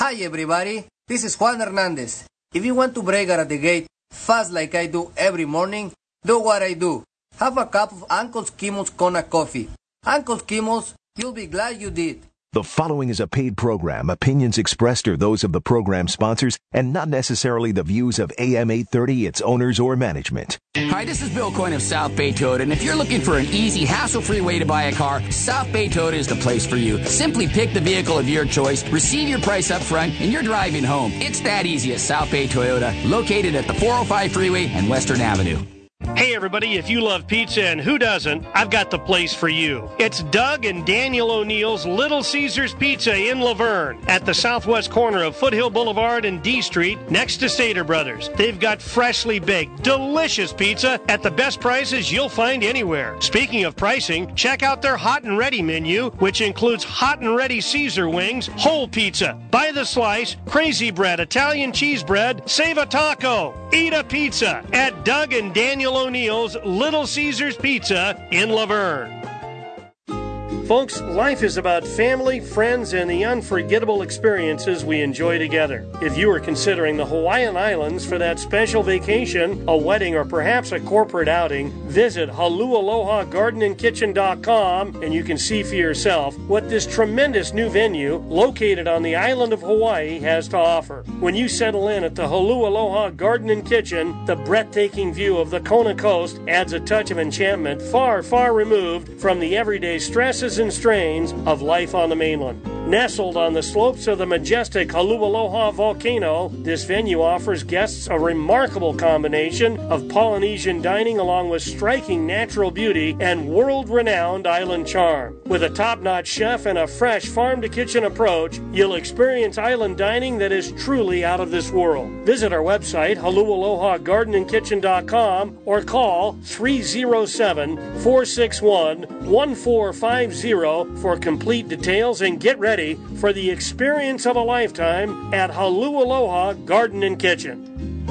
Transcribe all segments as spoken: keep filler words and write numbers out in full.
Hi everybody, this is Juan Hernandez. If you want to break out of the gate fast like I do every morning, do what I do. Have a cup of Uncle Skimmel's Kona coffee. Uncle Skimmel's, you'll be glad you did. The following is a paid program. Opinions expressed are those of the program sponsors and not necessarily the views of A M eight thirty, its owners, or management. Hi, this is Bill Coyne of South Bay Toyota, and if you're looking for an easy, hassle-free way to buy a car, South Bay Toyota is the place for you. Simply pick the vehicle of your choice, receive your price up front, and you're driving home. It's that easy at South Bay Toyota, located at the four oh five freeway and Western Avenue. Hey everybody, if you love pizza, and who doesn't, I've got the place for you. It's Doug and Daniel O'Neill's Little Caesars Pizza in Laverne at the southwest corner of Foothill Boulevard and D Street next to Stater Brothers. They've got freshly baked, delicious pizza at the best prices you'll find anywhere. Speaking of pricing, check out their hot and ready menu, which includes hot and ready Caesar wings, whole pizza, by the slice, crazy bread, Italian cheese bread, save a taco, eat a pizza at Doug and Daniel O'Neill's Little Caesars Pizza in Laverne. Folks, life is about family, friends, and the unforgettable experiences we enjoy together. If you are considering the Hawaiian Islands for that special vacation, a wedding, or perhaps a corporate outing, visit Halualoha Garden and Kitchen dot com and you can see for yourself what this tremendous new venue located on the island of Hawaii has to offer. When you settle in at the Halualoha Garden and Kitchen, the breathtaking view of the Kona coast adds a touch of enchantment far, far removed from the everyday stresses and strains of life on the mainland. Nestled on the slopes of the majestic Halualoha volcano, this venue offers guests a remarkable combination of Polynesian dining along with striking natural beauty and world-renowned island charm. With a top-notch chef and a fresh farm-to-kitchen approach, you'll experience island dining that is truly out of this world. Visit our website, Halualoha Garden and Kitchen dot com, or call three oh seven, four six one, one four five zero for complete details, and get ready for the experience of a lifetime at Halualoha Garden and Kitchen.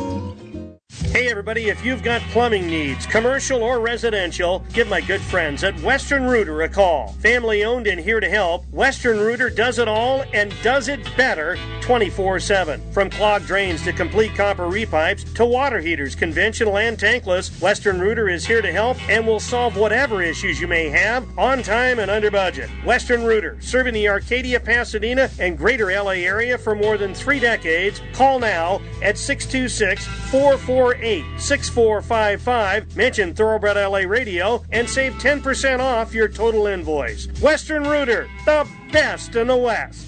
Hey everybody, if you've got plumbing needs, commercial or residential, give my good friends at Western Rooter a call. Family owned and here to help, Western Rooter does it all and does it better twenty-four seven. From clogged drains to complete copper repipes to water heaters, conventional and tankless, Western Rooter is here to help and will solve whatever issues you may have on time and under budget. Western Rooter, serving the Arcadia, Pasadena, and greater L A area for more than three decades. Call now at six two six, four four eight, six four five five. Mention Thoroughbred L A Radio and save ten percent off your total invoice. Western Rooter, the best in the West.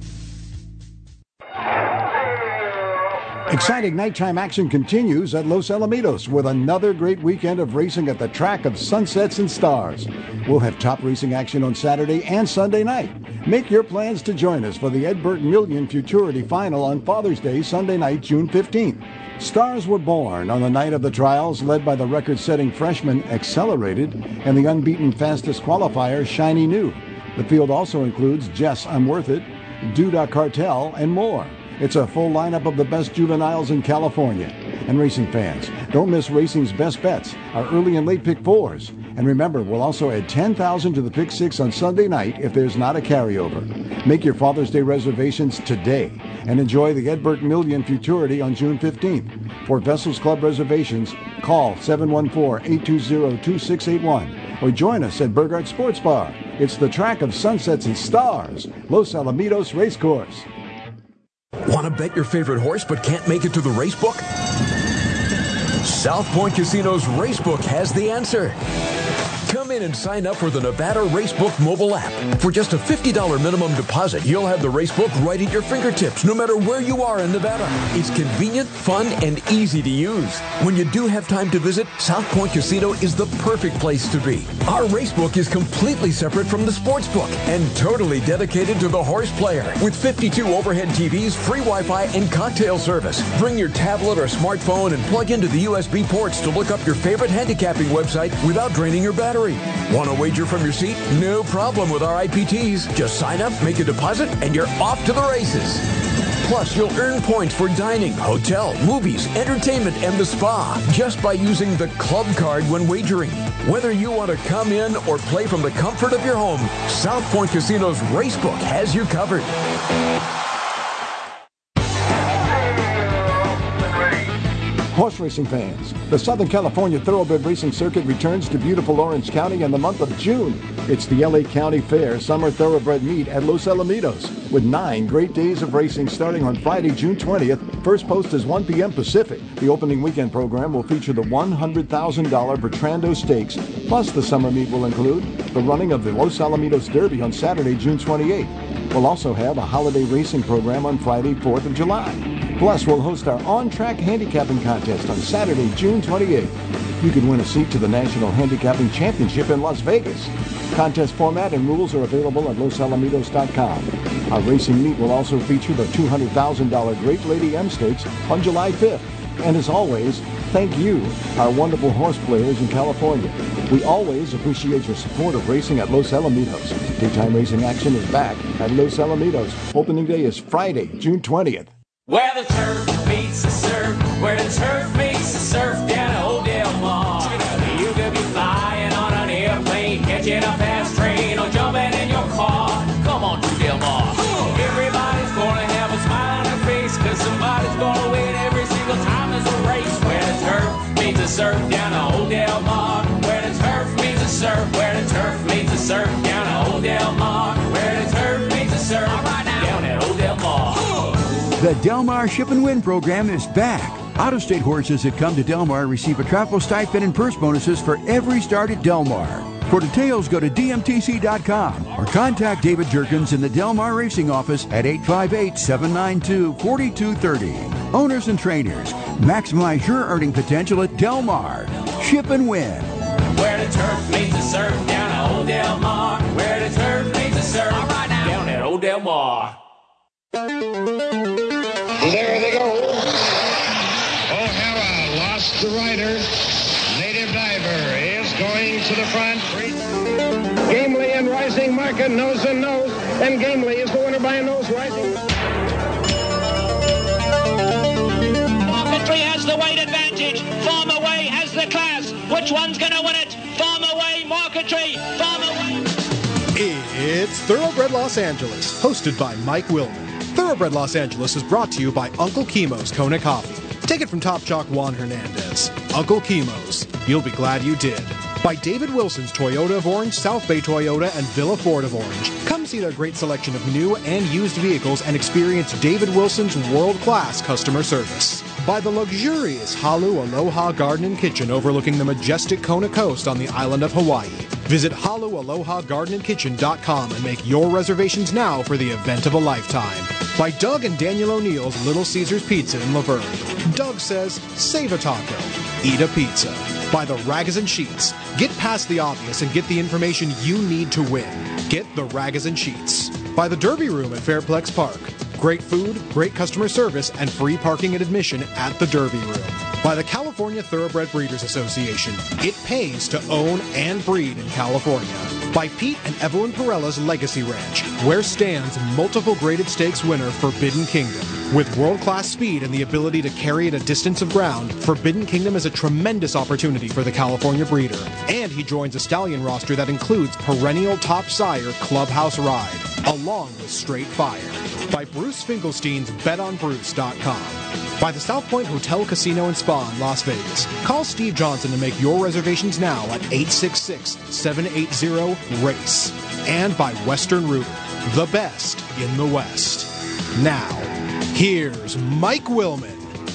Exciting nighttime action continues at Los Alamitos with another great weekend of racing at the track of Sunsets and Stars. We'll have top racing action on Saturday and Sunday night. Make your plans to join us for the Ed Burton Million Futurity Final on Father's Day, Sunday night, June fifteenth. Stars were born on the night of the trials, led by the record-setting freshman Accelerated and the unbeaten fastest qualifier, Shiny New. The field also includes Jess I'm Worth It, Duda Cartel, and more. It's a full lineup of the best juveniles in California. And racing fans, don't miss racing's best bets, our early and late pick fours. And remember, we'll also add ten thousand dollars to the pick six on Sunday night if there's not a carryover. Make your Father's Day reservations today and enjoy the Ed Burton Million Futurity on June fifteenth. For Vessels Club reservations, call seven one four, eight two zero, two six eight one or join us at Burghardt Sports Bar. It's the track of Sunsets and Stars, Los Alamitos Racecourse. Want to bet your favorite horse but can't make it to the racebook? South Point Casino's Racebook has the answer. Come in and sign up for the Nevada Racebook mobile app. For just a fifty dollars minimum deposit, you'll have the Racebook right at your fingertips, no matter where you are in Nevada. It's convenient, fun, and easy to use. When you do have time to visit, South Point Casino is the perfect place to be. Our Racebook is completely separate from the Sportsbook and totally dedicated to the horse player. With fifty-two overhead T Vs, free Wi-Fi, and cocktail service. Bring your tablet or smartphone and plug into the U S B ports to look up your favorite handicapping website without draining your battery. Want to wager from your seat? No problem with our I P Ts. Just sign up, make a deposit, and you're off to the races. Plus, you'll earn points for dining, hotel, movies, entertainment, and the spa just by using the club card when wagering. Whether you want to come in or play from the comfort of your home, South Point Casino's Racebook has you covered. Horse racing fans, the Southern California Thoroughbred Racing Circuit returns to beautiful Orange County in the month of June. It's the L A County Fair Summer Thoroughbred Meet at Los Alamitos, with nine great days of racing starting on Friday, June twentieth. First post is one p.m. Pacific. The opening weekend program will feature the one hundred thousand dollars Bertrando Stakes, plus the summer meet will include the running of the Los Alamitos Derby on Saturday, June twenty-eighth. We'll also have a holiday racing program on Friday, fourth of July. Plus, we'll host our on-track handicapping contest on Saturday, June twenty-eighth. You can win a seat to the National Handicapping Championship in Las Vegas. Contest format and rules are available at los alamitos dot com. Our racing meet will also feature the two hundred thousand dollars Great Lady M Stakes on July fifth. And as always, thank you, our wonderful horse players in California. We always appreciate your support of racing at Los Alamitos. Daytime racing action is back at Los Alamitos. Opening day is Friday, June twentieth. Where the turf meets the surf, where the turf meets the surf down at Old Del Mar. You could be flying on an airplane, catching a fast train, or jumping in your car. Come on to Del Mar. Everybody's gonna have a smile on their face, cause somebody's gonna win every single time there's a race. Where the turf meets the surf down at Old Del Mar. Where the turf meets the surf, where the turf meets the surf down at Old Del Mar. Where the turf meets the surf down at Old Del Mar. The Del Mar Ship and Win program is back. Out-of-state horses that come to Del Mar receive a travel stipend and purse bonuses for every start at Del Mar. For details, go to d m t c dot com or contact David Jerkins in the Del Mar Racing Office at eight five eight, seven nine two, four two three zero. Owners and trainers, maximize your earning potential at Del Mar. Ship and Win. Where the turf meets the surf down at Old Del Mar. Where the turf meets the surf down at Old Del Mar. There they go. Oh, Hera lost the rider. Native Diver is going to the front. Gamely and Rising Market nose and nose. And Gamely is the winner by a nose. Rising. Marketry has the weight advantage. Farmer Way has the class. Which one's going to win it? Farmer Way, Marketry, Farmer Way. It's Thoroughbred Los Angeles, hosted by Mike Willman. Thoroughbred Los Angeles is brought to you by Uncle Chemo's Kona Coffee. Take it from Top Chalk Juan Hernandez. Uncle Chemo's. You'll be glad you did. By David Wilson's Toyota of Orange, South Bay Toyota, and Villa Ford of Orange. Come see their great selection of new and used vehicles and experience David Wilson's world-class customer service. By the luxurious Halu Aloha Garden and Kitchen overlooking the majestic Kona coast on the island of Hawaii. Visit halu aloha garden and kitchen dot com and make your reservations now for the event of a lifetime. By Doug and Daniel O'Neill's Little Caesars Pizza in Laverne. Doug says, save a taco, eat a pizza. By the Ragozin Sheets. Get past the obvious and get the information you need to win. Get the Ragozin Sheets. By the Derby Room at Fairplex Park. Great food, great customer service, and free parking and admission at the Derby Room. By the California Thoroughbred Breeders Association. It pays to own and breed in California. By Pete and Evelyn Perella's Legacy Ranch, where stands multiple graded stakes winner Forbidden Kingdom. With world-class speed and the ability to carry at a distance of ground, Forbidden Kingdom is a tremendous opportunity for the California breeder. And he joins a stallion roster that includes perennial top sire Clubhouse Ride, along with Straight Fire. By Bruce Finkelstein's bet on bruce dot com. By the South Point Hotel, Casino, and Spa in Las Vegas. Call Steve Johnson to make your reservations now at eight six six, seven eight zero, RACE. And by Western Rooter, the best in the West. Now, here's Mike Willman.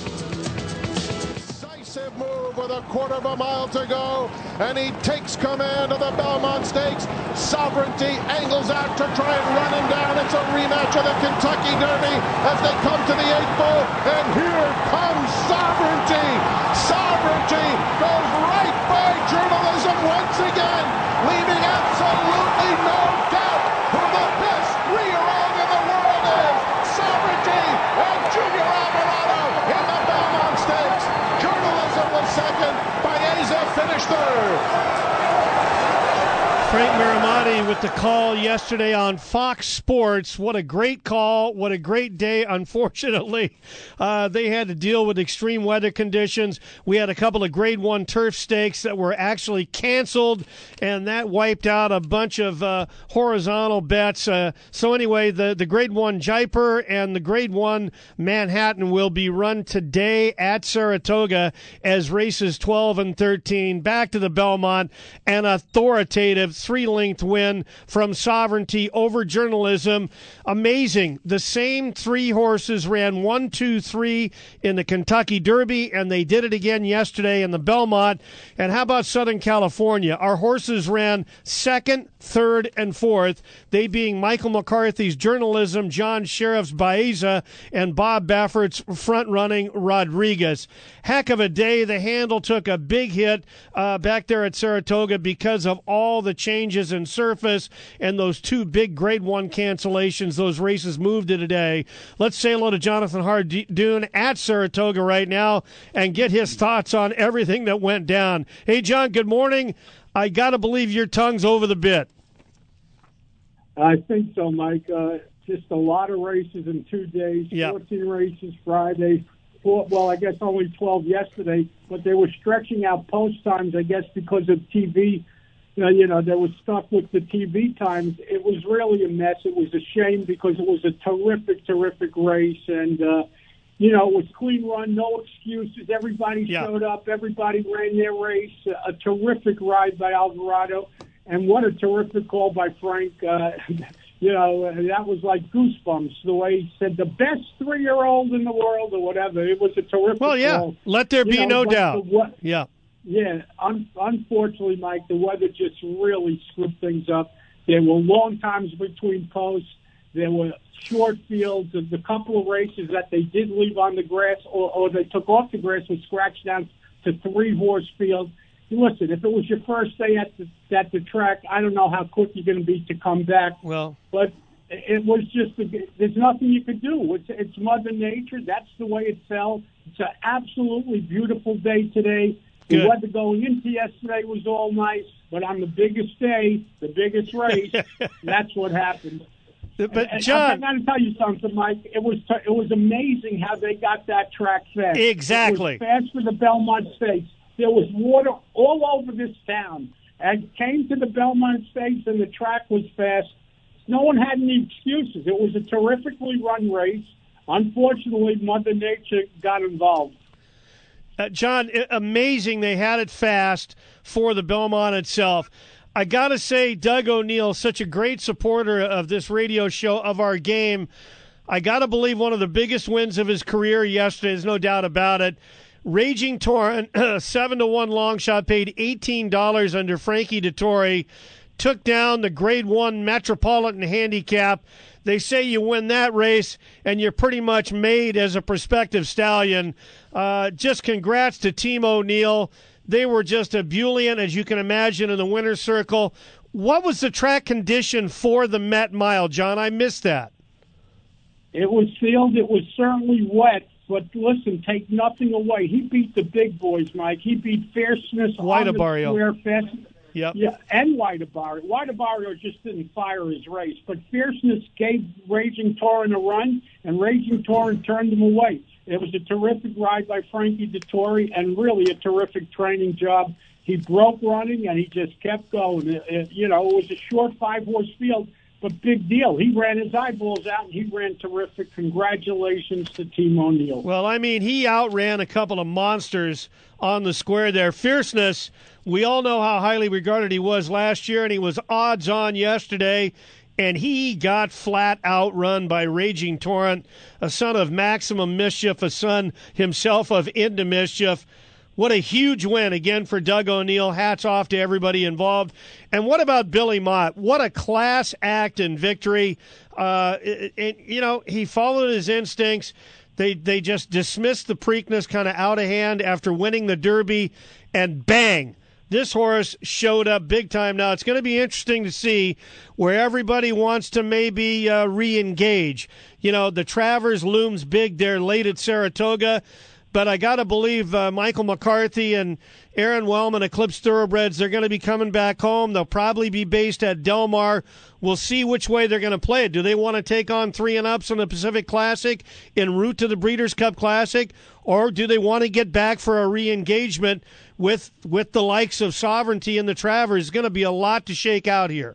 Decisive move with a quarter of a mile to go, and he takes command of the Belmont Stakes. Sovereignty angles out to try and run him down. It's a rematch of the Kentucky Derby as they come to the eighth bull, and here comes Sovereignty. Sovereignty goes right by journalism once again, leaving absolutely no doubt who the best three-year-old in the world is. Sovereignty and Junior Alvarado in the Belmont Stakes. Journalism was second. Baeza finished third. Frank Maramati with the call yesterday on Fox Sports. What a great call. What a great day. Unfortunately, uh, they had to deal with extreme weather conditions. We had a couple of grade one turf stakes that were actually canceled, and that wiped out a bunch of uh, horizontal bets. Uh, so anyway, the, the grade one Jaipur and the grade one Manhattan will be run today at Saratoga as races twelve and thirteen. Back to the Belmont, an authoritative three-length win from Sovereignty over Journalism. Amazing. The same three horses ran one, two, three in the Kentucky Derby, and they did it again yesterday in the Belmont. And how about Southern California? Our horses ran second, third, and fourth, they being Michael McCarthy's Journalism, John Sheriff's Baeza, and Bob Baffert's front-running Rodriguez. Heck of a day. The handle took a big hit uh, back there at Saratoga because of all the changes in surface and those two big grade one cancellations. Those races moved to today. Let's say hello to Jonathan Hardoon at Saratoga right now and get his thoughts on everything that went down. Hey, John, good morning. I got to believe your tongue's over the bit. I think so, Mike. Uh, just a lot of races in two days, yep. fourteen races Friday. Four, well, I guess only twelve yesterday, but they were stretching out post times, I guess, because of T V. You know, you know, they were stuck with the T V times. It was really a mess. It was a shame because it was a terrific, terrific race. And, uh, you know, it was clean run, no excuses. Everybody yeah. showed up. Everybody ran their race. A terrific ride by Alvarado. And what a terrific call by Frank. Uh, you know, that was like goosebumps, the way he said the best three-year-old in the world or whatever. It was a terrific well, yeah. call. Let there you be know, no doubt. The, what, yeah. Yeah, un- unfortunately, Mike, the weather just really screwed things up. There were long times between posts. There were short fields. The couple of races that they did leave on the grass or, or they took off the grass was scratched down to three-horse field. Listen, if it was your first day at the, at the track, I don't know how quick you're going to be to come back. Well, but it was just, a, there's nothing you could do. It's, it's Mother Nature. That's the way it fell. It's an absolutely beautiful day today. The Good. weather going into yesterday was all nice, but on the biggest day, the biggest race, that's what happened. But and, John, I got to tell you something, Mike. It was it was amazing how they got that track fast. Exactly. It was fast for the Belmont Stakes. There was water all over this town. And came to the Belmont Stakes, and the track was fast. No one had any excuses. It was a terrifically run race. Unfortunately, Mother Nature got involved. Uh, John, amazing they had it fast for the Belmont itself. I got to say, Doug O'Neill, such a great supporter of this radio show, of our game. I got to believe one of the biggest wins of his career yesterday, there's no doubt about it. Raging Torrent, seven to one long shot, paid eighteen dollars under Frankie Dettori, took down the grade one Metropolitan Handicap. They say you win that race, and you're pretty much made as a prospective stallion. Uh, just congrats to Team O'Neill. They were just ebullient, as you can imagine, in the winner's circle. What was the track condition for the Met Mile, John? I missed that. It was sealed. It was certainly wet. But listen, take nothing away. He beat the big boys, Mike. He beat Fierceness, Whiteabario. On the square, fast, Yep. Yeah, and Whiteabario. Whiteabario just didn't fire his race, but Fierceness gave Raging Torrent a run, and Raging Torrent turned him away. It was a terrific ride by Frankie Dettori, and really a terrific training job. He broke running, and he just kept going. It, it, you know, it was a short five-horse field, but big deal. He ran his eyeballs out, and he ran terrific. Congratulations to Team O'Neill. Well, I mean, he outran a couple of monsters on the square there. Fierceness, we all know how highly regarded he was last year, and he was odds-on yesterday, and he got flat outrun by Raging Torrent, a son of Maximum Mischief, a son himself of Into Mischief. What a huge win again for Doug O'Neill. Hats off to everybody involved. And what about Billy Mott? What a class act and victory. Uh, it, it, you know, he followed his instincts. They they just dismissed the Preakness kind of out of hand after winning the Derby, and bang, this horse showed up big time. Now, it's going to be interesting to see where everybody wants to maybe uh, re-engage. You know, the Travers looms big there late at Saratoga. but I got to believe uh, Michael McCarthy and Aaron Wellman, Eclipse Thoroughbreds, they're going to be coming back home. They'll probably be based at Del Mar. We'll see which way they're going to play it. Do they want to take on three and ups in the Pacific Classic en route to the Breeders' Cup Classic, or do they want to get back for a re-engagement with with the likes of Sovereignty and the Travers? It's going to be a lot to shake out here.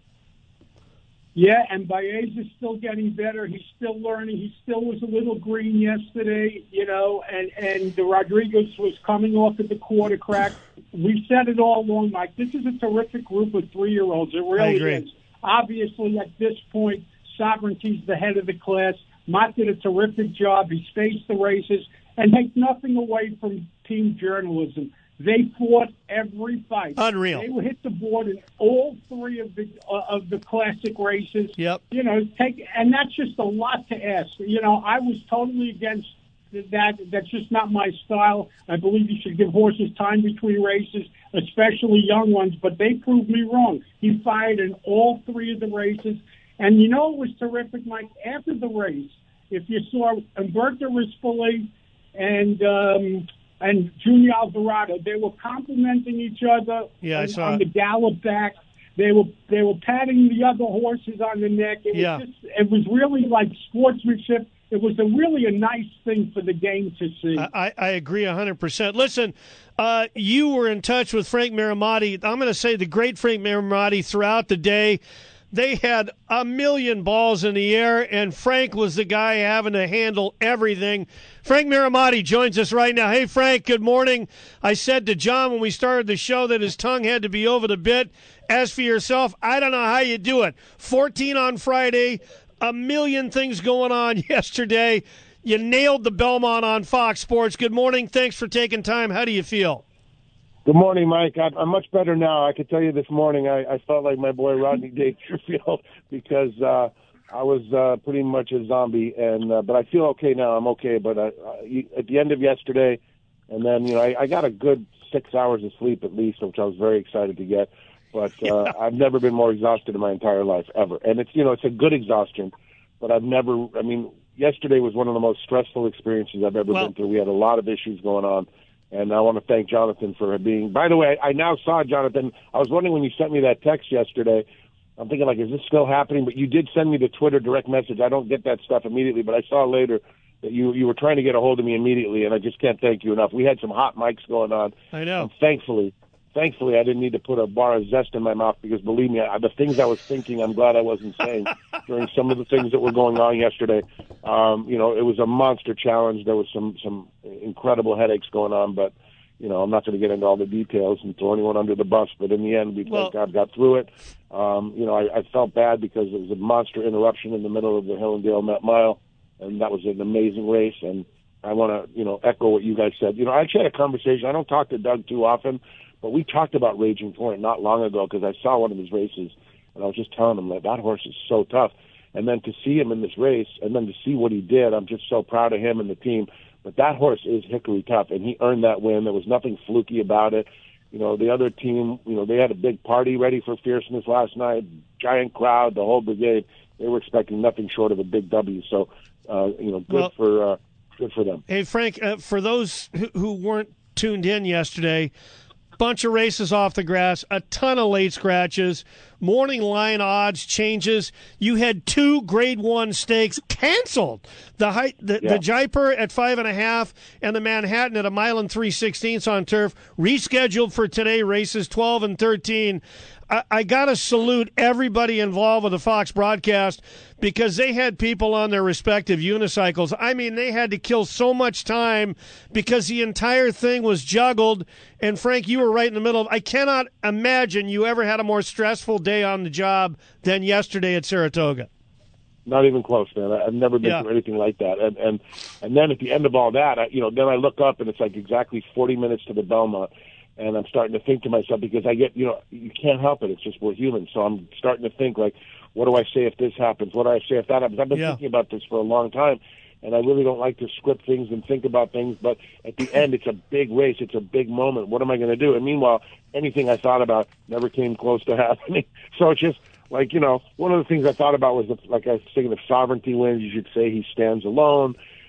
Yeah, and Baez is still getting better. He's still learning. He still was a little green yesterday, you know, and, and the Rodriguez was coming off at the quarter crack. We've said it all along, Mike. This is a terrific group of three-year-olds. It really is. Obviously, at this point, Sovereignty's the head of the class. Mott did a terrific job. He spaced the races. And take nothing away from team journalism. They fought every fight. Unreal. They hit the board in all three of the uh, of the classic races. Yep. You know, take and that's just a lot to ask. You know, I was totally against that. That's just not my style. I believe you should give horses time between races, especially young ones. But they proved me wrong. He fired in all three of the races, and you know it was terrific, Mike. After the race, if you saw Umberto Rispoli and um, and Junior Alvarado, they were complimenting each other yeah, on, I saw on the gallop back. They were they were patting the other horses on the neck. It yeah. was just, it was really like sportsmanship. It was a really a nice thing for the game to see. I, I agree one hundred percent. Listen, uh, you were in touch with Frank Marimati. I'm going to say the great Frank Marimati throughout the day. They had a million balls in the air, and Frank was the guy having to handle everything. Frank Marimati joins us right now. Hey, Frank, good morning. I said to John when we started the show that his tongue had to be over the bit. As for yourself, I don't know how you do it. fourteen on Friday, a million things going on yesterday. You nailed the Belmont on Fox Sports. Good morning. Thanks for taking time. How do you feel? Good morning, Mike. I'm much better now. I could tell you this morning I, I felt like my boy Rodney Dangerfield because uh, I was uh, pretty much a zombie. And uh, but I feel okay now. I'm okay. But uh, at the end of yesterday, and then you know I, I got a good six hours of sleep at least, which I was very excited to get. But uh, yeah. I've never been more exhausted in my entire life ever. And it's you know it's a good exhaustion, but I've never. I mean, yesterday was one of the most stressful experiences I've ever well, been through. We had a lot of issues going on. And I want to thank Jonathan for being. By the way, I now saw Jonathan. I was wondering when you sent me that text yesterday. I'm thinking, like, is this still happening? But you did send me the Twitter direct message. I don't get that stuff immediately, but I saw later that you you were trying to get a hold of me immediately, and I just can't thank you enough. We had some hot mics going on. I know. And thankfully, thankfully, I didn't need to put a bar of zest in my mouth because, believe me, I, the things I was thinking, I'm glad I wasn't saying during some of the things that were going on yesterday. Um, you know, it was a monster challenge. There was some some incredible headaches going on, but. You know, I'm not going to get into all the details and throw anyone under the bus, but in the end, we, well, thank God, got through it. Um, you know, I, I felt bad because it was a monster interruption in the middle of the Hillendale Met Mile, and that was an amazing race, and I want to, you know, echo what you guys said. You know, I actually had a conversation. I don't talk to Doug too often, but we talked about Raging Point not long ago because I saw one of his races, and I was just telling him that that horse is so tough. And then to see him in this race, and then to see what he did, I'm just so proud of him and the team. But that horse is hickory tough, and he earned that win. There was nothing fluky about it. You know, the other team, you know, they had a big party ready for Fierceness last night, giant crowd, the whole brigade. They were expecting nothing short of a big W. So, uh, you know, good well, for uh, good for them. Hey, Frank, uh, for those who, who weren't tuned in yesterday, bunch of races off the grass, a ton of late scratches, morning line odds changes. You had two grade one stakes canceled. The height, the, yeah. the Jaipur at five and a half and the Manhattan at a mile and three sixteenths on turf rescheduled for today. Races twelve and thirteen. I, I got to salute everybody involved with the Fox broadcast because they had people on their respective unicycles. I mean, they had to kill so much time because the entire thing was juggled. And, Frank, you were right in the middle of I cannot imagine you ever had a more stressful day on the job than yesterday at Saratoga. Not even close, man. I've never been yeah. through anything like that. And and and then at the end of all that, I, you know, then I look up and it's like exactly forty minutes to the Belmont. And I'm starting to think to myself because I get, you know, you can't help it. It's just we're human. So I'm starting to think, like, what do I say if this happens? What do I say if that happens? I've been yeah. thinking about this for a long time, and I really don't like to script things and think about things. But at the end, it's a big race. It's a big moment. What am I going to do? And meanwhile, anything I thought about never came close to happening. So it's just like, you know, one of the things I thought about was, if, like I was thinking, if Sovereignty wins, you should say he stands alone.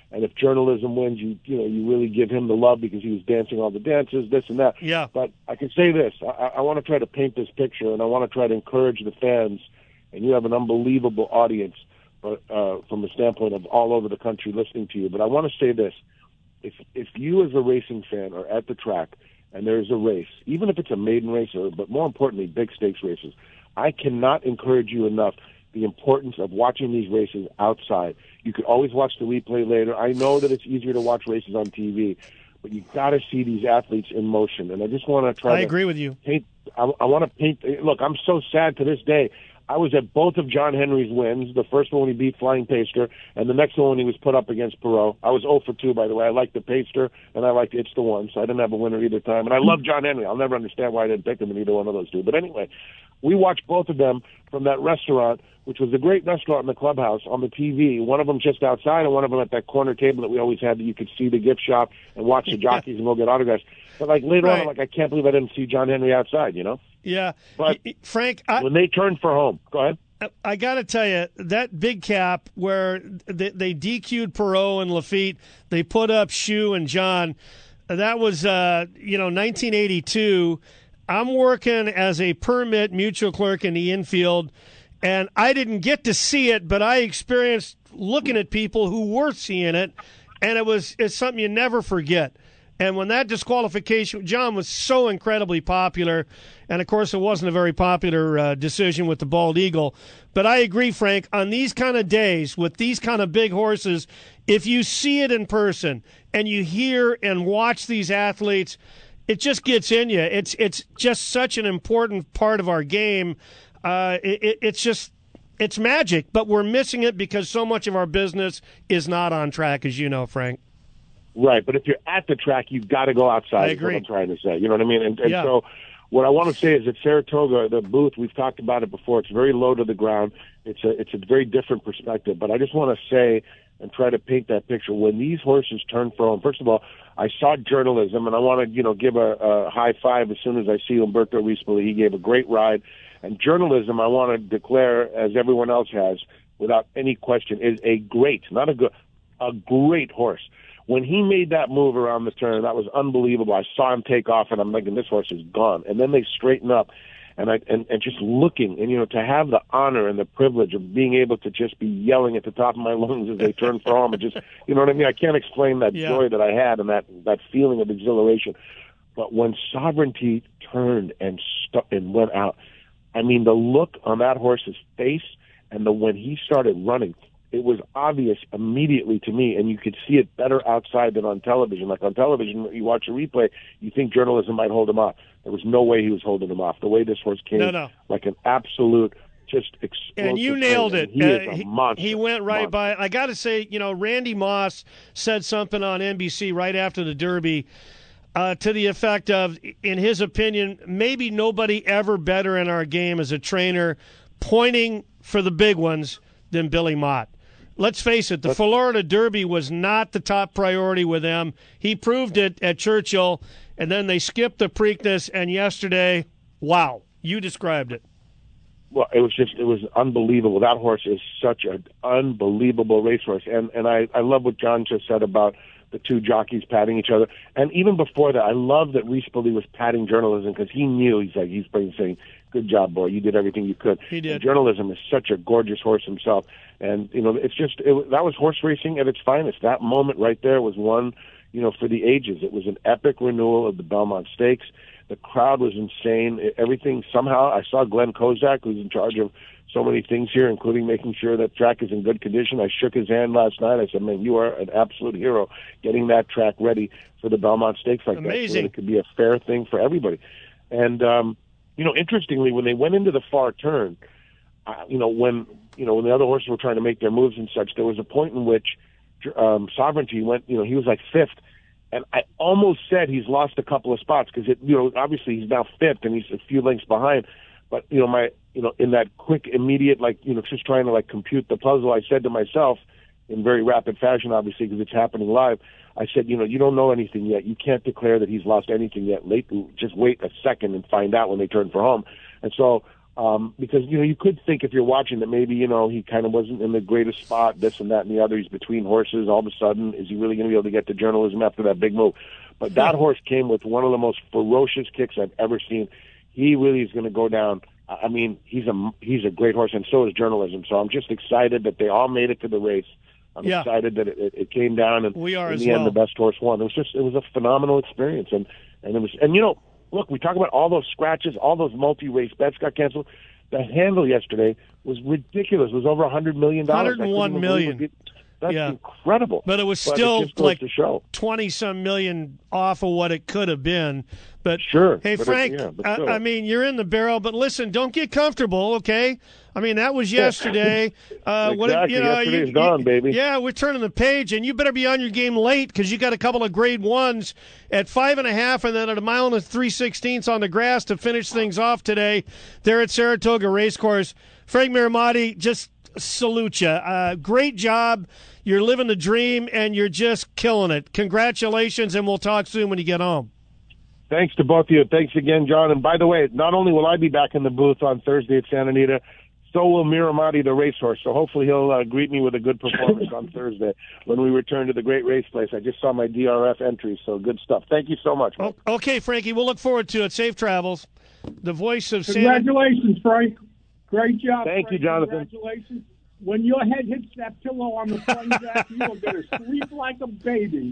And if journalism wins, you you know you really give him the love because he was dancing all the dances, this and that. Yeah. But I can say this: I, I want to try to paint this picture, and I want to try to encourage the fans. And you have an unbelievable audience, but uh, from the standpoint of all over the country listening to you. But I want to say this: if if you as a racing fan are at the track and there's a race, even if it's a maiden race, or but more importantly, big stakes races, I cannot encourage you enough the importance of watching these races outside. You could always watch the replay later. I know that it's easier to watch races on T V, but you got to see these athletes in motion. And I just want to try I to agree with you. Paint, I, I want to paint. Look, I'm so sad to this day. I was at both of John Henry's wins, the first one when he beat Flying Paster, and the next one when he was put up against Perot. I was oh for two, by the way. I liked the Paster, and I liked It's the One, so I didn't have a winner either time. And I love John Henry. I'll never understand why I didn't pick him in either one of those two. But anyway, we watched both of them from that restaurant, which was a great restaurant in the clubhouse, on the T V. One of them just outside, and one of them at that corner table that we always had that you could see the gift shop and watch the jockeys and go get autographs. But, like, later Right. on, I'm like, I can't believe I didn't see John Henry outside, you know? Yeah. But Frank, I, when they turned for home, go ahead. I got to tell you, that big cap where they, they D Q'd Perot and Lafitte, they put up Shu and John, that was, uh, you know, nineteen eighty-two. I'm working as a permit mutual clerk in the infield, and I didn't get to see it, but I experienced looking at people who were seeing it, and it was it's something you never forget. And when that disqualification, John was so incredibly popular, and of course it wasn't a very popular uh, decision with the Bald Eagle. But I agree, Frank, on these kind of days with these kind of big horses, if you see it in person and you hear and watch these athletes, it just gets in you. It's it's just such an important part of our game. Uh, it, it's just it's magic, but we're missing it because so much of our business is not on track, as you know, Frank. Right, but if you're at the track, you've got to go outside. I agree. Is what I'm trying to say. You know what I mean? And, and Yeah. so what I want to say is at Saratoga, the booth, we've talked about it before, it's very low to the ground. It's a, it's a very different perspective. But I just want to say and try to paint that picture. When these horses turn for home, first of all, I saw journalism, and I want to, you know, give a, a high five as soon as I see Umberto Rispoli. He gave a great ride. And journalism, I want to declare, as everyone else has, without any question, is a great, not a good, a great horse. When he made that move around the turn, that was unbelievable. I saw him take off, and I'm thinking, this horse is gone. And then they straighten up, and I and, and just looking, and you know, to have the honor and the privilege of being able to just be yelling at the top of my lungs as they turn for home, and just, you know what I mean? I can't explain that Yeah. joy that I had and that that feeling of exhilaration. But when Sovereignty turned and stu- and went out, I mean, the look on that horse's face, and the when he started running, it was obvious immediately to me, and you could see it better outside than on television. Like on television, you watch a replay, you think journalism might hold him off. There was no way he was holding him off. The way this horse came, No, no. like an absolute, just explosive. And you nailed train. it. He Uh, is a he, monster. he went right monster. by. I got to say, you know, Randy Moss said something on N B C right after the Derby uh, to the effect of, in his opinion, maybe nobody ever better in our game as a trainer pointing for the big ones than Billy Mott. Let's face it, the Florida Derby was not the top priority with them. He proved it at Churchill, and then they skipped the Preakness, and yesterday, wow, you described it. Well, it was just, it was unbelievable. That horse is such an unbelievable racehorse. And, and I, I love what John just said about the two jockeys patting each other. And even before that, I love that Rispoli was patting journalism because he knew, he's like, he's been saying, good job, boy. You did everything you could. He did. And journalism is such a gorgeous horse himself. And, you know, it's just, it, that was horse racing at its finest. That moment right there was one, you know, for the ages. It was an epic renewal of the Belmont Stakes. The crowd was insane. Everything, somehow, I saw Glenn Kozak, who's in charge of so many things here, including making sure that track is in good condition. I shook his hand last night. I said, man, you are an absolute hero getting that track ready for the Belmont Stakes like that. So Amazing. that it could be a fair thing for everybody. And, um, you know, interestingly, when they went into the far turn, uh, you know, when, you know, when the other horses were trying to make their moves and such, there was a point in which um, Sovereignty went, you know, he was like fifth. And I almost said he's lost a couple of spots because, it, you know, obviously he's now fifth and he's a few lengths behind. But, you know, my, you know, in that quick, immediate, like, you know, just trying to, like, compute the puzzle, I said to myself, in very rapid fashion, obviously, because it's happening live, I said, you know, you don't know anything yet. You can't declare that he's lost anything yet. Late, just wait a second and find out when they turn for home. And so Um, because, you know, you could think if you're watching that maybe, you know, he kind of wasn't in the greatest spot, this and that and the other. He's between horses. All of a sudden, is he really going to be able to get to journalism after that big move? But that horse came with one of the most ferocious kicks I've ever seen. He really is going to go down. I mean, he's a, he's a great horse, and so is journalism. So I'm just excited that they all made it to the race. I'm yeah. excited that it, it came down, and we are in as the well. end, the best horse won. It was just, it was a phenomenal experience. And, and it was, and you know, look, we talk about all those scratches, all those multi-race bets got canceled. The handle yesterday was ridiculous. It was over one hundred million dollars. one hundred one million dollars. That's yeah. incredible. But it was but still it like twenty-some million off of what it could have been. But sure. Hey, but Frank, it, yeah, but I, I mean, you're in the barrel, but listen, don't get comfortable, okay? I mean, that was yesterday. Uh, what exactly. you know, Yesterday's you, gone, you, baby. Yeah, we're turning the page, and you better be on your game late because you got a couple of grade ones at five and a half, and then at a mile and three sixteenths on the grass to finish things off today. There at Saratoga Racecourse, Frank Miramati, just salute you. Uh, great job. You're living the dream, and you're just killing it. Congratulations, and we'll talk soon when you get home. Thanks to both of you. Thanks again, John. And by the way, not only will I be back in the booth on Thursday at Santa Anita, so will Miramati, the racehorse. So hopefully he'll uh, greet me with a good performance on Thursday when we return to the great race place. I just saw my D R F entry, so good stuff. Thank you so much. Oh, okay, Frankie, we'll look forward to it. Safe travels. The voice of Santa. Congratulations, Frank. Great job. Thank Frank. you, Jonathan. Congratulations. When your head hits that pillow on the plane jack, you are going to sleep like a baby.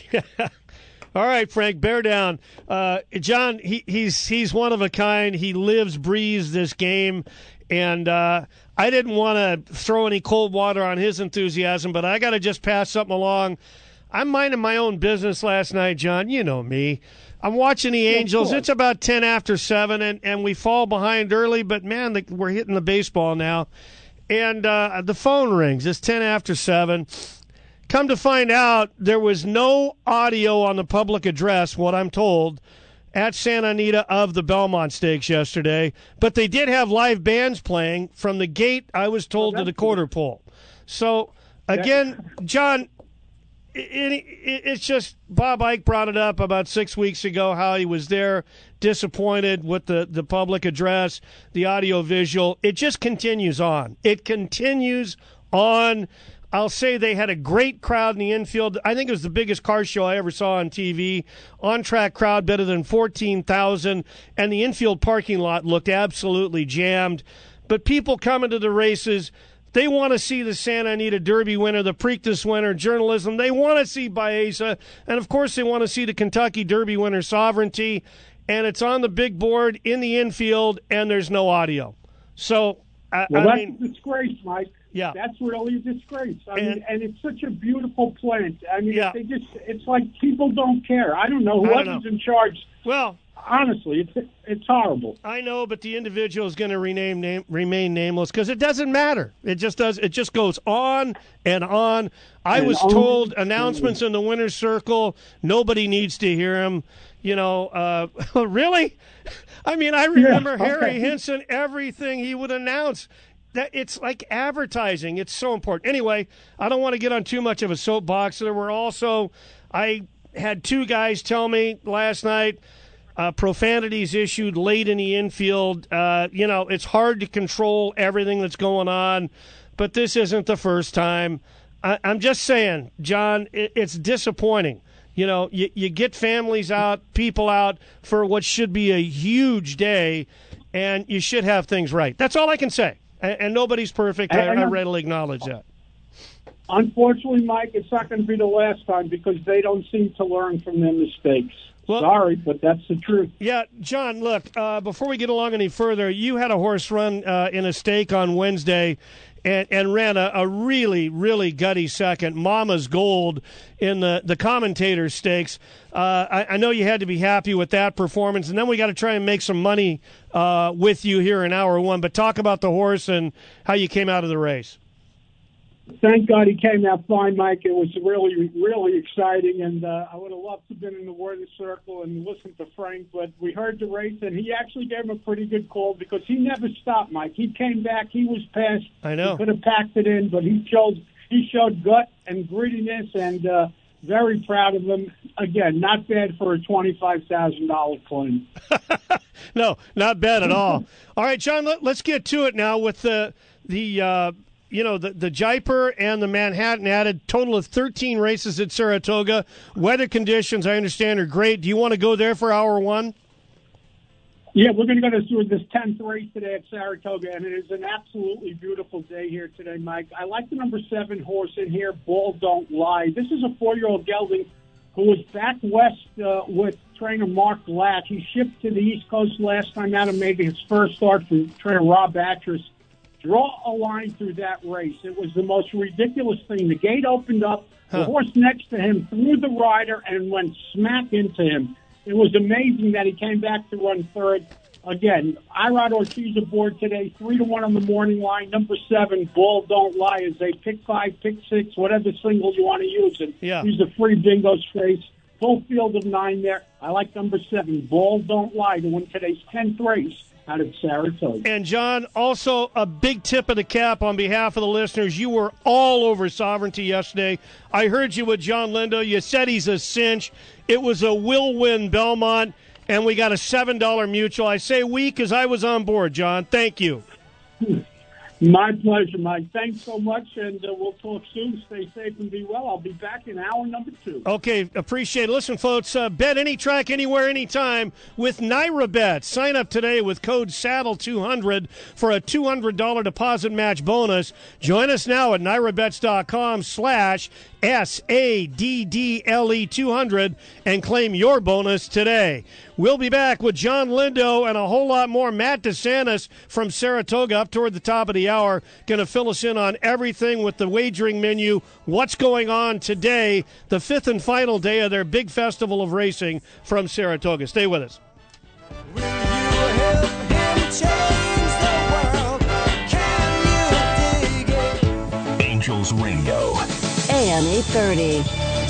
All right, Frank, bear down. Uh, John, he, he's he's one of a kind. He lives, breathes this game, and uh, I didn't want to throw any cold water on his enthusiasm, but I got to just pass something along. I'm minding my own business last night, John. You know me. I'm watching the Angels. It's about ten after seven, and, and we fall behind early, but, man, the, we're hitting the baseball now. And uh, the phone rings. It's ten after seven. Come to find out, there was no audio on the public address, what I'm told, at Santa Anita of the Belmont Stakes yesterday. But they did have live bands playing from the gate, I was told, oh, to the quarter pole. So, again, John, it, it, it's just Bob Ike brought it up about six weeks ago, how he was there disappointed with the, the public address, the audio visual. It just continues on. It continues on. I'll say they had a great crowd in the infield. I think it was the biggest car show I ever saw on T V. On-track crowd better than fourteen thousand, and the infield parking lot looked absolutely jammed. But people coming to the races, they want to see the Santa Anita Derby winner, the Preakness winner, journalism. They want to see Baeza, and, of course, they want to see the Kentucky Derby winner, Sovereignty. And it's on the big board in the infield, and there's no audio. So, I, well, I that's mean, a disgrace, Mike. Yeah, that's really a disgrace. I and, mean, and it's such a beautiful plant. I mean, yeah. they just—it's like people don't care. I don't know whoever's in charge. Well, honestly, it's it's horrible. I know, but the individual is going to rename name, remain nameless because it doesn't matter. It just does. It just goes on and on. I and was told announcements in the winner's circle. Nobody needs to hear them. You know, uh, really? I mean, I remember yeah, okay. Harry Hinson, everything he would announce. That it's like advertising. It's so important. Anyway, I don't want to get on too much of a soapbox. There were also, I had two guys tell me last night, uh, profanities issued late in the infield. Uh, you know, it's hard to control everything that's going on, but this isn't the first time. I, I'm just saying, John, it, it's disappointing. You know, you, you get families out, people out for what should be a huge day, and you should have things right. That's all I can say. And, and nobody's perfect. I, I readily acknowledge that. Unfortunately, Mike, it's not going to be the last time because they don't seem to learn from their mistakes. Well, Sorry, but that's the truth. Yeah, John, look, uh, before we get along any further, you had a horse run uh, in a stake on Wednesday and, and ran a, a really, really gutty second, Mama's Gold, in the, the commentator stakes. Uh, I, I know you had to be happy with that performance, and then we got to try and make some money uh, with you here in hour one. But talk about the horse and how you came out of the race. Thank God he came out fine, Mike. It was really, really exciting, and uh, I would have loved to have been in the Warden Circle and listened to Frank, but we heard the race, and he actually gave him a pretty good call because he never stopped, Mike. He came back. He was past. I know. He could have packed it in, but he showed, he showed gut and grittiness, and uh, very proud of him. Again, not bad for a twenty-five thousand dollars claim. No, not bad at all. All right, John, let, let's get to it now with the the uh, you know the the Jaipur and the Manhattan added. Total of thirteen races at Saratoga. Weather conditions, I understand, are great. Do you want to go there for hour one? Yeah, we're going to go to this tenth race today at Saratoga, and it is an absolutely beautiful day here today, Mike. I like the number seven horse in here, Ball Don't Lie. This is a four-year-old gelding who was back west uh, with trainer Mark Latch. He shipped to the East Coast last time out and made his first start from trainer Rob Atras. Draw a line through that race. It was the most ridiculous thing. The gate opened up, huh. the horse next to him threw the rider and went smack into him. It was amazing that he came back to run third. Again, Irod Ortiz aboard today, three to one on the morning line. Number seven, Ball Don't Lie, is a pick five, pick six, whatever single you want to use it. Yeah. Use a free bingo space. Full field of nine there. I like number seven, Ball Don't Lie, to win today's tenth race out of Saratoga. And, John, also a big tip of the cap on behalf of the listeners. You were all over Sovereignty yesterday. I heard you with John Lindo. You said he's a cinch. It was a will-win Belmont, and we got a seven dollar mutual. I say we because I was on board, John. Thank you. My pleasure, Mike. Thanks so much, and uh, we'll talk soon. Stay safe and be well. I'll be back in hour number two. Okay, appreciate it. Listen, folks, uh, bet any track, anywhere, anytime with NyraBet. Sign up today with code saddle two hundred for a two hundred dollars deposit match bonus. Join us now at NyraBets.com slash S A D D L E two hundred and claim your bonus today. We'll be back with John Lindo and a whole lot more. Matt DeSantis from Saratoga up toward the top of the hour going to fill us in on everything with the wagering menu, what's going on today, the fifth and final day of their big festival of racing from Saratoga. Stay with us. Will you help him change the world? Can you dig it? Angels Radio. A M eight thirty.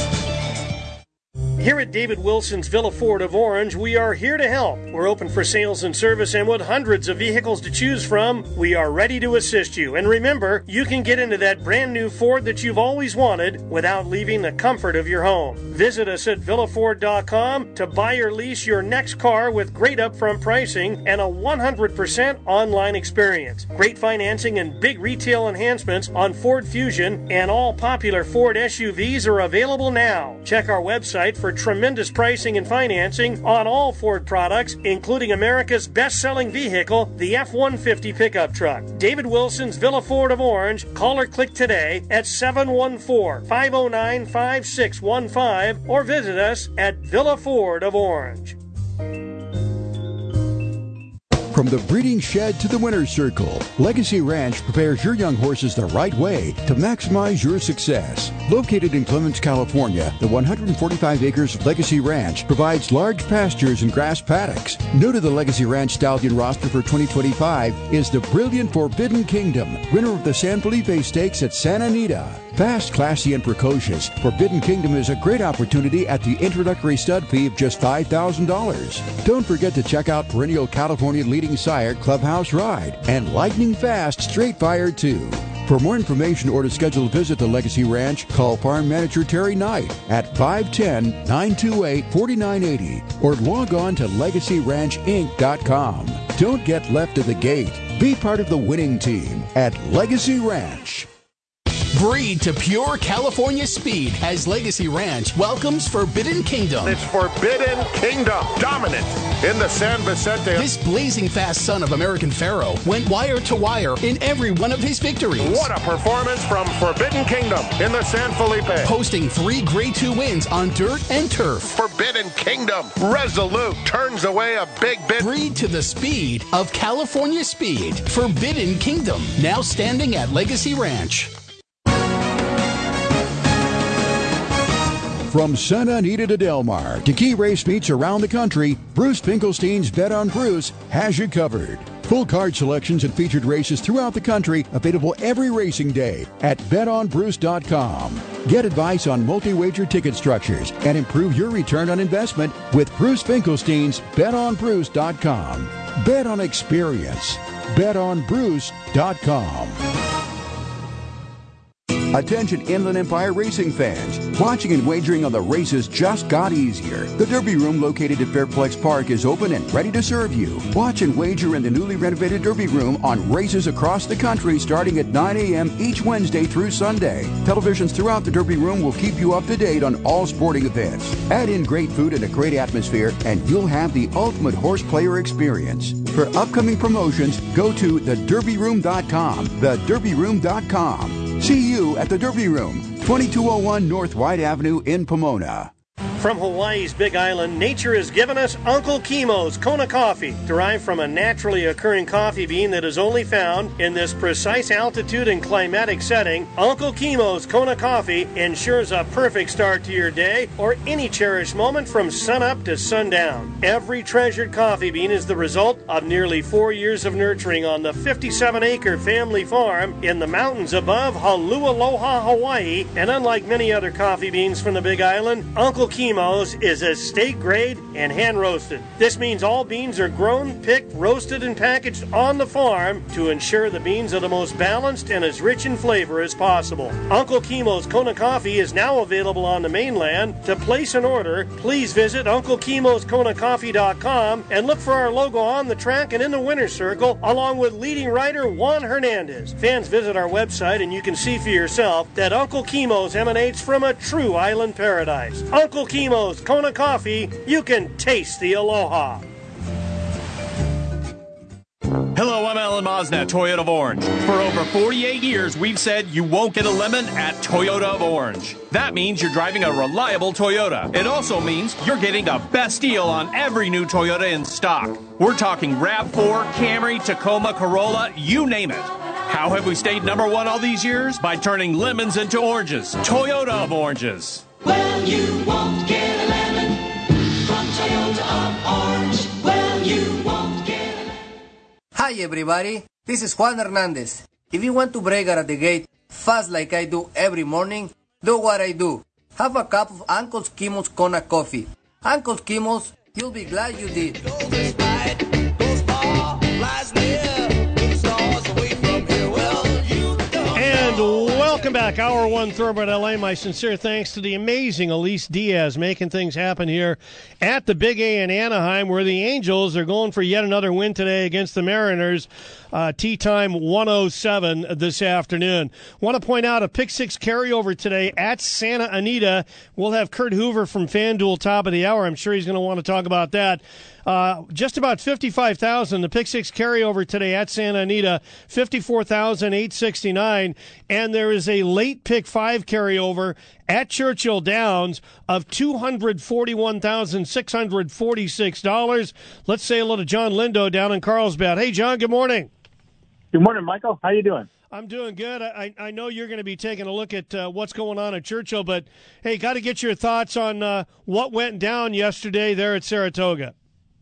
Here at David Wilson's Villa Ford of Orange, we are here to help. We're open for sales and service, and with hundreds of vehicles to choose from, we are ready to assist you. And remember, you can get into that brand new Ford that you've always wanted without leaving the comfort of your home. Visit us at villa ford dot com to buy or lease your next car with great upfront pricing and a one hundred percent online experience. Great financing and big retail enhancements on Ford Fusion and all popular Ford S U Vs are available now. Check our website for tremendous pricing and financing on all Ford products, including America's best-selling vehicle, the F one fifty pickup truck. David Wilson's Villa Ford of Orange. Call or click today at seven one four, five oh nine, five six one five or visit us at Villa Ford of Orange. From the breeding shed to the winner's circle, Legacy Ranch prepares your young horses the right way to maximize your success. Located in Clements, California, the one hundred forty-five acres of Legacy Ranch provides large pastures and grass paddocks. New to the Legacy Ranch stallion roster for twenty twenty-five is the brilliant Forbidden Kingdom, winner of the San Felipe Stakes at Santa Anita. Fast, classy, and precocious, Forbidden Kingdom is a great opportunity at the introductory stud fee of just five thousand dollars. Don't forget to check out perennial California leading sire Clubhouse Ride and lightning fast Straight Fire two. For more information or to schedule a visit to Legacy Ranch, call Farm Manager Terry Knight at five one zero, nine two eight, four nine eight zero or log on to legacy ranch inc dot com. Don't get left at the gate. Be part of the winning team at Legacy Ranch. Breed to pure California speed as Legacy Ranch welcomes Forbidden Kingdom. It's Forbidden Kingdom, dominant in the San Vicente. This blazing fast son of American Pharaoh went wire to wire in every one of his victories. What a performance from Forbidden Kingdom in the San Felipe. Posting three Grade two wins on dirt and turf. Forbidden Kingdom, resolute, turns away a big bit. Breed to the speed of California speed. Forbidden Kingdom, now standing at Legacy Ranch. From Santa Anita to Del Mar to key race meets around the country, Bruce Finkelstein's Bet on Bruce has you covered. Full card selections and featured races throughout the country available every racing day at bet on bruce dot com. Get advice on multi-wager ticket structures and improve your return on investment with Bruce Finkelstein's bet on bruce dot com. Bet on experience. bet on bruce dot com. Attention Inland Empire racing fans. Watching and wagering on the races just got easier. The Derby Room located at Fairplex Park is open and ready to serve you. Watch and wager in the newly renovated Derby Room on races across the country starting at nine a.m. each Wednesday through Sunday. Televisions throughout the Derby Room will keep you up to date on all sporting events. Add in great food and a great atmosphere, and you'll have the ultimate horse player experience. For upcoming promotions, go to the derby room dot com. the derby room dot com. See you at the Derby Room, twenty-two oh one North White Avenue in Pomona. From Hawaii's Big Island, nature has given us Uncle Kimo's Kona coffee, derived from a naturally occurring coffee bean that is only found in this precise altitude and climatic setting. Uncle Kimo's Kona coffee ensures a perfect start to your day or any cherished moment from sunup to sundown. Every treasured coffee bean is the result of nearly four years of nurturing on the fifty-seven acre family farm in the mountains above Holualoha, Hawaii, and unlike many other coffee beans from the Big Island, Uncle Kimo's is estate grade and hand roasted. This means all beans are grown, picked, roasted, and packaged on the farm to ensure the beans are the most balanced and as rich in flavor as possible. Uncle Kimo's Kona coffee is now available on the mainland. To place an order, please visit uncle kimos kona coffee dot com and look for our logo on the track and in the winner's circle, along with leading writer Juan Hernandez. Fans, visit our website and you can see for yourself that Uncle Kimo's emanates from a true island paradise. Uncle Kimo's Kona coffee, you can taste the aloha. Hello, I'm Alan Mosnett, Toyota of Orange. For over forty-eight years, we've said you won't get a lemon at Toyota of Orange. That means you're driving a reliable Toyota. It also means you're getting a best deal on every new Toyota in stock. We're talking RAV four, Camry, Tacoma, Corolla, you name it. How have we stayed number one all these years? By turning lemons into oranges. Toyota of Oranges. Well, you won't get a lemon from Toyota of Orange. Well, you won't get a lemon. Hi everybody, this is Juan Hernandez. If you want to brake out at the gate fast like I do every morning, do what I do. Have a cup of Uncle Kimo's Kona coffee. Uncle Kimo's, you'll be glad you did. And welcome back. Hour one, Thoroughbred L A. My sincere thanks to the amazing Elise Diaz making things happen here at the Big A in Anaheim, where the Angels are going for yet another win today against the Mariners. Uh, tea time one oh seven this afternoon. Want to point out a pick six carryover today at Santa Anita. We'll have Kurt Hoover from FanDuel top of the hour. I'm sure he's going to want to talk about that. Uh, just about fifty-five thousand. The pick six carryover today at Santa Anita, fifty-four thousand eight hundred sixty-nine. And there is a late pick five carryover at Churchill Downs of two hundred forty-one thousand six hundred forty-six dollars. Let's say hello to John Lindo down in Carlsbad. Hey, John, good morning. Good morning, Michael. How you doing? I'm doing good. I, I know you're going to be taking a look at uh, what's going on at Churchill, but, hey, got to get your thoughts on uh, what went down yesterday there at Saratoga.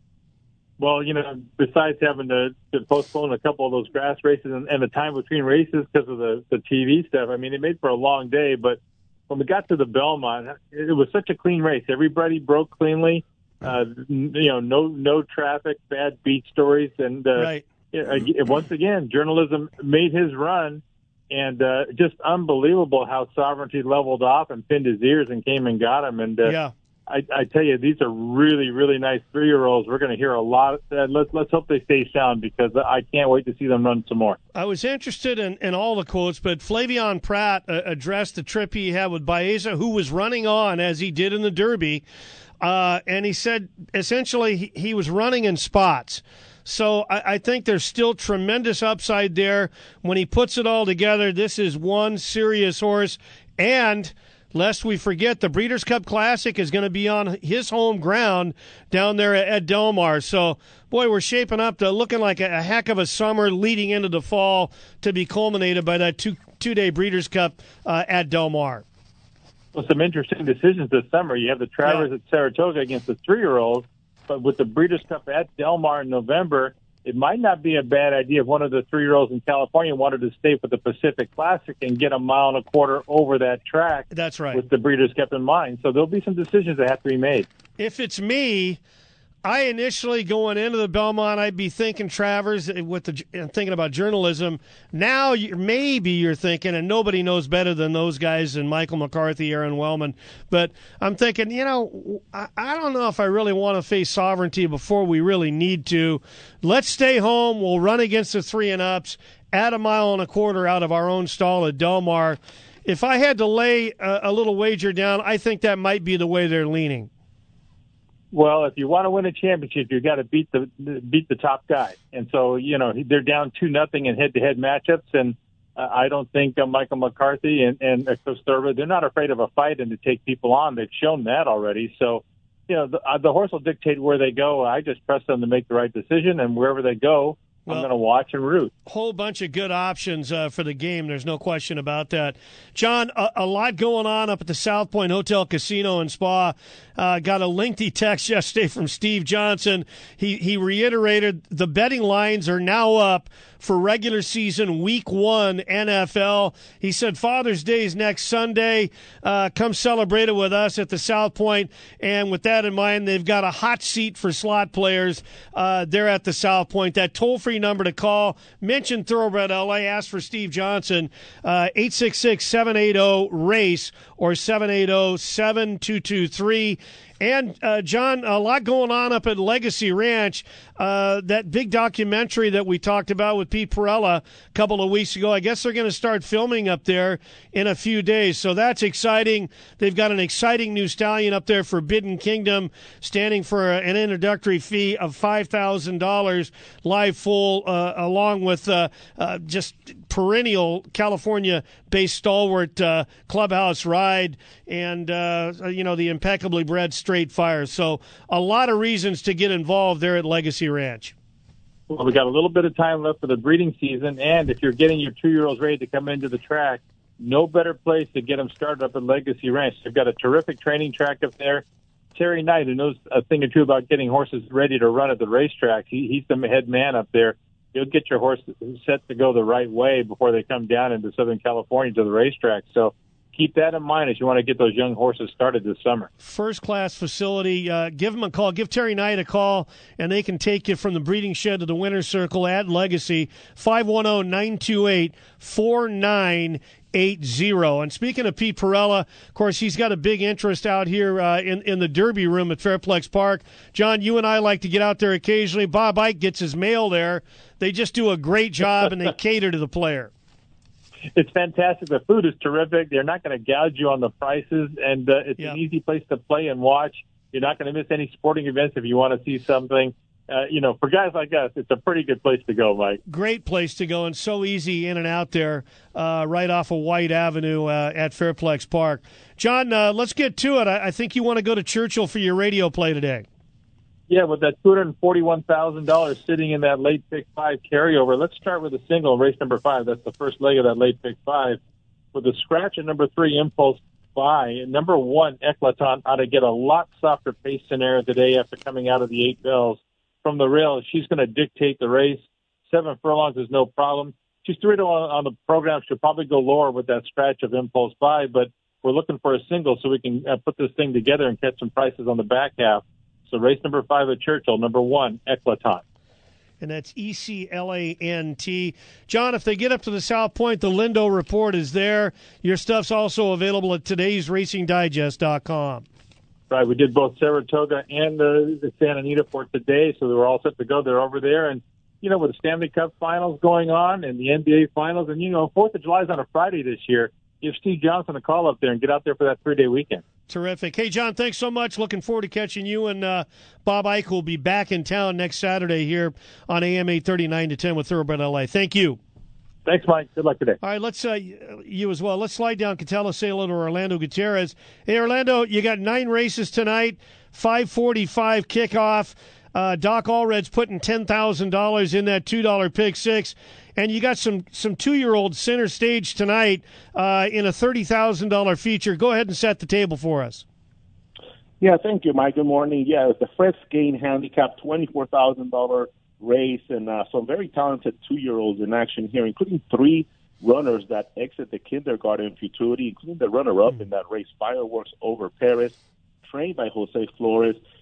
Well, you know, besides having to, to postpone a couple of those grass races and, and the time between races because of the, the T V stuff, I mean, it made for a long day. But when we got to the Belmont, it was such a clean race. Everybody broke cleanly. Uh, you know, no no traffic, bad beat stories. And uh, right. yeah, once again, journalism made his run. And uh, just unbelievable how Sovereignty leveled off and pinned his ears and came and got him. And uh, yeah. I, I tell you, these are really, really nice three-year-olds. We're going to hear a lot. Uh, let's let's hope they stay sound because I can't wait to see them run some more. I was interested in, in all the quotes, but Flavion Pratt uh, addressed the trip he had with Baeza, who was running on as he did in the Derby, uh, and he said essentially he, he was running in spots. So I, I think there's still tremendous upside there. When he puts it all together, this is one serious horse, and lest we forget, the Breeders' Cup Classic is going to be on his home ground down there at Del Mar. So, boy, we're shaping up to looking like a, a heck of a summer leading into the fall to be culminated by that two, two-day Breeders' Cup uh, at Del Mar. Well, some interesting decisions this summer. You have the Travers yeah. at Saratoga against the three-year-olds, but with the Breeders' Cup at Del Mar in November, it might not be a bad idea if one of the three-year-olds in California wanted to stay for the Pacific Classic and get a mile and a quarter over that track. That's right. With the Breeders' Cup in mind. So there'll be some decisions that have to be made. If it's me, I initially going into the Belmont, I'd be thinking Travers with the thinking about journalism. Now you, maybe you're thinking, and nobody knows better than those guys and Michael McCarthy, Aaron Wellman. But I'm thinking, you know, I, I don't know if I really want to face Sovereignty before we really need to. Let's stay home. We'll run against the three and ups. Add a mile and a quarter out of our own stall at Del Mar. If I had to lay a, a little wager down, I think that might be the way they're leaning. Well, if you want to win a championship, you got to beat the beat the top guy, and so you know they're down two nothing in head-to-head matchups, and uh, I don't think uh, Michael McCarthy and and uh, Chris Thurber, they're not afraid of a fight and to take people on. They've shown that already. So, you know, the, uh, the horse will dictate where they go. I just press them to make the right decision, and wherever they go, Well, I'm going to watch and root. Whole bunch of good options uh, for the game. There's no question about that. John, a, a lot going on up at the South Point Hotel, Casino, and Spa. Uh, got a lengthy text yesterday from Steve Johnson. He he reiterated the betting lines are now up for regular season week one N F L. He said Father's Day is next Sunday. Uh, come celebrate it with us at the South Point. And with that in mind, they've got a hot seat for slot players uh, there at the South Point. That toll-free number to call, mention Thoroughbred L A, ask for Steve Johnson, uh, eight six six, seven eight zero, RACE or seven eight zero, seven two two three. And, uh, John, a lot going on up at Legacy Ranch. Uh, that big documentary that we talked about with Pete Perella a couple of weeks ago, I guess they're going to start filming up there in a few days. So that's exciting. They've got an exciting new stallion up there, Forbidden Kingdom, standing for an introductory fee of five thousand dollars, live full, uh, along with uh, uh, just perennial California-based stalwart uh, Clubhouse Ride and, uh, you know, the impeccably bred Straight Fire. So a lot of reasons to get involved there at Legacy Ranch. Well, we got a little bit of time left for the breeding season, and if you're getting your two-year-olds ready to come into the track, no better place to get them started up at Legacy Ranch. They've got a terrific training track up there. Terry Knight, who knows a thing or two about getting horses ready to run at the racetrack, he, he's the head man up there. He'll get your horse set to go the right way before they come down into Southern California to the racetrack. So keep that in mind as you want to get those young horses started this summer. First-class facility. Uh, give them a call. Give Terry Knight a call, and they can take you from the breeding shed to the winner's circle at Legacy. five one zero, nine two eight, four nine eight zero. And speaking of Pete Perella, of course, he's got a big interest out here uh, in, in the Derby room at Fairplex Park. John, you and I like to get out there occasionally. Bob Ike gets his mail there. They just do a great job, and they cater to the player. It's fantastic. The food is terrific. They're not going to gouge you on the prices, and uh, it's Yep. an easy place to play and watch. You're not going to miss any sporting events if you want to see something. Uh, you know, for guys like us, it's a pretty good place to go, Mike. Great place to go, and so easy in and out there, uh, right off of White Avenue uh, at Fairplex Park. John, uh, let's get to it. I, I think you want to go to Churchill for your radio play today. Yeah, with that two hundred forty-one thousand dollars sitting in that late pick five carryover, let's start with a single, race number five. That's the first leg of that late pick five. With the scratch at number three, Impulse Buy. Number one, Eclatant, ought to get a lot softer pace scenario today after coming out of the eight bells. From the rail, she's going to dictate the race. Seven furlongs is no problem. She's three to one on the program. She'll probably go lower with that scratch of Impulse Buy, but we're looking for a single so we can uh, put this thing together and catch some prices on the back half. So race number five at Churchill, number one, Eclatant. And that's E C L A N T. John, if they get up to the South Point, the Lindo report is there. Your stuff's also available at todays racing digest dot com. Right, we did both Saratoga and the, the Santa Anita for today, so they were all set to go. They're over there. And, you know, with the Stanley Cup finals going on and the N B A finals, and, you know, fourth of July is on a Friday this year. Give Steve Johnson a call up there and get out there for that three-day weekend. Terrific. Hey, John, thanks so much. Looking forward to catching you, and uh, Bob Ike will be back in town next Saturday here on A M eight thirty, nine to ten with Thoroughbred L A. Thank you. Thanks, Mike. Good luck today. All right, let's uh, you as well. Let's slide down Catella Salo to Orlando Gutierrez. Hey, Orlando, you got nine races tonight, five forty-five kickoff. Uh, Doc Allred's putting ten thousand dollars in that two dollar pick six. And you got some, some two-year-old center stage tonight uh, in a thirty thousand dollars feature. Go ahead and set the table for us. Yeah, thank you, Mike. Good morning. Yeah, it's the Fred Gain handicap, twenty-four thousand dollars race, and uh, some very talented two-year-olds in action here, including three runners that exit the kindergarten futurity, including the runner-up mm-hmm. in that race, Fireworks Over Paris, trained by Jose Flores.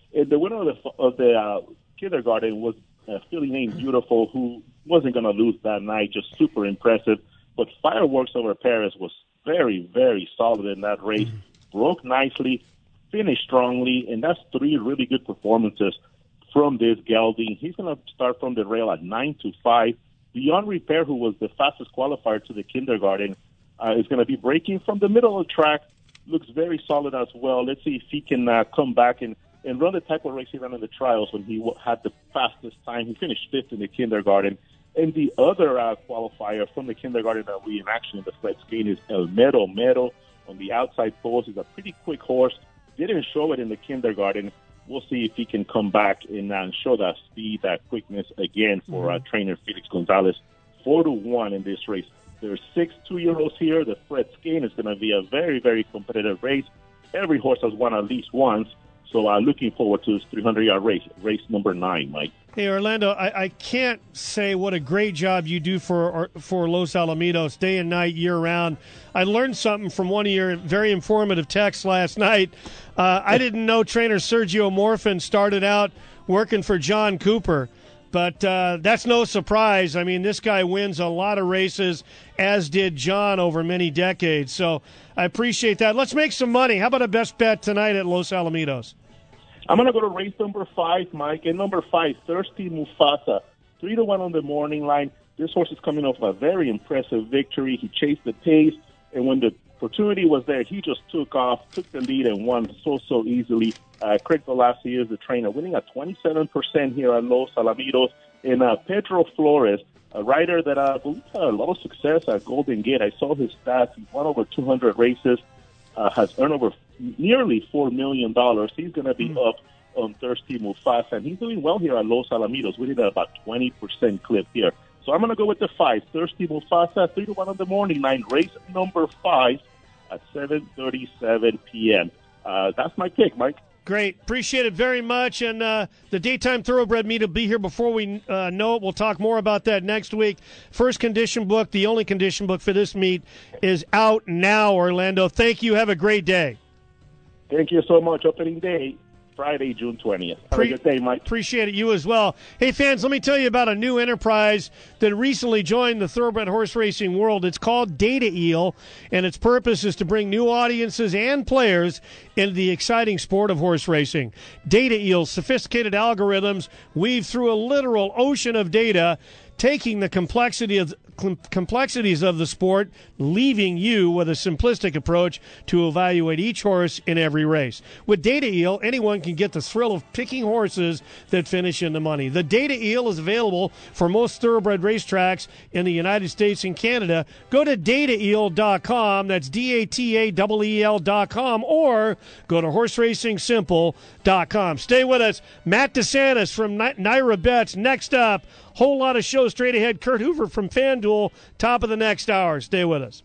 Uh, the winner of the of the uh, kindergarten was a filly named Beautiful, who wasn't going to lose that night. Just super impressive. But Fireworks Over Paris was very, very solid in that race. Broke nicely, finished strongly, and that's three really good performances from this gelding. He's going to start from the rail at nine to five. Beyond Repair, who was the fastest qualifier to the kindergarten, uh, is going to be breaking from the middle of the track. Looks very solid as well. Let's see if he can uh, come back and, and run the type of race he ran in the trials when he w- had the fastest time. He finished fifth in the kindergarten. And the other uh, qualifier from the kindergarten that we in action in the Fred Skate is El Mero Mero on the outside post. He's a pretty quick horse. Didn't show it in the kindergarten. We'll see if he can come back and uh, show that speed, that quickness again for uh, trainer Felix Gonzalez. Four to one in this race. There's six two-year-olds here. The Fred Skate is going to be a very, very competitive race. Every horse has won at least once. So uh, looking forward to this three hundred yard race, race number nine, Mike. Hey, Orlando, I, I can't say what a great job you do for for Los Alamitos day and night, year-round. I learned something from one of your very informative texts last night. Uh, I didn't know trainer Sergio Morfin started out working for John Cooper, but uh, that's no surprise. I mean, this guy wins a lot of races, as did John over many decades. So I appreciate that. Let's make some money. How about a best bet tonight at Los Alamitos? I'm going to go to race number five, Mike. And number five, Thirsty Mufasa. Three to one on the morning line. This horse is coming off a very impressive victory. He chased the pace, and when the opportunity was there, he just took off, took the lead, and won so, so easily. Uh, Craig Velasquez is the trainer, winning at twenty-seven percent here at Los Alamitos. And uh, Pedro Flores, a rider that I believe had a lot of success at Golden Gate. I saw his stats. He won over two hundred races, uh, has earned over nearly four million dollars. He's going to be mm. up on Thirsty Mufasa, and he's doing well here at Los Alamitos. We did about twenty percent clip here. So I'm going to go with the five, Thirsty Mufasa, three to one on the morning line, race number five at seven thirty-seven p.m. Uh, that's my pick, Mike. Great. Appreciate it very much. And uh, the Daytime Thoroughbred meet will be here before we uh, know it. We'll talk more about that next week. First condition book, the only condition book for this meet, is out now, Orlando. Thank you. Have a great day. Thank you so much. Opening day, Friday, June twentieth. Have Pre- a good day, Mike. Appreciate it. You as well. Hey, fans, let me tell you about a new enterprise that recently joined the thoroughbred horse racing world. It's called Data Eel, and its purpose is to bring new audiences and players into the exciting sport of horse racing. Data Eel's sophisticated algorithms weave through a literal ocean of data, taking the complexity of complexities of the sport, leaving you with a simplistic approach to evaluate each horse in every race. With Data Eel, anyone can get the thrill of picking horses that finish in the money. The Data Eel is available for most thoroughbred racetracks in the United States and Canada. Go to data eel dot com, that's D A T A E E L dot com, or go to horse racing simple dot com. Stay with us. Matt DeSantis from Naira Bets next up. Whole lot of shows straight ahead. Kurt Hoover from FanDuel, top of the next hour. Stay with us.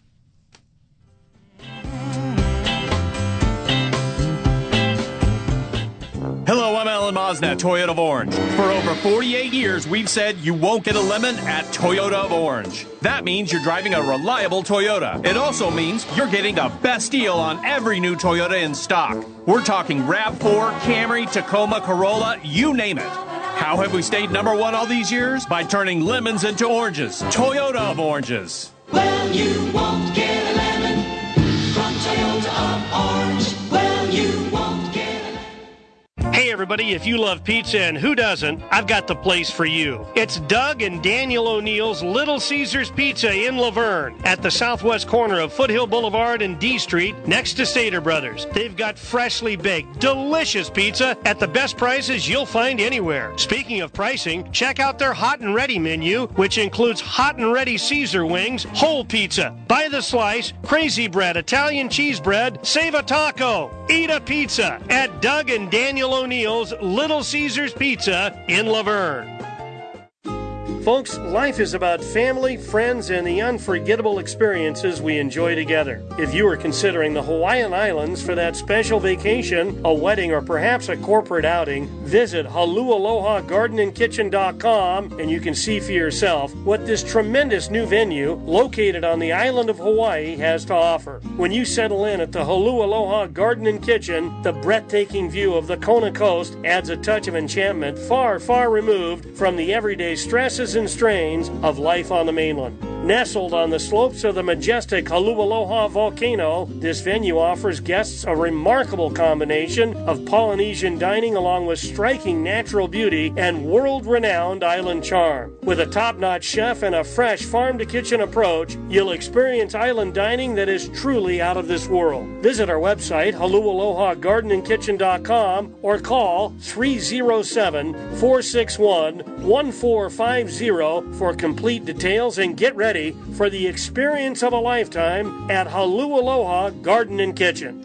Hello, I'm Alan Mosnett, Toyota of Orange. For over forty-eight years, we've said you won't get a lemon at Toyota of Orange. That means you're driving a reliable Toyota. It also means you're getting the best deal on every new Toyota in stock. We're talking RAV four, Camry, Tacoma, Corolla, you name it. How have we stayed number one all these years? By turning lemons into oranges. Toyota of Oranges. Well, you won't get a lemon from Toyota of Orange. Well, you won't get a lemon. Hey everybody, if you love pizza, and who doesn't, I've got the place for you. It's Doug and Daniel O'Neill's Little Caesars Pizza in Laverne at the southwest corner of Foothill Boulevard and D Street next to Stater Brothers. They've got freshly baked, delicious pizza at the best prices you'll find anywhere. Speaking of pricing, check out their hot and ready menu, which includes hot and ready Caesar wings, whole pizza, by the slice, crazy bread, Italian cheese bread, save a taco, eat a pizza at Doug and Daniel O'Neill's Little Caesars Pizza in Laverne. Folks, life is about family, friends, and the unforgettable experiences we enjoy together. If you are considering the Hawaiian Islands for that special vacation, a wedding, or perhaps a corporate outing, Visit Halu Aloha Garden and Kitchen dot com and you can see for yourself what this tremendous new venue located on the island of Hawaii has to offer. When you settle in at the Halu Aloha Garden and Kitchen, the breathtaking view of the Kona coast adds a touch of enchantment far, far removed from the everyday stresses and strains of life on the mainland. Nestled on the slopes of the majestic Halu Aloha volcano, this venue offers guests a remarkable combination of Polynesian dining along with striking natural beauty and world-renowned island charm. With a top-notch chef and a fresh farm-to-kitchen approach, you'll experience island dining that is truly out of this world. Visit our website, Halu Aloha Garden and Kitchen dot com, or call three oh seven, four six one, one four five zero for complete details and get ready for the experience of a lifetime at Halu Aloha Garden and Kitchen.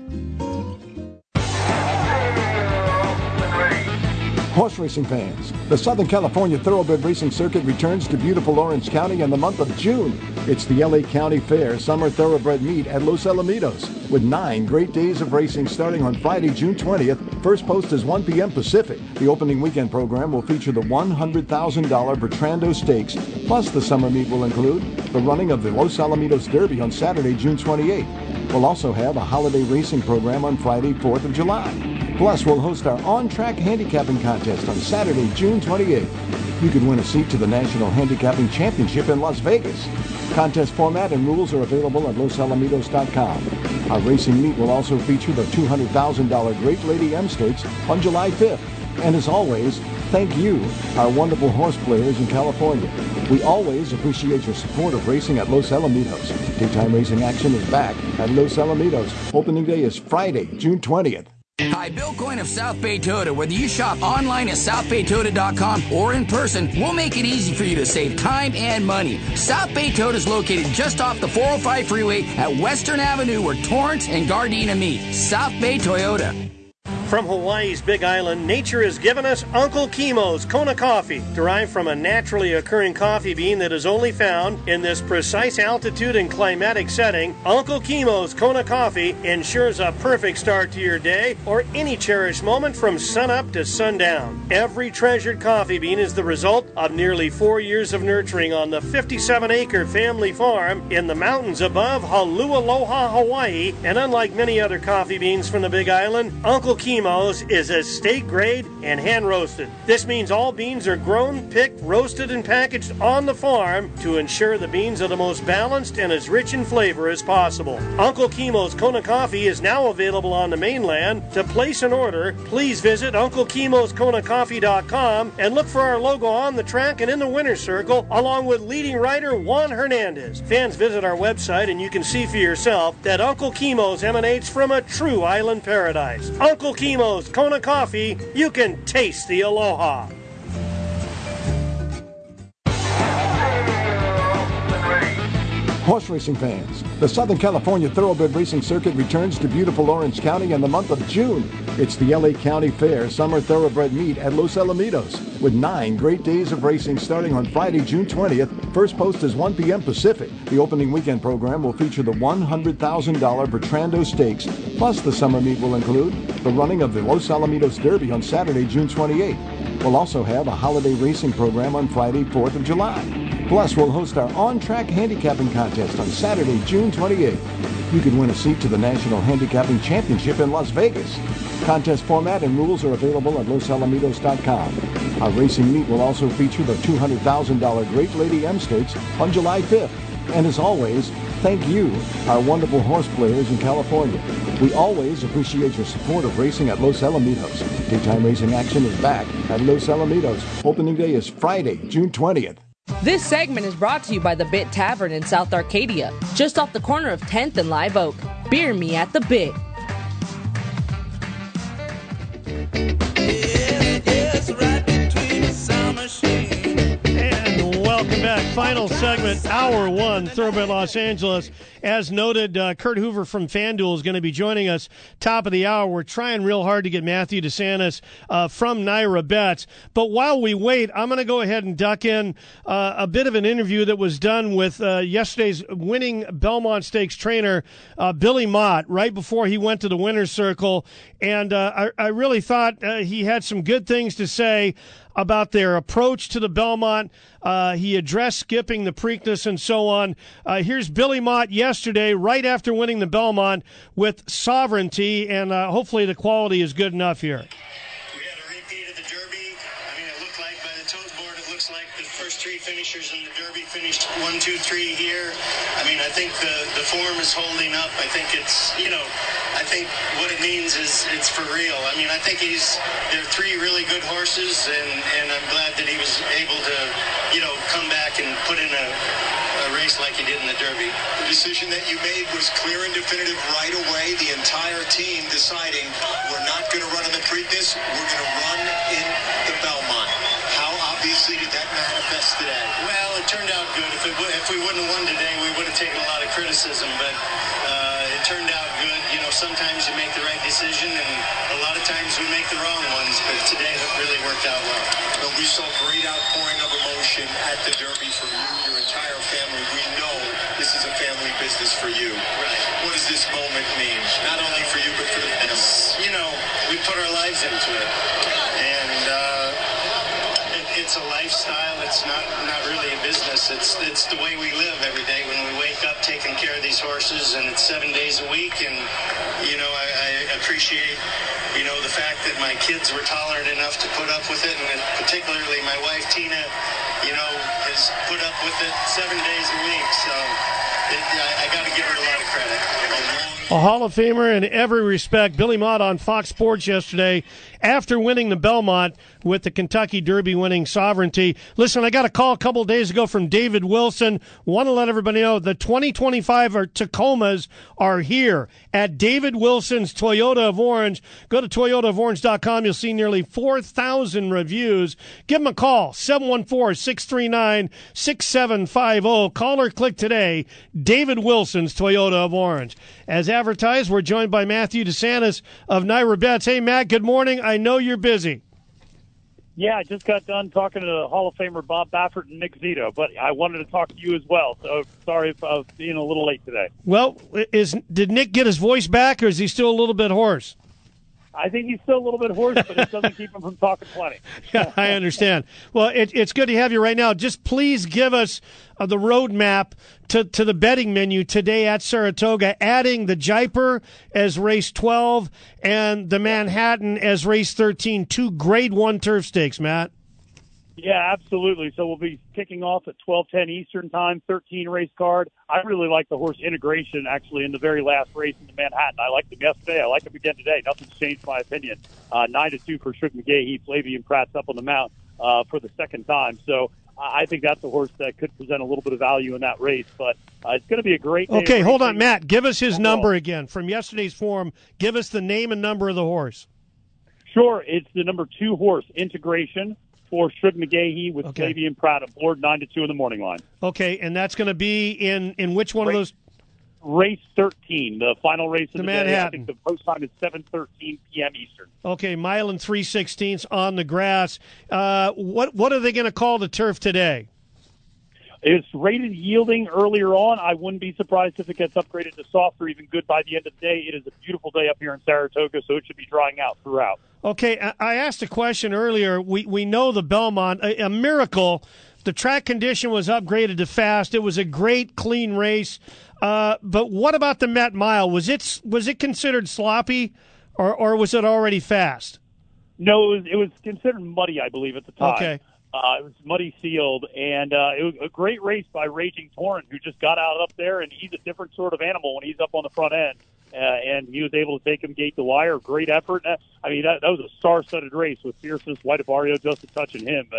Horse racing fans, the Southern California Thoroughbred Racing Circuit returns to beautiful Orange County in the month of June. It's the L A County Fair Summer Thoroughbred Meet at Los Alamitos, with nine great days of racing starting on Friday, June twentieth. First post is one p.m. Pacific. The opening weekend program will feature the one hundred thousand dollars Bertrando Stakes, plus the summer meet will include the running of the Los Alamitos Derby on Saturday, June twenty-eighth. We'll also have a holiday racing program on Friday, fourth of July. Plus, we'll host our on-track handicapping contest on Saturday, June twenty-eighth. You can win a seat to the National Handicapping Championship in Las Vegas. Contest format and rules are available at Los Alamitos dot com. Our racing meet will also feature the two hundred thousand dollars Great Lady M Stakes on July fifth. And as always, thank you, our wonderful horse players in California. We always appreciate your support of racing at Los Alamitos. Daytime racing action is back at Los Alamitos. Opening day is Friday, June twentieth. Hi, Bill Coyne of South Bay Toyota. Whether you shop online at South Bay Toyota dot com or in person, we'll make it easy for you to save time and money. South Bay Toyota is located just off the four oh five freeway at Western Avenue where Torrance and Gardena meet. South Bay Toyota. From Hawaii's Big Island, nature has given us Uncle Kimo's Kona coffee, derived from a naturally occurring coffee bean that is only found in this precise altitude and climatic setting. Uncle Kimo's Kona coffee ensures a perfect start to your day or any cherished moment from sunup to sundown. Every treasured coffee bean is the result of nearly four years of nurturing on the fifty-seven acre family farm in the mountains above Halu Aloha, Hawaii, and unlike many other coffee beans from the Big Island, Uncle Kimo's is estate grade and hand roasted. This means all beans are grown, picked, roasted, and packaged on the farm to ensure the beans are the most balanced and as rich in flavor as possible. Uncle Kimo's Kona coffee is now available on the mainland. To place an order, please visit Uncle Kimo's Kona Coffee dot com and look for our logo on the track and in the winner's circle, along with leading writer Juan Hernandez. Fans, visit our website and you can see for yourself that Uncle Kimo's emanates from a true island paradise. Uncle Kimo's Kona Coffee, you can taste the aloha. Horse racing fans, the Southern California Thoroughbred Racing Circuit returns to beautiful Orange County in the month of June. It's the L A County Fair Summer Thoroughbred Meet at Los Alamitos, with nine great days of racing starting on Friday, June twentieth. First post is one p.m. Pacific. The opening weekend program will feature the one hundred thousand dollars Bertrando Stakes, plus the summer meet will include the running of the Los Alamitos Derby on Saturday, June twenty-eighth. We'll also have a holiday racing program on Friday, fourth of July. Plus, we'll host our on-track handicapping contest on Saturday, June twenty-eighth. You can win a seat to the National Handicapping Championship in Las Vegas. Contest format and rules are available at Los Alamitos dot com. Our racing meet will also feature the two hundred thousand dollars Great Lady M Stakes on July fifth. And as always, thank you, our wonderful horse players in California. We always appreciate your support of racing at Los Alamitos. Daytime racing action is back at Los Alamitos. Opening day is Friday, June twentieth. This segment is brought to you by the Bit Tavern in South Arcadia, just off the corner of tenth and Live Oak. Beer me at the Bit. And welcome back. Final segment, hour one, Thoroughbred Los Angeles. as noted, uh, Kurt Hoover from FanDuel is going to be joining us top of the hour. We're trying real hard to get Matthew DeSantis uh, from Naira Bets. But while we wait, I'm going to go ahead and duck in uh, a bit of an interview that was done with uh, yesterday's winning Belmont Stakes trainer, uh, Billy Mott, right before he went to the winner's circle. And uh, I, I really thought uh, he had some good things to say about their approach to the Belmont. Uh, he addressed skipping the Preakness and so on. Uh, here's Billy Mott yesterday, right after winning the Belmont with Sovereignty, and uh, hopefully the quality is good enough here. We had a repeat of the Derby. I mean, it looked like by the tote board, it looks like the first three finishers in the Derby finished one, two, three here. I mean, I think the, the form is holding up. I think it's, you know, I think what it means is it's for real. I mean, I think he's, they're three really good horses, and, and I'm glad that he was able to, you know, come back and put in a, a race like he did in the Derby. The decision that you made was clear and definitive right away. The entire team deciding we're not going to run in the Preakness, we're going to run in the Belmont. How obviously did that manifest today? Well, it turned out good. If, it w- if we wouldn't have won today, we would have taken a lot of criticism, but uh, it turned out good. You know, sometimes you make the right decision, and a lot of times we make the wrong ones, but today it really worked out well. But we saw great outpouring of emotion at the Derby from you, your entire family. We know this is a family business for you. Right. What does this moment mean? Not only for you, but for the family. You know, we put our lives into it, and uh, it, it's a lifestyle. It's not not really a business. It's it's the way we live every day. When we wake up, taking care of these horses, and it's seven days a week. And you know, I, I appreciate, you know, the fact that my kids were tolerant enough to put up with it, and particularly my wife Tina, you know, has put up with it seven days a week. So it, I, I got to give her a lot of credit. A Hall of Famer in every respect. Billy Mott on Fox Sports yesterday after winning the Belmont with the Kentucky Derby winning Sovereignty. Listen, I got a call a couple of days ago from David Wilson. Want to let everybody know the twenty twenty-five Tacomas are here at David Wilson's Toyota of Orange. Go to toyota of orange dot com. You'll see nearly four thousand reviews. Give them a call, seven one four, six three nine, six seven five zero. Call or click today, David Wilson's Toyota of Orange. As advertised, we're joined by Matthew DeSantis of Naira Bets. Hey, Matt, good morning. I know you're busy. Yeah, I just got done talking to Hall of Famer Bob Baffert and Nick Zito, but I wanted to talk to you as well, so sorry if I was being a little late today. Well, is did Nick get his voice back, or is he still a little bit hoarse? I think he's still a little bit hoarse, but it doesn't keep him from talking plenty. Yeah, I understand. Well, it, it's good to have you right now. Just please give us uh, the roadmap to, to the betting menu today at Saratoga, adding the Jaipur as race twelve and the Manhattan as race thirteen, two grade one turf stakes, Matt. Yeah, absolutely. So we'll be kicking off at twelve ten Eastern time, thirteen race card. I really like the horse Integration actually in the very last race in the Manhattan. I liked him yesterday. I like him again today. Nothing's changed my opinion. Uh, nine to two for Shug McGahee. Flavien Prat's up on the mount uh, for the second time. So I think that's a horse that could present a little bit of value in that race. But uh, it's going to be a great day. Okay, hold on, Matt. Give us his number again from yesterday's form. Give us the name and number of the horse. Sure. It's the number two horse, Integration, for Shug McGahee with Okay. Flavien Prat aboard nine to two in the morning line. Okay, and that's going to be in, in which one Race- of those? Race thirteen, the final race of The the, day. I Manhattan. think the post time is seven thirteen p.m. Eastern. Okay, mile and three sixteenths on the grass. Uh, what what are they going to call the turf today? It's rated yielding earlier on. I wouldn't be surprised if it gets upgraded to soft or even good by the end of the day. It is a beautiful day up here in Saratoga, so it should be drying out throughout. Okay, I- I asked a question earlier. We we know the Belmont, a, a miracle. The track condition was upgraded to fast. It was a great, clean race. Uh, but what about the Met Mile? Was it was it considered sloppy, or or was it already fast? No, it was, it was considered muddy, I believe, at the time. Okay. Uh, it was muddy sealed, and uh, it was a great race by Raging Torrent, who just got out up there, and he's a different sort of animal when he's up on the front end. Uh, and he was able to take him gate to wire. Great effort. Uh, I mean, that, that was a star-studded race with Fierceness, White Avario just a touching him. But, uh,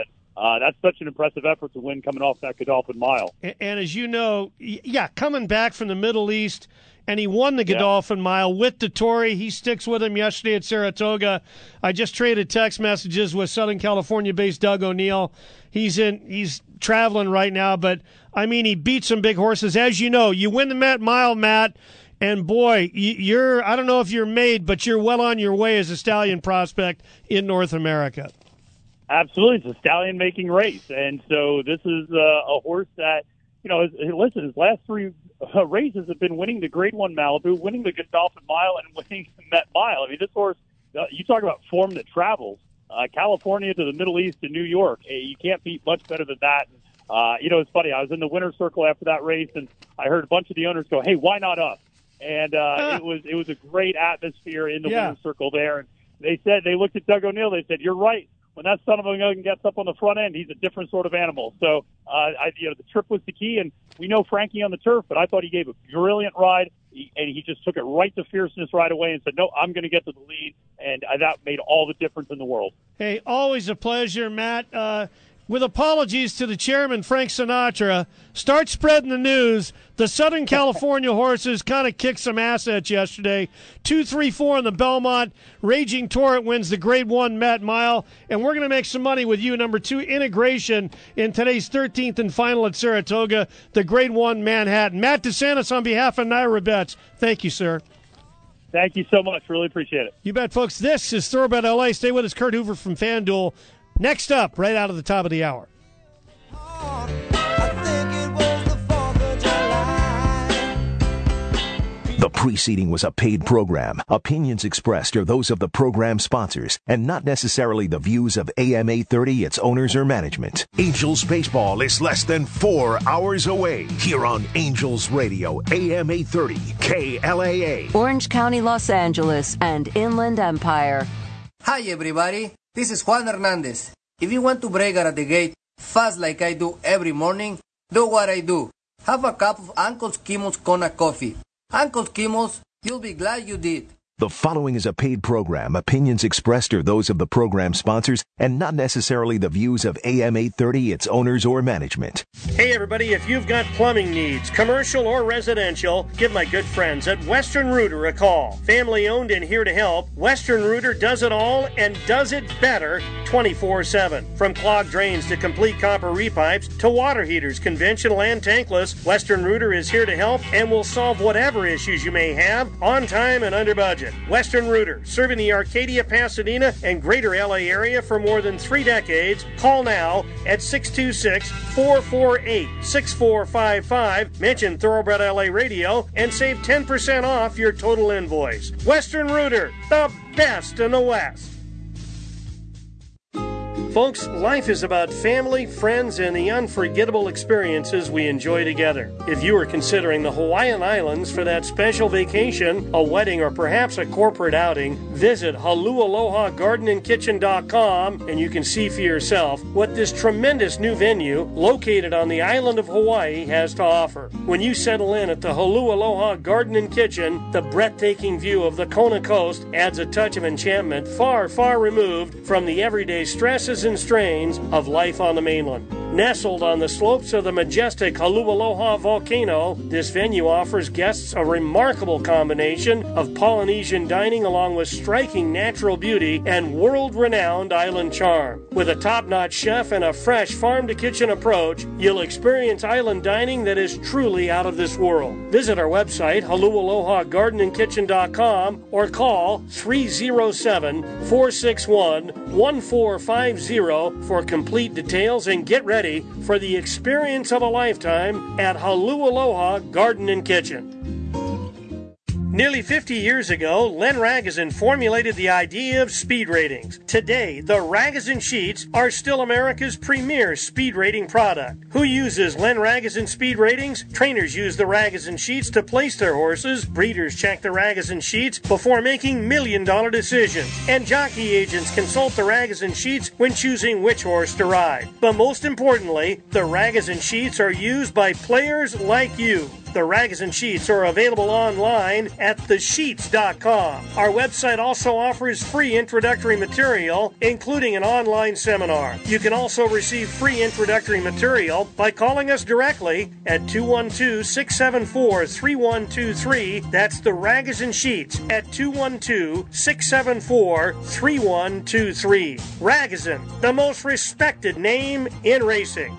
uh, that's such an impressive effort to win coming off that Godolphin Mile. And, and as you know, yeah, coming back from the Middle East, and he won the Godolphin yeah. Mile with Dettori. He sticks with him yesterday at Saratoga. I just traded text messages with Southern California-based Doug O'Neill. He's in. He's traveling right now, but I mean, he beat some big horses. As you know, you win the Met Mile, Matt, and boy, you're. I don't know if you're made, but you're well on your way as a stallion prospect in North America. Absolutely, it's a stallion-making race, and so this is uh, a horse that, you know, listen, his last three uh, races have been winning the Grade One Malibu, winning the Godolphin Mile, and winning the Met Mile. I mean, this horse, uh, you talk about form that travels. Uh, California to the Middle East to New York, you can't beat much better than that. Uh, you know, it's funny. I was in the winner's circle after that race, and I heard a bunch of the owners go, "Hey, why not us?" And uh, ah. it was it was a great atmosphere in the yeah. winner's circle there. And they said they looked at Doug O'Neill. They said, "You're right. When that son of a gun gets up on the front end, he's a different sort of animal." So, uh, I, you know, the trip was the key, and we know Frankie on the turf, but I thought he gave a brilliant ride, he, and he just took it right to fierceness right away and said, "No, I'm going to get to the lead," and uh, that made all the difference in the world. Hey, always a pleasure, Matt. Uh, with apologies to the chairman, Frank Sinatra, start spreading the news. The Southern California horses kind of kicked some assets yesterday. Two, three, four in the Belmont. Raging Torrent wins the Grade One Met Mile. And we're going to make some money with you. Number two, Integration in today's thirteenth and final at Saratoga, the Grade One Manhattan. Matt DeSantis on behalf of Naira Bets. Thank you, sir. Thank you so much. Really appreciate it. You bet, folks. This is Thoroughbred L A. Stay with us. Kurt Hoover from FanDuel. Next up, right out of the top of the hour. The preceding was a paid program. Opinions expressed are those of the program sponsors and not necessarily the views of A M eight thirty, its owners, or management. Angels baseball is less than four hours away here on Angels Radio, A M eight thirty, K L A A. Orange County, Los Angeles, and Inland Empire. Hi, everybody. This is Juan Hernandez. If you want to break out of the gate fast like I do every morning, do what I do. Have a cup of Uncle Skimmel's Kona coffee. Uncle Skimmel's, you'll be glad you did. The following is a paid program. Opinions expressed are those of the program sponsors and not necessarily the views of A M eight thirty, its owners, or management. Hey, everybody, if you've got plumbing needs, commercial or residential, give my good friends at Western Rooter a call. Family owned and here to help, Western Rooter does it all and does it better twenty-four seven. From clogged drains to complete copper repipes to water heaters, conventional and tankless, Western Rooter is here to help and will solve whatever issues you may have on time and under budget. Western Rooter, serving the Arcadia, Pasadena, and greater L A area for more than three decades. Call now at six two six, four four eight, six four five five. Mention Thoroughbred L A Radio and save ten percent off your total invoice. Western Rooter, the best in the West. Folks, life is about family, friends, and the unforgettable experiences we enjoy together. If you are considering the Hawaiian Islands for that special vacation, a wedding, or perhaps a corporate outing, visit Halualoha Garden and Kitchen dot com and you can see for yourself what this tremendous new venue located on the island of Hawaii has to offer. When you settle in at the Halualoha Garden and Kitchen, the breathtaking view of the Kona coast adds a touch of enchantment far, far removed from the everyday stresses and strains of life on the mainland. Nestled on the slopes of the majestic Halualoha volcano, this venue offers guests a remarkable combination of Polynesian dining along with striking natural beauty and world-renowned island charm. With a top-notch chef and a fresh farm-to-kitchen approach, you'll experience island dining that is truly out of this world. Visit our website, Halualoha Garden and Kitchen dot com, or call three oh seven, four six one, one four five zero for complete details and get ready for the experience of a lifetime at Halualoha Garden and Kitchen. Nearly fifty years ago, Len Ragozin formulated the idea of speed ratings. Today, the Ragozin Sheets are still America's premier speed rating product. Who uses Len Ragozin speed ratings? Trainers use the Ragozin Sheets to place their horses. Breeders check the Ragozin Sheets before making million-dollar decisions. And jockey agents consult the Ragozin Sheets when choosing which horse to ride. But most importantly, the Ragozin Sheets are used by players like you. The Ragozin Sheets are available online at the sheets dot com. Our website also offers free introductory material, including an online seminar. You can also receive free introductory material by calling us directly at two one two, six seven four, three one two three. That's the Ragozin Sheets at two one two, six seven four, three one two three. Ragozin, the most respected name in racing.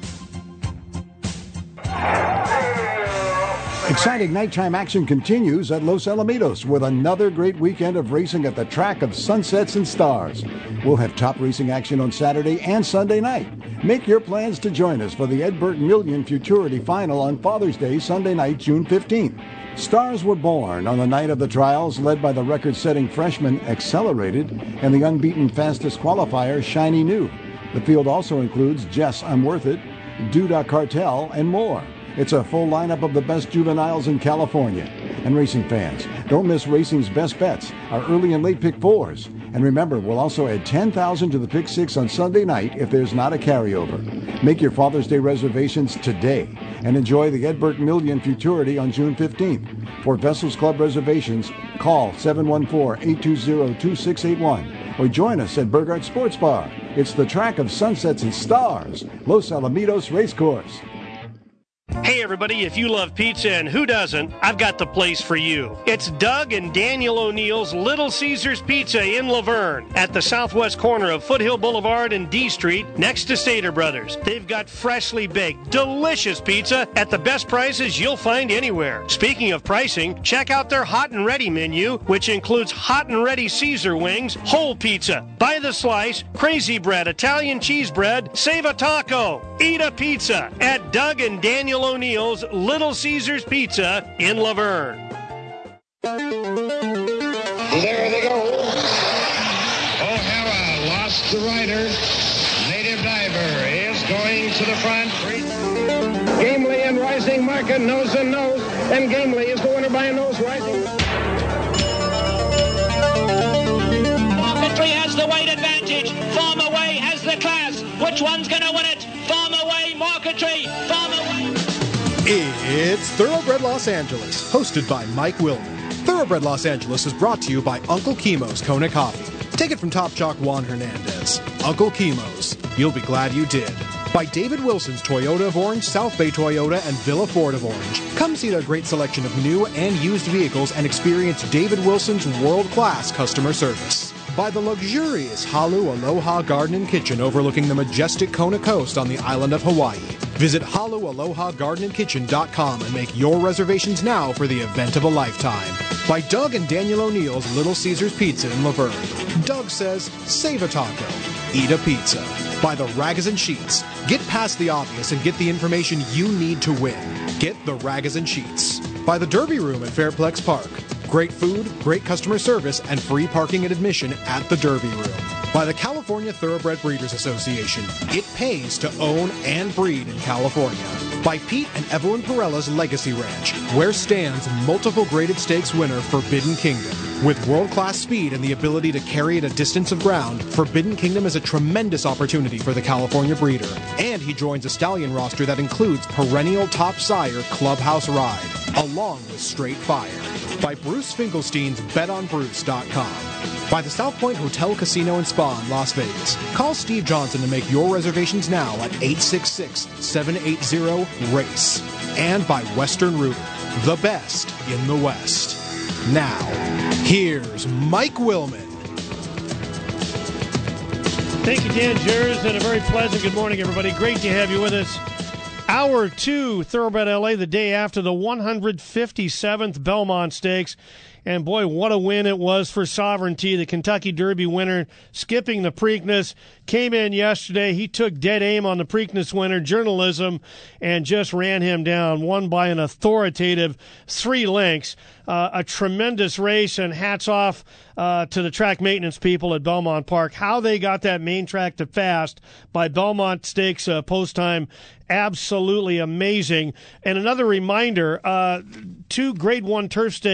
Exciting nighttime action continues at Los Alamitos with another great weekend of racing at the track of Sunsets and Stars. We'll have top racing action on Saturday and Sunday night. Make your plans to join us for the Ed Burton Million Futurity Final on Father's Day, Sunday night, June fifteenth. Stars were born on the night of the trials, led by the record-setting freshman Accelerated and the unbeaten fastest qualifier, Shiny New. The field also includes Jess I'm Worth It, Duda Cartel, and more. It's a full lineup of the best juveniles in California. And racing fans, don't miss racing's best bets, our early and late pick fours. And remember, we'll also add ten thousand dollars to the pick six on Sunday night if there's not a carryover. Make your Father's Day reservations today and enjoy the Ed Burton Million Futurity on June fifteenth. For Vessels Club reservations, call seven one four, eight two zero, two six eight one or join us at Burghardt Sports Bar. It's the track of Sunsets and Stars, Los Alamitos Racecourse. Hey everybody, if you love pizza, and who doesn't, I've got the place for you. It's Doug and Daniel O'Neill's Little Caesars Pizza in Laverne at the southwest corner of Foothill Boulevard and D Street next to Stater Brothers. They've got freshly baked, delicious pizza at the best prices you'll find anywhere. Speaking of pricing, check out their hot and ready menu, which includes hot and ready Caesar wings, whole pizza, by the slice, crazy bread, Italian cheese bread, save a taco, eat a pizza at Doug and Daniel O'Neill's Little Caesars Pizza in Laverne. There they go. O'Hara lost the rider. Native Diver is going to the front. Gamely and Rising Market nose and nose, and Gamely is the winner by a nose. Rising. Marketry has the weight advantage. Farmer Way has the class. Which one's going to win it? Farmer Way, Marketry, Farmer Way. It's Thoroughbred Los Angeles, hosted by Mike Willman. Thoroughbred Los Angeles is brought to you by Uncle Chemo's Kona Coffee. Take it from Top Chalk Juan Hernandez. Uncle Chemo's. You'll be glad you did. By David Wilson's Toyota of Orange, South Bay Toyota, and Villa Ford of Orange. Come see their great selection of new and used vehicles and experience David Wilson's world-class customer service. By the luxurious Halu Aloha Garden and Kitchen overlooking the majestic Kona coast on the island of Hawaii. Visit halu aloha garden and kitchen dot com and make your reservations now for the event of a lifetime. By Doug and Daniel O'Neill's Little Caesars Pizza in Laverne. Doug says, save a taco, eat a pizza. By the Ragozin Sheets. Get past the obvious and get the information you need to win. Get the Ragozin Sheets. By the Derby Room at Fairplex Park. Great food, great customer service, and free parking and admission at the Derby Room. By the California Thoroughbred Breeders Association. It pays to own and breed in California. By Pete and Evelyn Perella's Legacy Ranch, where stands multiple graded stakes winner Forbidden Kingdom. With world-class speed and the ability to carry at a distance of ground, Forbidden Kingdom is a tremendous opportunity for the California breeder. And he joins a stallion roster that includes perennial top sire Clubhouse Ride, along with Straight Fire. By Bruce Finkelstein's bet on bruce dot com. By the South Point Hotel, Casino, and Spa in Las Vegas. Call Steve Johnson to make your reservations now at eight six six, seven eight zero, RACE. And by Western Rooter, the best in the West. Now, here's Mike Willman. Thank you, Dan Jers, and a very pleasant good morning, everybody. Great to have you with us. Hour two, Thoroughbred L A, the day after the one hundred fifty-seventh Belmont Stakes. And boy, what a win it was for Sovereignty, the Kentucky Derby winner, skipping the Preakness. Came in yesterday. He took dead aim on the Preakness winner, Journalism, and just ran him down. Won by an authoritative three lengths. Uh, a tremendous race, and hats off uh, to the track maintenance people at Belmont Park. How they got that main track to fast by Belmont Stakes uh, post time, absolutely amazing. And another reminder, uh, two Grade One Turf Stakes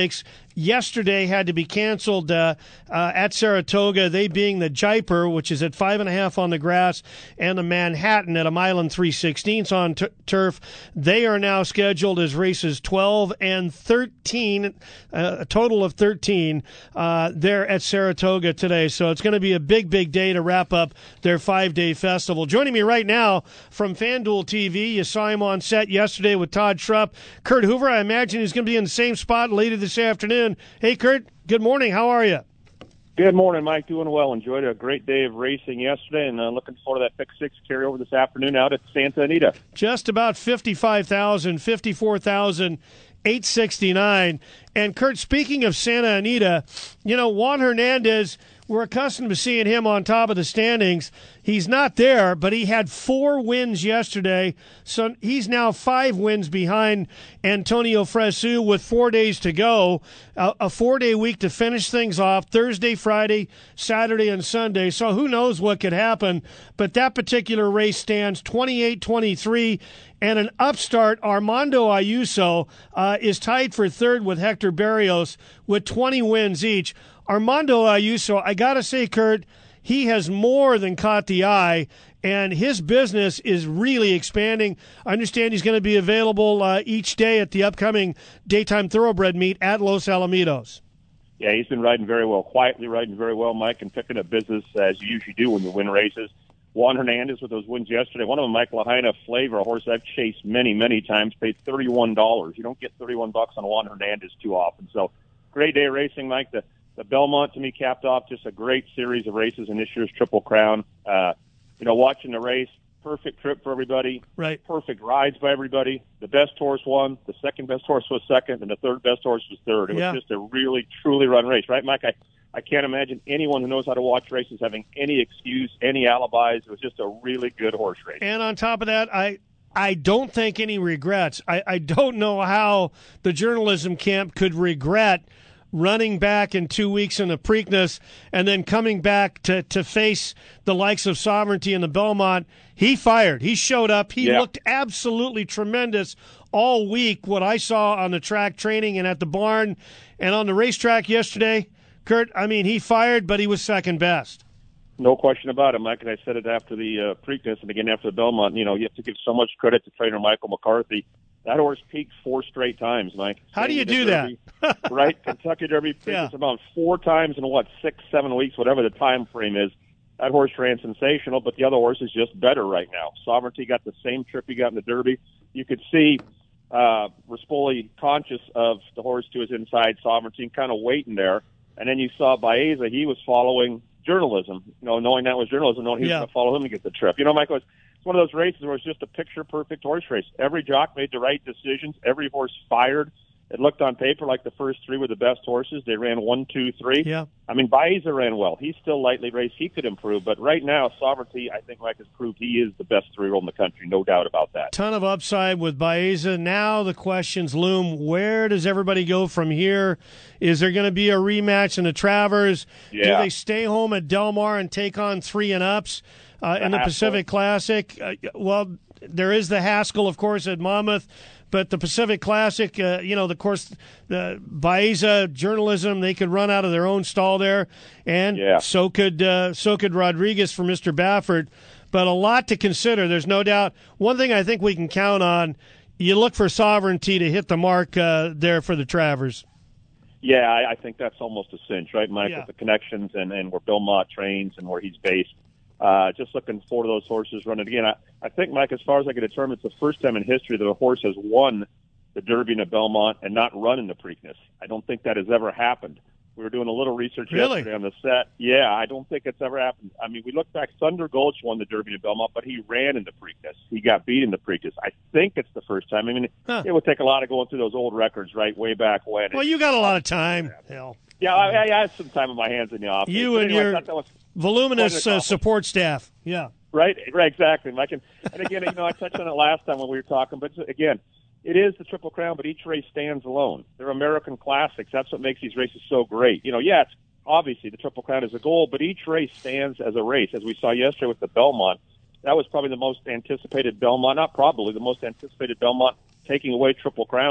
yesterday had to be canceled uh, uh, at Saratoga, they being the Jaipur, which is at five and a half on the grass, and the Manhattan at a mile and three sixteenths on t- turf. They are now scheduled as races twelve and thirteen, uh, a total of thirteen uh, there at Saratoga today. So it's going to be a big, big day to wrap up their five-day festival. Joining me right now from FanDuel T V, you saw him on set yesterday with Todd Schrupp. Kurt Hoover, I imagine he's going to be in the same spot later this afternoon. Hey, Kurt, good morning. How are you? Good morning, Mike. Doing well. Enjoyed a great day of racing yesterday, and uh, looking forward to that Pick Six carryover this afternoon out at Santa Anita. Just about fifty-five thousand, fifty-four thousand eight hundred sixty-nine. And, Kurt, speaking of Santa Anita, you know, Juan Hernandez, we're accustomed to seeing him on top of the standings. He's not there, but he had four wins yesterday, so he's now five wins behind Antonio Fresu with four days to go. Uh, a four-day week to finish things off, Thursday, Friday, Saturday, and Sunday. So who knows what could happen, but that particular race stands twenty-eight twenty-three, and an upstart, Armando Ayuso, uh, is tied for third with Hector Barrios with twenty wins each. Armando Ayuso, I got to say, Kurt, he has more than caught the eye, and his business is really expanding. I understand he's going to be available uh, each day at the upcoming Daytime Thoroughbred meet at Los Alamitos. Yeah, he's been riding very well, quietly riding very well, Mike, and picking up business as you usually do when you win races. Juan Hernandez with those wins yesterday. One of them, Mike Lahaina Flavor, a horse I've chased many, many times, paid thirty-one dollars. You don't get thirty-one bucks on Juan Hernandez too often. So great day of racing, Mike. The The Belmont, to me, capped off just a great series of races in this year's Triple Crown. Uh, you know, watching the race, perfect trip for everybody. Right. Perfect rides by everybody. The best horse won. The second best horse was second, and the third best horse was third. It yeah. was just a really, truly run race, right, Mike? I, I can't imagine anyone who knows how to watch races having any excuse, any alibis. It was just a really good horse race. And on top of that, I I don't think any regrets. I, I don't know how the journalism camp could regret running back in two weeks in the Preakness and then coming back to, to face the likes of Sovereignty and the Belmont. He fired. He showed up. He yeah. looked absolutely tremendous all week, what I saw on the track training and at the barn and on the racetrack yesterday. Kurt, I mean, he fired, but he was second best. No question about it, Mike, and I said it after the uh, Preakness and again after the Belmont. You know, you have to give so much credit to trainer Michael McCarthy. That horse peaked four straight times, Mike. How do you do Derby, that? Right? Kentucky Derby peaked Yeah. about four times in, what, six, seven weeks, whatever the time frame is. That horse ran sensational, but the other horse is just better right now. Sovereignty got the same trip he got in the Derby. You could see uh, Rispoli conscious of the horse to his inside, Sovereignty, and kind of waiting there. And then you saw Baeza, he was following journalism, you know, knowing that was journalism, knowing he was Yeah. going to follow him to get the trip. You know, Michael, it's one of those races where it's just a picture-perfect horse race. Every jock made the right decisions. Every horse fired. It looked on paper like the first three were the best horses. They ran one, two, three. Yeah. I mean, Baeza ran well. He's still lightly raced. He could improve. But right now, Sovereignty, I think Mike has proved he is the best three-year-old in the country. No doubt about that. Ton of upside with Baeza. Now the questions loom. Where does everybody go from here? Is there going to be a rematch in the Travers? Yeah. Do they stay home at Del Mar and take on three and ups uh, in the Haskell. Pacific Classic? Uh, well, there is the Haskell, of course, at Monmouth. But the Pacific Classic, uh, you know, of course, the Baeza journalism, they could run out of their own stall there, and Yeah. so could uh, so could Rodriguez for Mister Baffert. But a lot to consider. There's no doubt. One thing I think we can count on, you look for Sovereignty to hit the mark uh, there for the Travers. Yeah, I, I think that's almost a cinch, right, Mike, Yeah. with the connections and, and where Bill Mott trains and where he's based. Uh, just looking forward to those horses running again. I, I think, Mike, as far as I can determine, it's the first time in history that a horse has won the Derby and the Belmont and not run in the Preakness. I don't think that has ever happened. We were doing a little research Really? yesterday on the set. Yeah, I don't think it's ever happened. I mean, we look back, Thunder Gulch won the Derby and Belmont, but he ran in the Preakness. He got beat in the Preakness. I think it's the first time. I mean, Huh. it would take a lot of going through those old records, right, way back when. Well, you got a lot of time. Hell. Yeah, I, I had some time on my hands in the office. You But and anyway, I your thought that was voluminous quite an uh, accomplishment. support staff. Yeah. Right, right, exactly, Mike. And, and again, you know, I touched on it last time when we were talking, but again, it is the Triple Crown, but each race stands alone. They're American classics. That's what makes these races so great. You know, yeah, it's obviously the Triple Crown is a goal, but each race stands as a race. As we saw yesterday with the Belmont, that was probably the most anticipated Belmont, not probably, the most anticipated Belmont taking away Triple Crowns in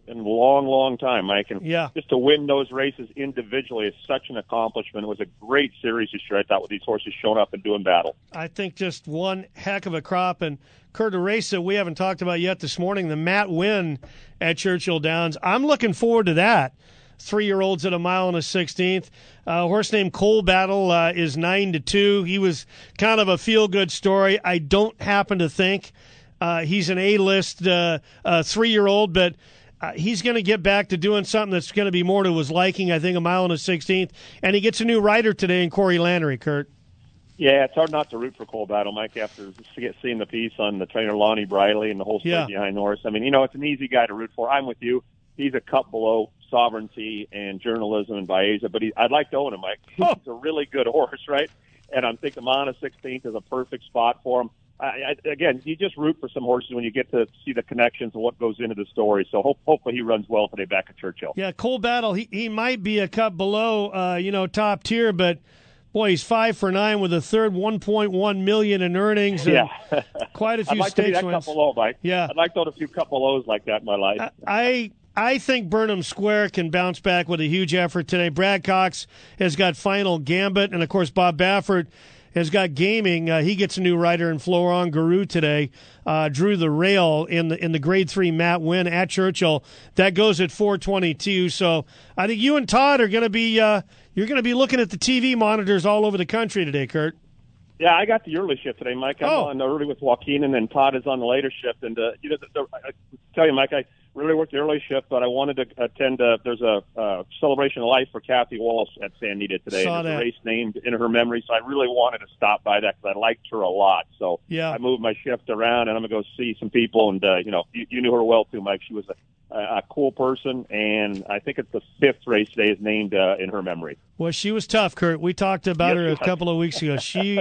in a long, long time, Mike. And yeah. just to win those races individually is such an accomplishment. It was a great series this year, I thought, with these horses showing up and doing battle. I think just one heck of a crop. And Kurt, a race that we haven't talked about yet this morning, the Matt Winn at Churchill Downs. I'm looking forward to that. Three-year-olds at a mile and a sixteenth. Uh, a horse named Coal Battle uh, is nine to two. He was kind of a feel-good story. I don't happen to think uh, he's an A-list uh, uh, three-year-old, but uh, he's going to get back to doing something that's going to be more to his liking, I think, a mile and a sixteenth. And he gets a new rider today in Corey Landry, Kurt. Yeah, it's hard not to root for Coal Battle, Mike, after seeing the piece on the trainer Lonnie Briley and the whole story yeah. behind the horse. I mean, you know, it's an easy guy to root for. I'm with you. He's a cut below sovereignty and journalism and Baeza, but he, I'd like to own him, Mike. He's oh. a really good horse, right? And I'm thinking Mana sixteenth is a perfect spot for him. I, I, again, you just root for some horses when you get to see the connections and what goes into the story. So hope, hopefully he runs well today back at Churchill. Yeah, Coal Battle, he, he might be a cut below, uh, you know, top tier, but boy, he's five for nine with a third, one point one million in earnings. And yeah, quite a few I'd like stakes to be that wins. Cut below, Mike. Yeah, I'd like to own a few cut belows like that in my life. I. I I think Burnham Square can bounce back with a huge effort today. Brad Cox has got Final Gambit, and, of course, Bob Baffert has got Gaming. Uh, he gets a new rider in Florent Guru today. Uh, drew the rail in the in the Grade three Matt Winn at Churchill. That goes at four twenty-two. So I think you and Todd are going to be uh, you're going to be looking at the T V monitors all over the country today, Kurt. Yeah, I got the early shift today, Mike. I'm oh. on early with Joaquin, and then Todd is on the later shift. And, uh, you know, the, the, I tell you, Mike, I really worked the early shift, but I wanted to attend. Uh, there's a uh, celebration of life for Kathy Walsh at San Anita today. Saw There's that. a race named in her memory, so I really wanted to stop by that because I liked her a lot. So yeah. I moved my shift around, and I'm going to go see some people. And, uh, you know, you, you knew her well, too, Mike. She was a, a, a cool person, and I think it's the fifth race today is named uh, in her memory. Well, she was tough, Kurt. We talked about yes, her a couple of weeks ago. She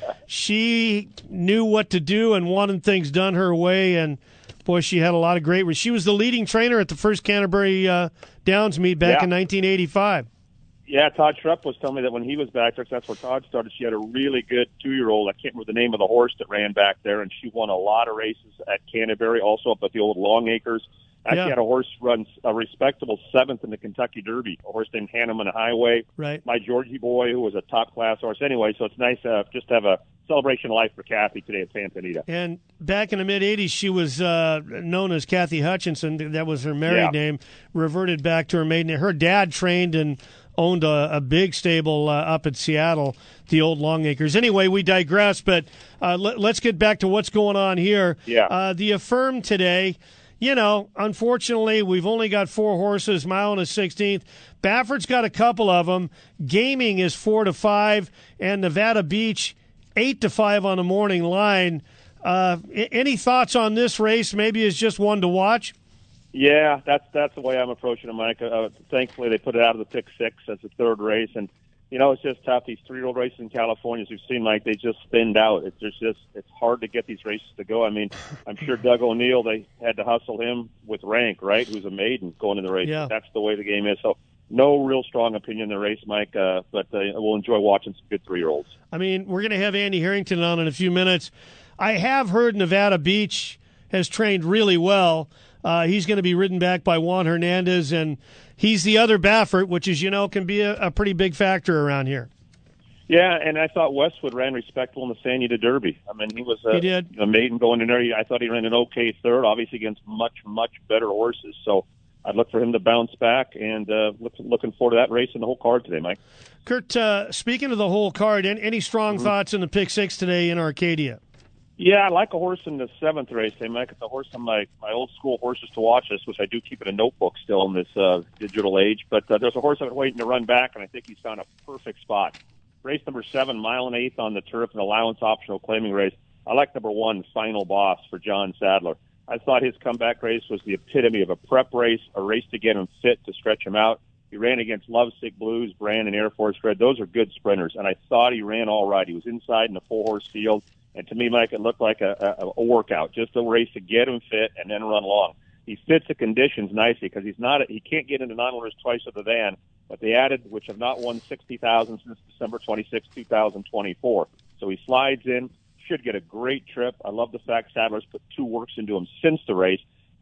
she knew what to do and wanted things done her way, and boy, she had a lot of great. She was the leading trainer at the first Canterbury uh, Downs meet back yeah. in nineteen eighty-five. Yeah, Todd Schrupp was telling me that when he was back there, 'cause that's where Todd started, she had a really good two-year-old. I can't remember the name of the horse that ran back there, and she won a lot of races at Canterbury, also up at the old Long Acres. Actually yeah. had a horse run a respectable seventh in the Kentucky Derby, a horse named Hanneman Highway. Right. My Georgie boy, who was a top-class horse. Anyway, so it's nice uh, just to have a celebration of life for Kathy today at Santa Anita. And back in the mid-eighties, she was uh, known as Kathy Hutchinson. That was her married yeah. name. Reverted back to her maiden name. Her dad trained and owned a, a big stable uh, up at Seattle, the old Long Acres. Anyway, we digress, but uh, let, let's get back to what's going on here. Yeah. Uh, the Affirm today, you know, unfortunately, we've only got four horses, mile and a sixteenth. Baffert's got a couple of them. Gaming is four to five, and Nevada Beach eight to five on the morning line. Uh, any thoughts on this race? Maybe it's just one to watch. Yeah, that's that's the way I'm approaching it, Mike. Uh, thankfully, they put it out of the pick six as the third race, and you know it's just tough. These three-year-old races in California, as we've seen, Mike, they just thinned out. It's just, just it's hard to get these races to go. I mean, I'm sure Doug O'Neill, they had to hustle him with Rank, right, who's a maiden going in the race. Yeah. That's the way the game is. So no real strong opinion in the race, Mike, uh, but uh, we'll enjoy watching some good three-year-olds. I mean, we're going to have Andy Harrington on in a few minutes. I have heard Nevada Beach has trained really well. Uh, he's going to be ridden back by Juan Hernandez, and he's the other Baffert, which, as you know, can be a, a pretty big factor around here. Yeah, and I thought Westwood ran respectable in the San Anita Derby. I mean, he was a, he did. a maiden going in there. I thought he ran an okay third, obviously against much, much better horses. So I'd look for him to bounce back, and uh, look, looking forward to that race and the whole card today, Mike. Kurt, uh, speaking of the whole card, any strong mm-hmm. thoughts in the pick six today in Arcadia? Yeah, I like a horse in the seventh race. They make it the horse on my, my old school horses to watch this, which I do keep in a notebook still in this uh, digital age. But uh, there's a horse I've been waiting to run back, and I think he's found a perfect spot. Race number seven, mile and eighth on the turf, an allowance optional claiming race. I like number one, Final Boss for John Sadler. I thought his comeback race was the epitome of a prep race, a race to get him fit, to stretch him out. He ran against Lovesick Blues, Brand, and Air Force Red. Those are good sprinters, and I thought he ran all right. He was inside in the four-horse field. And to me, Mike, it looked like a, a, a workout, just a race to get him fit and then run long. He fits the conditions nicely because he's not, he can't get into non-winners twice of the van, but they added, which have not won sixty thousand since December twenty-sixth, two thousand twenty-four. So he slides in, should get a great trip. I love the fact Sadler's put two works into him since the race.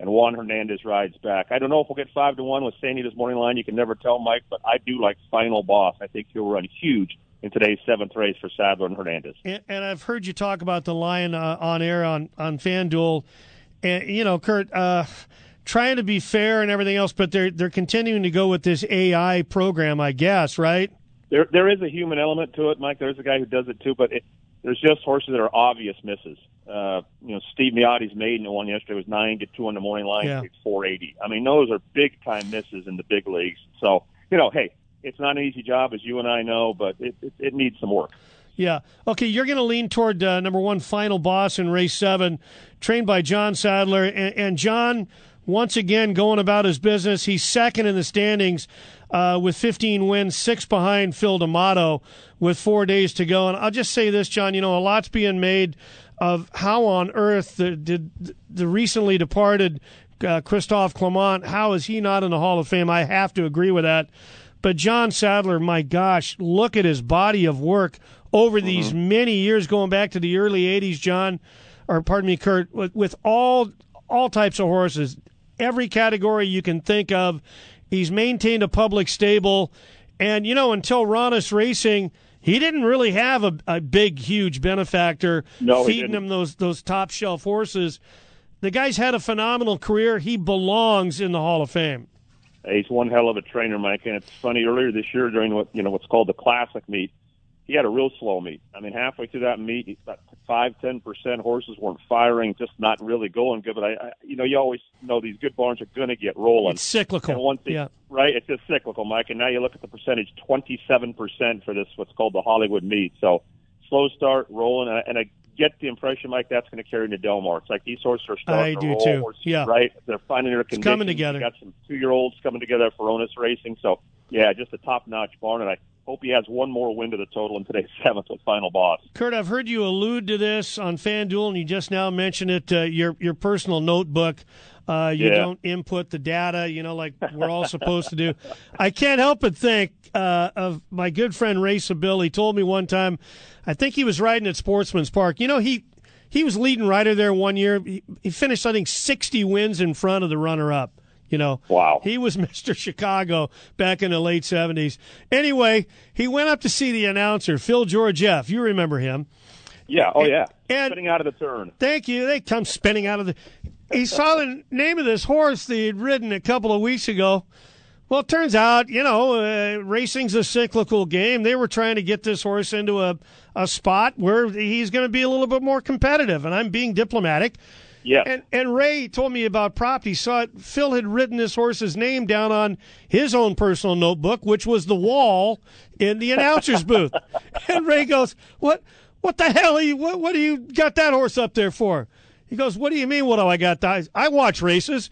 and Juan Hernandez rides back. I don't know if we'll get five to one with Sandy this morning line. You can never tell, Mike, but I do like Final Boss. I think he'll run huge in today's seventh race for Sadler and Hernandez. And, and I've heard you talk about the line uh, on air on, on FanDuel. And, you know, Kurt, uh, trying to be fair and everything else, but they're they're continuing to go with this A I program, I guess, right? There there is a human element to it, Mike. There's a guy who does it too, but it, there's just horses that are obvious misses. Uh, you know, Steve Miotti's maiden one yesterday was nine to two on the morning line, Yeah. four eighty. I mean, those are big time misses in the big leagues. So, you know, hey, it's not an easy job, as you and I know, but it it, it needs some work. Yeah. Okay, you're going to lean toward uh, number one, Final Boss in race seven, trained by John Sadler. And, and John, once again, going about his business. He's second in the standings uh, with fifteen wins, six behind Phil D'Amato with four days to go. And I'll just say this, John, you know, a lot's being made of how on earth the, did the recently departed uh, Christophe Clement, how is he not in the Hall of Fame? I have to agree with that. But John Sadler, my gosh, look at his body of work over mm-hmm. these many years, going back to the early eighties, John, or pardon me, Kurt, with, with all all types of horses, every category you can think of. He's maintained a public stable. And, you know, until Ronis Racing, he didn't really have a, a big, huge benefactor no, feeding him those those top-shelf horses. The guy's had a phenomenal career. He belongs in the Hall of Fame. He's one hell of a trainer, Mike. And it's funny, earlier this year during what you know what's called the Classic meet, he had a real slow meet. I mean, halfway through that meet, about five, ten percent horses weren't firing, just not really going good. But I, I you know, you always know these good barns are going to get rolling. It's cyclical, and once they, yeah. Right? It's just cyclical, Mike. And now you look at the percentage, twenty-seven percent for this what's called the Hollywood meet. So slow start, rolling, and I, and I get the impression, Mike, that's going to carry into Del Mar. It's like these horses are starting I to do roll. too. Horses, yeah, right. They're finding their conditions. It's coming together. You got some two-year-olds coming together for Ronis Racing. So yeah, just a top-notch barn, and I hope he has one more win to the total in today's seventh with Final Boss. Kurt, I've heard you allude to this on FanDuel, and you just now mentioned it. Uh, your your personal notebook. Uh, you Yeah. don't input the data, you know, like we're all supposed to do. I can't help but think uh, of my good friend Ray Seville. He told me one time, I think he was riding at Sportsman's Park. You know, he he was leading rider there one year. He, he finished, I think, sixty wins in front of the runner-up. You know, wow. He was Mister Chicago back in the late seventies. Anyway, he went up to see the announcer, Phil Georgieff. You remember him. Yeah, oh yeah. And, spinning out of the turn. Thank you. They come spinning out of the... He saw the name of this horse that he'd ridden a couple of weeks ago. Well, it turns out, you know, uh, racing's a cyclical game. They were trying to get this horse into a, a spot where he's going to be a little bit more competitive, and I'm being diplomatic. Yeah. And, and Ray told me about prop. He saw it. Phil had written this horse's name down on his own personal notebook, which was the wall in the announcer's booth. And Ray goes, what What the hell are you, what, what do you got that horse up there for? He goes, what do you mean, what do I got? I, I watch races.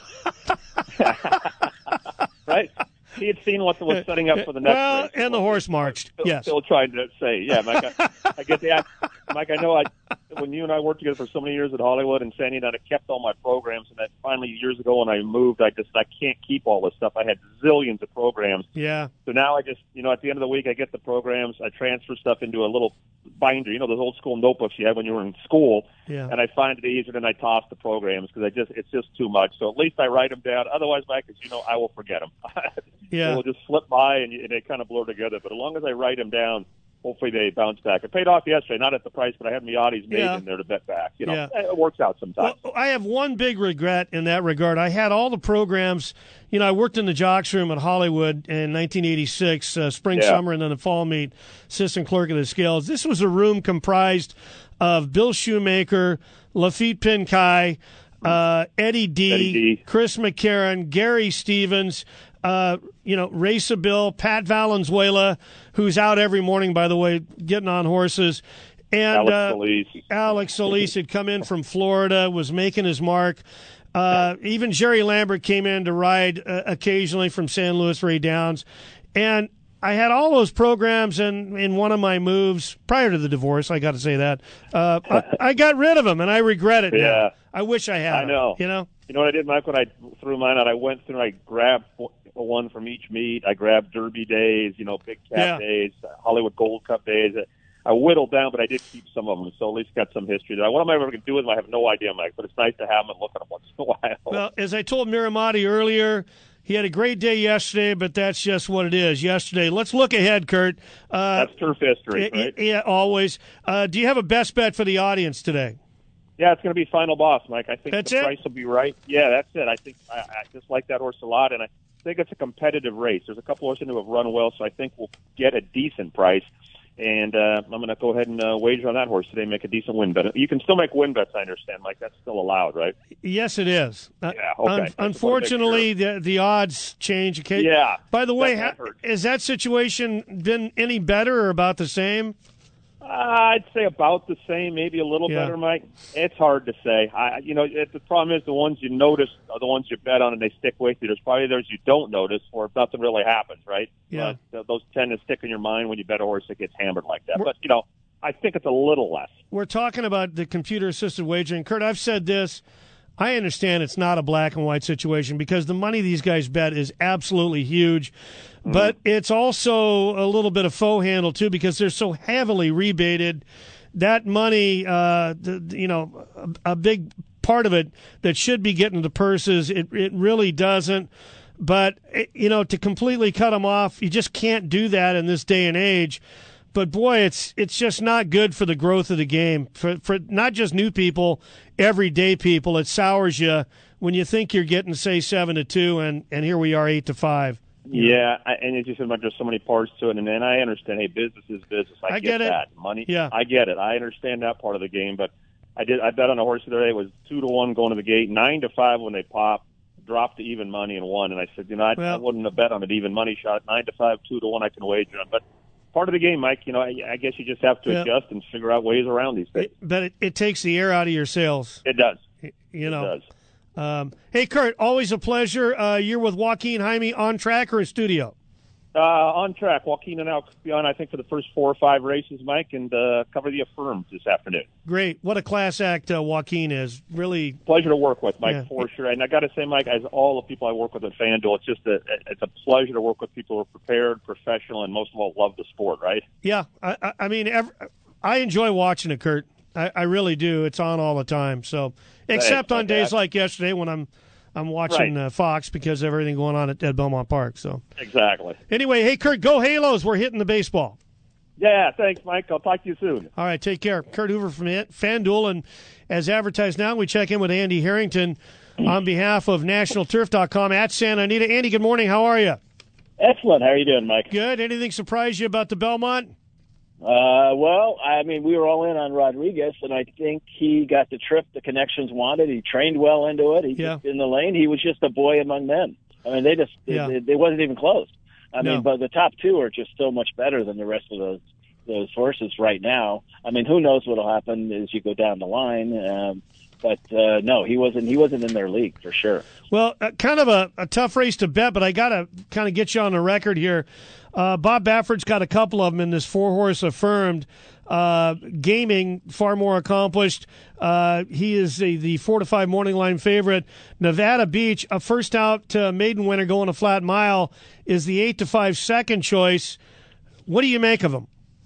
Right? He had seen what was setting up for the next well, race. and the horse marched, Still, yes. Still trying to say, yeah, Mike, I, I get the Mike, I know I, when you and I worked together for so many years at Hollywood, and Sandy and I kept all my programs, and then finally years ago when I moved, I just, I can't keep all this stuff. I had zillions of programs. Yeah. So now I just, you know, at the end of the week, I get the programs, I transfer stuff into a little binder, you know, those old school notebooks you had when you were in school, yeah. and I find it easier than I toss the programs because I just, it's just too much. So at least I write them down. Otherwise, Mike, as you know, I will forget them. Yeah. They'll just slip by and, and they kind of blur together. But as long as I write them down, hopefully they bounce back. It paid off yesterday, not at the price, but I had Miotti's made Yeah. in there to bet back. You know, Yeah. it works out sometimes. Well, I have one big regret in that regard. I had all the programs. You know, I worked in the jocks room at Hollywood in nineteen eighty-six, uh, spring, Yeah. summer, and then the fall meet, assistant clerk of the scales. This was a room comprised of Bill Shoemaker, Lafitte Pinkai, uh, Eddie D, Eddie D, Chris McCarron, Gary Stevens, uh, you know, Ray Seville, Pat Valenzuela, who's out every morning, by the way, getting on horses. And Alex uh, Solis. Alex Solis had come in from Florida, was making his mark. Uh, even Jerry Lambert came in to ride uh, occasionally from San Luis Ray Downs. And I had all those programs, and in one of my moves, prior to the divorce, I got to say that, uh, I, I got rid of them, and I regret it Yeah. now. I wish I had I know. them, you know? You know what I did, Mike, when I threw mine out? I went through and I grabbed one from each meet. I grabbed Derby days, you know, Big Cap Yeah. days, Hollywood Gold Cup days. I whittled down, but I did keep some of them, so at least got some history there. What am I ever going to do with them? I have no idea, Mike, but it's nice to have them and look at them once in a while. Well, as I told Miramati earlier, he had a great day yesterday, but that's just what it is yesterday. Let's look ahead, Kurt. Uh, that's turf history, right? Yeah, always. Uh, do you have a best bet for the audience today? Yeah, it's going to be Final Boss, Mike. I think that's the it? price will be right. Yeah, that's it. I think I, I just like that horse a lot, and I think it's a competitive race. There's a couple horses who have run well, so I think we'll get a decent price. And uh, I'm going to go ahead and uh, wager on that horse today, make a decent win bet. You can still make win bets, I understand, Mike. That's still allowed, right? Yes, it is. Yeah, okay. Un- unfortunately, sure. the the odds change. Okay. Yeah. By the way, that, ha- that has that situation been any better or about the same? Uh, I'd say about the same, maybe a little Yeah. better, Mike. It's hard to say. I, you know, it, the problem is the ones you notice are the ones you bet on and they stick with you. There's probably those you don't notice, or if nothing really happens, right? Yeah. But, uh, those tend to stick in your mind when you bet a horse that gets hammered like that. But, you know, I think it's a little less. We're talking about the computer-assisted wagering. Kurt, I've said this. I understand it's not a black and white situation because the money these guys bet is absolutely huge, mm-hmm. but it's also a little bit of faux handle too because they're so heavily rebated. That money, uh, the, you know, a, a big part of it that should be getting to purses, it it really doesn't. But it, you know, to completely cut them off, you just can't do that in this day and age. But boy, it's it's just not good for the growth of the game for for not just new people, everyday people. It sours you when you think you're getting say seven to two, and, and here we are eight to five. Yeah, I, and it's just there's so many parts to it, and then I understand. Hey, business is business. I, I get, get it. that money. Yeah, I get it. I understand that part of the game, but I did. I bet on a horse the other day. It was two to one going to the gate, nine to five when they pop, dropped to even money and won. And I said, you know, I, well, I wouldn't have bet on an even money shot. Nine to five, two to one, I can wager on, but. Part of the game, Mike. You know, I, I guess you just have to yeah. adjust and figure out ways around these things. It, but it, it takes the air out of your sails. It does. You know. It does. Um, hey, Kurt, always a pleasure. Uh, you're with Joaquin Jaime on track or in studio? Uh, on track. Joaquin and I will be on, I think, for the first four or five races, Mike, and uh, cover the Affirms this afternoon. Great. What a class act uh, Joaquin is. Really. Pleasure to work with, Mike, yeah. for sure. And I got to say, Mike, as all the people I work with at FanDuel, it's just a, it's a pleasure to work with people who are prepared, professional, and most of all, love the sport, right? Yeah. I, I mean, every, I enjoy watching it, Kurt. I, I really do. It's on all the time. So, except Thanks, on days like yesterday when I'm I'm watching right. uh, Fox because of everything going on at, at Belmont Park. So exactly. Anyway, hey, Kurt, go Halos. We're hitting the baseball. Yeah, thanks, Mike. I'll talk to you soon. All right, take care. Kurt Hoover from FanDuel. And as advertised now, we check in with Andy Harrington on behalf of National Turf dot com at Santa Anita. Andy, good morning. How are you? Excellent. How are you doing, Mike? Good. Anything surprise you about the Belmont? Uh, well, I mean, we were all in on Rodriguez, and I think he got the trip the connections wanted. He trained well into it. He yeah. just in the lane. He was just a boy among men. I mean, they just yeah. they, they wasn't even close. I no. mean, but the top two are just so much better than the rest of those those horses right now. I mean, who knows what'll happen as you go down the line? Um, but uh, no, he wasn't. He wasn't in their league for sure. Well, uh, kind of a, a tough race to bet, but I got to kind of get you on the record here. Uh, Bob Bafford's got a couple of them in this four-horse Affirmed. Uh, gaming, far more accomplished. Uh, he is a, the four to five morning line favorite. Nevada Beach, a first out uh, maiden winner going a flat mile, is the eight to five second choice. What do you make of him?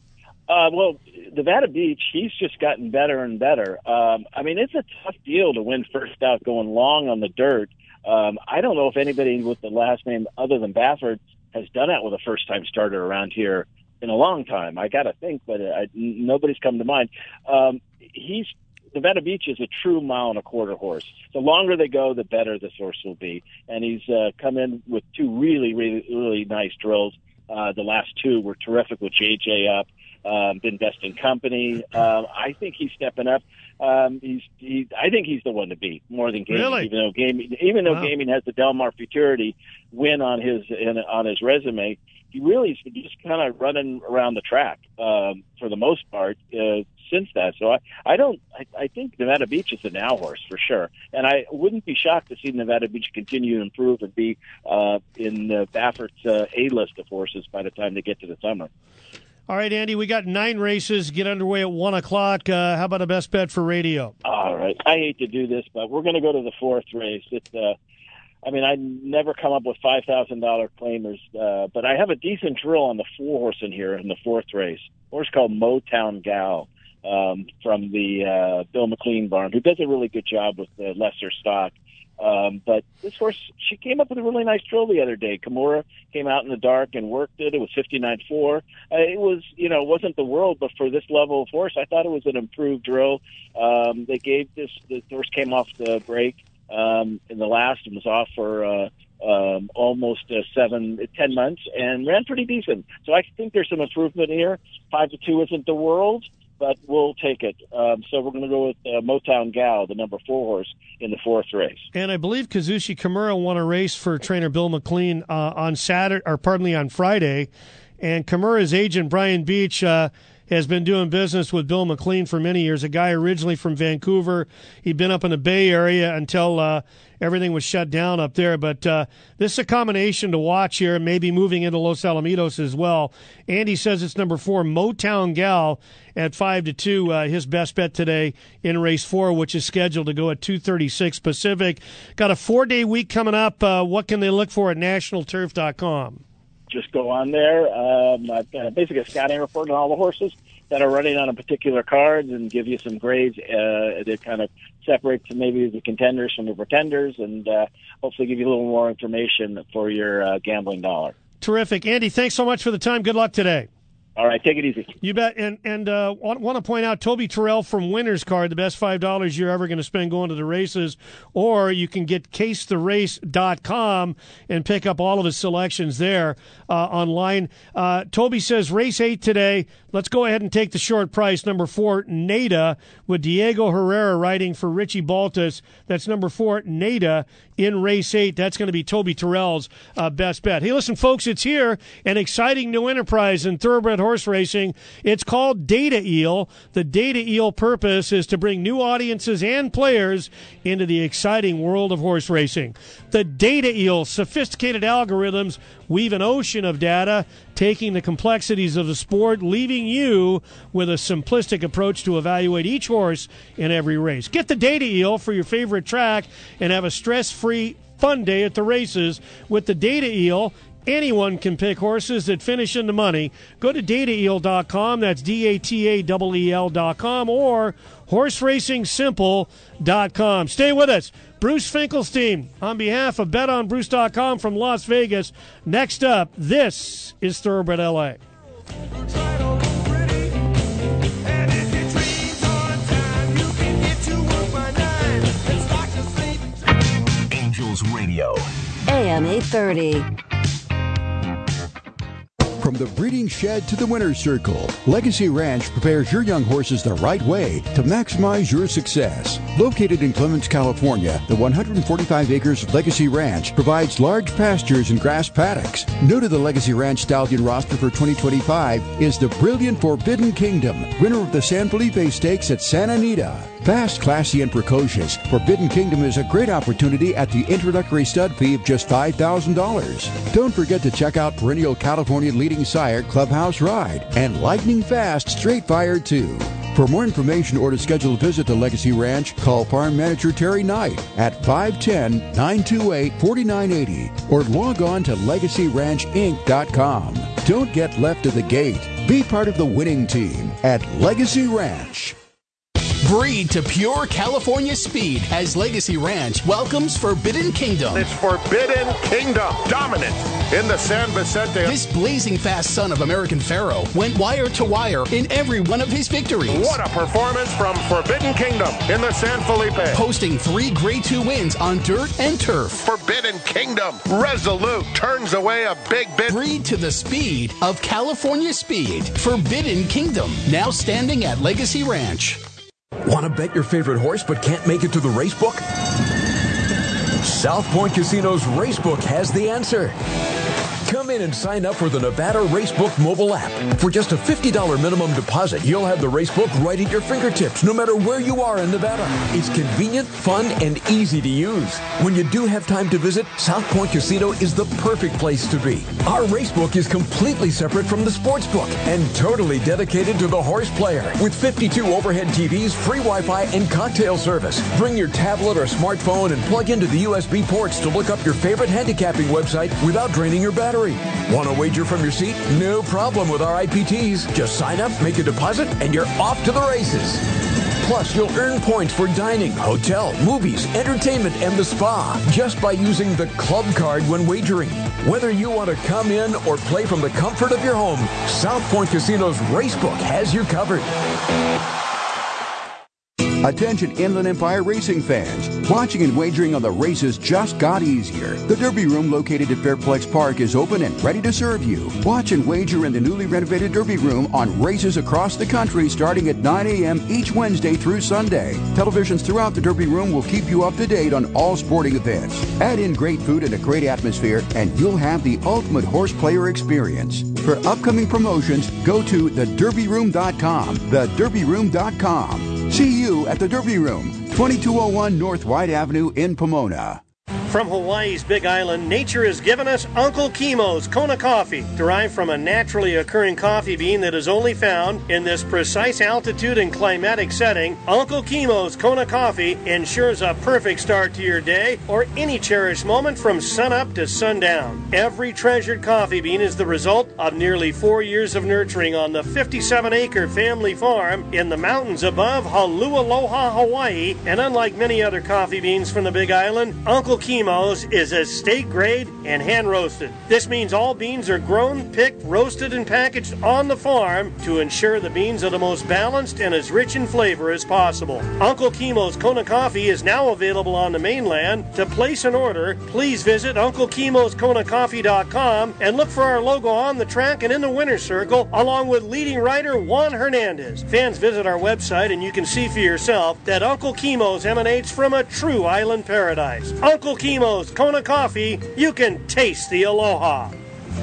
Uh, well, Nevada Beach, he's just gotten better and better. Um, I mean, it's a tough deal to win first out going long on the dirt. Um, I don't know if anybody with the last name other than Bafford has done that with a first-time starter around here in a long time. I got to think, but I, nobody's come to mind. Um, he's Nevada Beach is a true mile and a quarter horse. The longer they go, the better this horse will be. And he's uh, come in with two really, really, really nice drills. Uh, the last two were terrific with J J up. Um, been best in company. Um, I think he's stepping up. Um, he's, he, I think he's the one to beat more than Gaming. Really? Even though Gaming, even though Wow. Gaming has the Del Mar Futurity win on his in, on his resume, he really has been just kind of running around the track um, for the most part uh, since that. So I, I don't. I, I think Nevada Beach is a now horse for sure, and I wouldn't be shocked to see Nevada Beach continue to improve and be uh, in uh, Baffert's uh, A list of horses by the time they get to the summer. All right, Andy, we got nine races. Get underway at one o'clock. Uh, how about a best bet for radio? All right. I hate to do this, but we're going to go to the fourth race. It's uh, I mean, I never come up with five thousand dollars claimers, uh, but I have a decent drill on the four horse in here in the fourth race. A horse called Motown Gal um, from the uh, Bill McLean barn, who does a really good job with the lesser stock. Um, but this horse, she came up with a really nice drill the other day. Kimura came out in the dark and worked it. It was fifty-nine four. Uh, it was, you know, it wasn't the world, but for this level of horse, I thought it was an improved drill. Um, they gave this, the horse came off the break um, in the last and was off for uh, um, almost uh, seven, ten months and ran pretty decent. So I think there's some improvement here. Five to two isn't the world, but we'll take it. Um, so we're going to go with uh, Motown Gal, the number four horse in the fourth race. And I believe Kazushi Kimura won a race for trainer Bill McLean uh, on Saturday, or pardon me, on Friday. And Kimura's agent, Brian Beach, uh, has been doing business with Bill McLean for many years, a guy originally from Vancouver. He'd been up in the Bay Area until uh, everything was shut down up there. But uh, this is a combination to watch here, maybe moving into Los Alamitos as well. Andy says it's number four, Motown Gal, at five to two, uh, his best bet today in race four, which is scheduled to go at two thirty-six Pacific. Got a four-day week coming up. Uh, what can they look for at national turf dot com? Just go on there. Um, I've got basically a scouting report on all the horses that are running on a particular card and give you some grades uh, that kind of separate to maybe the contenders from the pretenders and uh, hopefully give you a little more information for your uh, gambling dollar. Terrific. Andy, thanks so much for the time. Good luck today. All right, take it easy. You bet. And and uh, want, want to point out Toby Terrell from Winner's Card, the best five dollars you're ever going to spend going to the races. Or you can get case the race dot com and pick up all of his selections there uh, online. Uh, Toby says race eight today. Let's go ahead and take the short price. Number four, Nada, with Diego Herrera riding for Richie Baltas. That's number four, Nada, in race eight. That's going to be Toby Terrell's uh, best bet. Hey, listen, folks, it's here. An exciting new enterprise in thoroughbred horse racing. It's called Data Eel. The Data Eel purpose is to bring new audiences and players into the exciting world of horse racing. The Data Eel, sophisticated algorithms weave an ocean of data, taking the complexities of the sport, leaving you with a simplistic approach to evaluate each horse in every race. Get the Data Eel for your favorite track and have a stress-free, fun day at the races with the Data Eel. Anyone can pick horses that finish in the money. Go to data eel dot com, that's D A T A E E L dot com, or horse racing simple dot com. Stay with us. Bruce Finkelstein on behalf of bet on bruce dot com from Las Vegas. Next up, this is Thoroughbred L A. Angels Radio. A M eight thirty. From the breeding shed to the winner's circle, Legacy Ranch prepares your young horses the right way to maximize your success. Located in Clements, California, the one hundred forty-five acres of Legacy Ranch provides large pastures and grass paddocks. New to the Legacy Ranch stallion roster for twenty twenty-five is the brilliant Forbidden Kingdom, winner of the San Felipe Stakes at Santa Anita. Fast, classy, and precocious, Forbidden Kingdom is a great opportunity at the introductory stud fee of just five thousand dollars. Don't forget to check out perennial California leading sire Clubhouse Ride and lightning fast Straight Fire two. For more information or to schedule a visit to Legacy Ranch, call Farm Manager Terry Knight at five one zero, nine two eight, four nine eight zero or log on to legacy ranch inc dot com. Don't get left at the gate. Be part of the winning team at Legacy Ranch. Breed to pure California speed as Legacy Ranch welcomes Forbidden Kingdom. It's Forbidden Kingdom, dominant in the San Vicente. This blazing fast son of American Pharaoh went wire to wire in every one of his victories. What a performance from Forbidden Kingdom in the San Felipe. Posting three Grade two wins on dirt and turf. Forbidden Kingdom, resolute, turns away a big bit. Breed to the speed of California speed. Forbidden Kingdom, now standing at Legacy Ranch. Want to bet your favorite horse but can't make it to the racebook? South Point Casino's Racebook has the answer. Come in and sign up for the Nevada Racebook mobile app. For just a fifty dollars minimum deposit, you'll have the racebook right at your fingertips, no matter where you are in Nevada. It's convenient, fun, and easy to use. When you do have time to visit, South Point Casino is the perfect place to be. Our racebook is completely separate from the sportsbook and totally dedicated to the horse player. With fifty-two overhead T Vs, free Wi-Fi, and cocktail service. Bring your tablet or smartphone and plug into the U S B ports to look up your favorite handicapping website without draining your battery. Want to wager from your seat? No problem with our I P Ts. Just sign up, make a deposit, and you're off to the races. Plus, you'll earn points for dining, hotel, movies, entertainment, and the spa just by using the club card when wagering. Whether you want to come in or play from the comfort of your home, South Point Casino's Racebook has you covered. Attention Inland Empire racing fans. Watching and wagering on the races just got easier. The Derby Room located at Fairplex Park is open and ready to serve you. Watch and wager in the newly renovated Derby Room on races across the country starting at nine a.m. each Wednesday through Sunday. Televisions throughout the Derby Room will keep you up to date on all sporting events. Add in great food and a great atmosphere and you'll have the ultimate horse player experience. For upcoming promotions, go to the derby room dot com. the derby room dot com. See you at the Derby Room, twenty-two oh one North White Avenue in Pomona. From Hawaii's Big Island, nature has given us Uncle Kimo's Kona coffee, derived from a naturally occurring coffee bean that is only found in this precise altitude and climatic setting. Uncle Kimo's Kona coffee ensures a perfect start to your day or any cherished moment from sunup to sundown. Every treasured coffee bean is the result of nearly four years of nurturing on the fifty-seven acre family farm in the mountains above Holualoha, Hawaii, and unlike many other coffee beans from the Big Island, Uncle Kimo's is estate grade and hand roasted. This means all beans are grown, picked, roasted, and packaged on the farm to ensure the beans are the most balanced and as rich in flavor as possible. Uncle Kimo's Kona coffee is now available on the mainland. To place an order, please visit uncle kimos kona coffee dot com and look for our logo on the track and in the winner's circle, along with leading writer Juan Hernandez. Fans, visit our website and you can see for yourself that Uncle Kimo's emanates from a true island paradise. Uncle Kimo's Kona coffee, you can taste the aloha.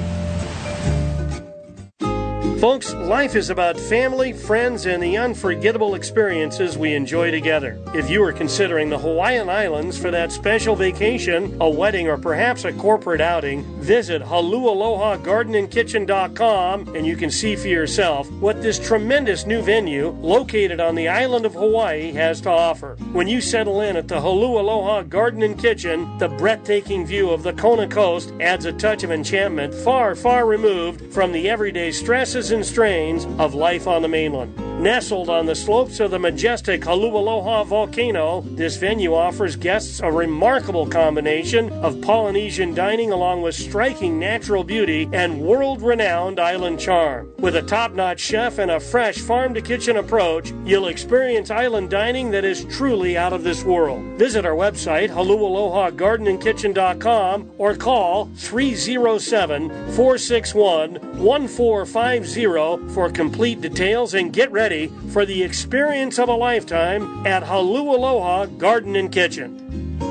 Folks, life is about family, friends, and the unforgettable experiences we enjoy together. If you are considering the Hawaiian Islands for that special vacation, a wedding, or perhaps a corporate outing, visit holualoha garden and kitchen dot com and you can see for yourself what this tremendous new venue located on the island of Hawaii has to offer. When you settle in at the Holualoha Garden and Kitchen, the breathtaking view of the Kona coast adds a touch of enchantment far, far removed from the everyday stresses and strains of life on the mainland. Nestled on the slopes of the majestic Holualoha volcano, this venue offers guests a remarkable combination of Polynesian dining along with striking natural beauty and world-renowned island charm. With a top-notch chef and a fresh farm-to-kitchen approach, you'll experience island dining that is truly out of this world. Visit our website, holualoha garden and kitchen dot com, or call three oh seven, four six one, one four five zero for complete details and get ready for the experience of a lifetime at Holualoha Garden and Kitchen.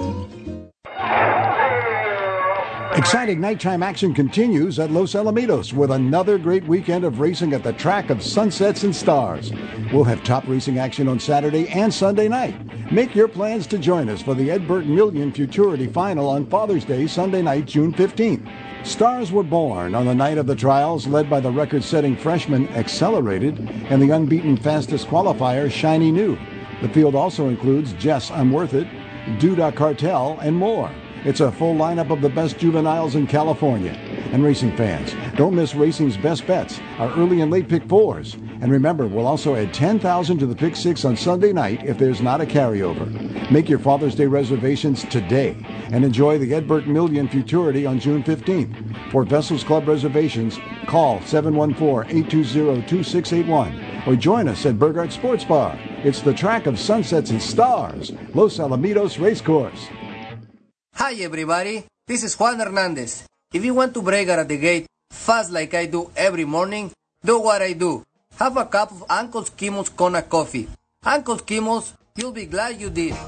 Exciting nighttime action continues at Los Alamitos with another great weekend of racing at the track of Sunsets and Stars. We'll have top racing action on Saturday and Sunday night. Make your plans to join us for the Ed Burke Million Futurity Final on Father's Day, Sunday night, June fifteenth. Stars were born on the night of the trials, led by the record-setting freshman Accelerated and the unbeaten fastest qualifier Shiny New. The field also includes Jess I'm Worth It, Duda Cartel, and more. It's a full lineup of the best juveniles in California. And racing fans, don't miss racing's best bets, our early and late pick fours. And remember, we'll also add ten thousand dollars to the pick six on Sunday night if there's not a carryover. Make your Father's Day reservations today and enjoy the Ed Burke Million Futurity on June fifteenth. For Vessels Club reservations, call seven one four, eight two zero, two six eight one or join us at Burghardt Sports Bar. It's the track of Sunsets and Stars, Los Alamitos Racecourse. Hi everybody, this is Juan Hernandez. If you want to brag at the gate fast like I do every morning, do what I do. Have a cup of Uncle Kimo's Kona coffee. Uncle Kimo's, you'll be glad you did.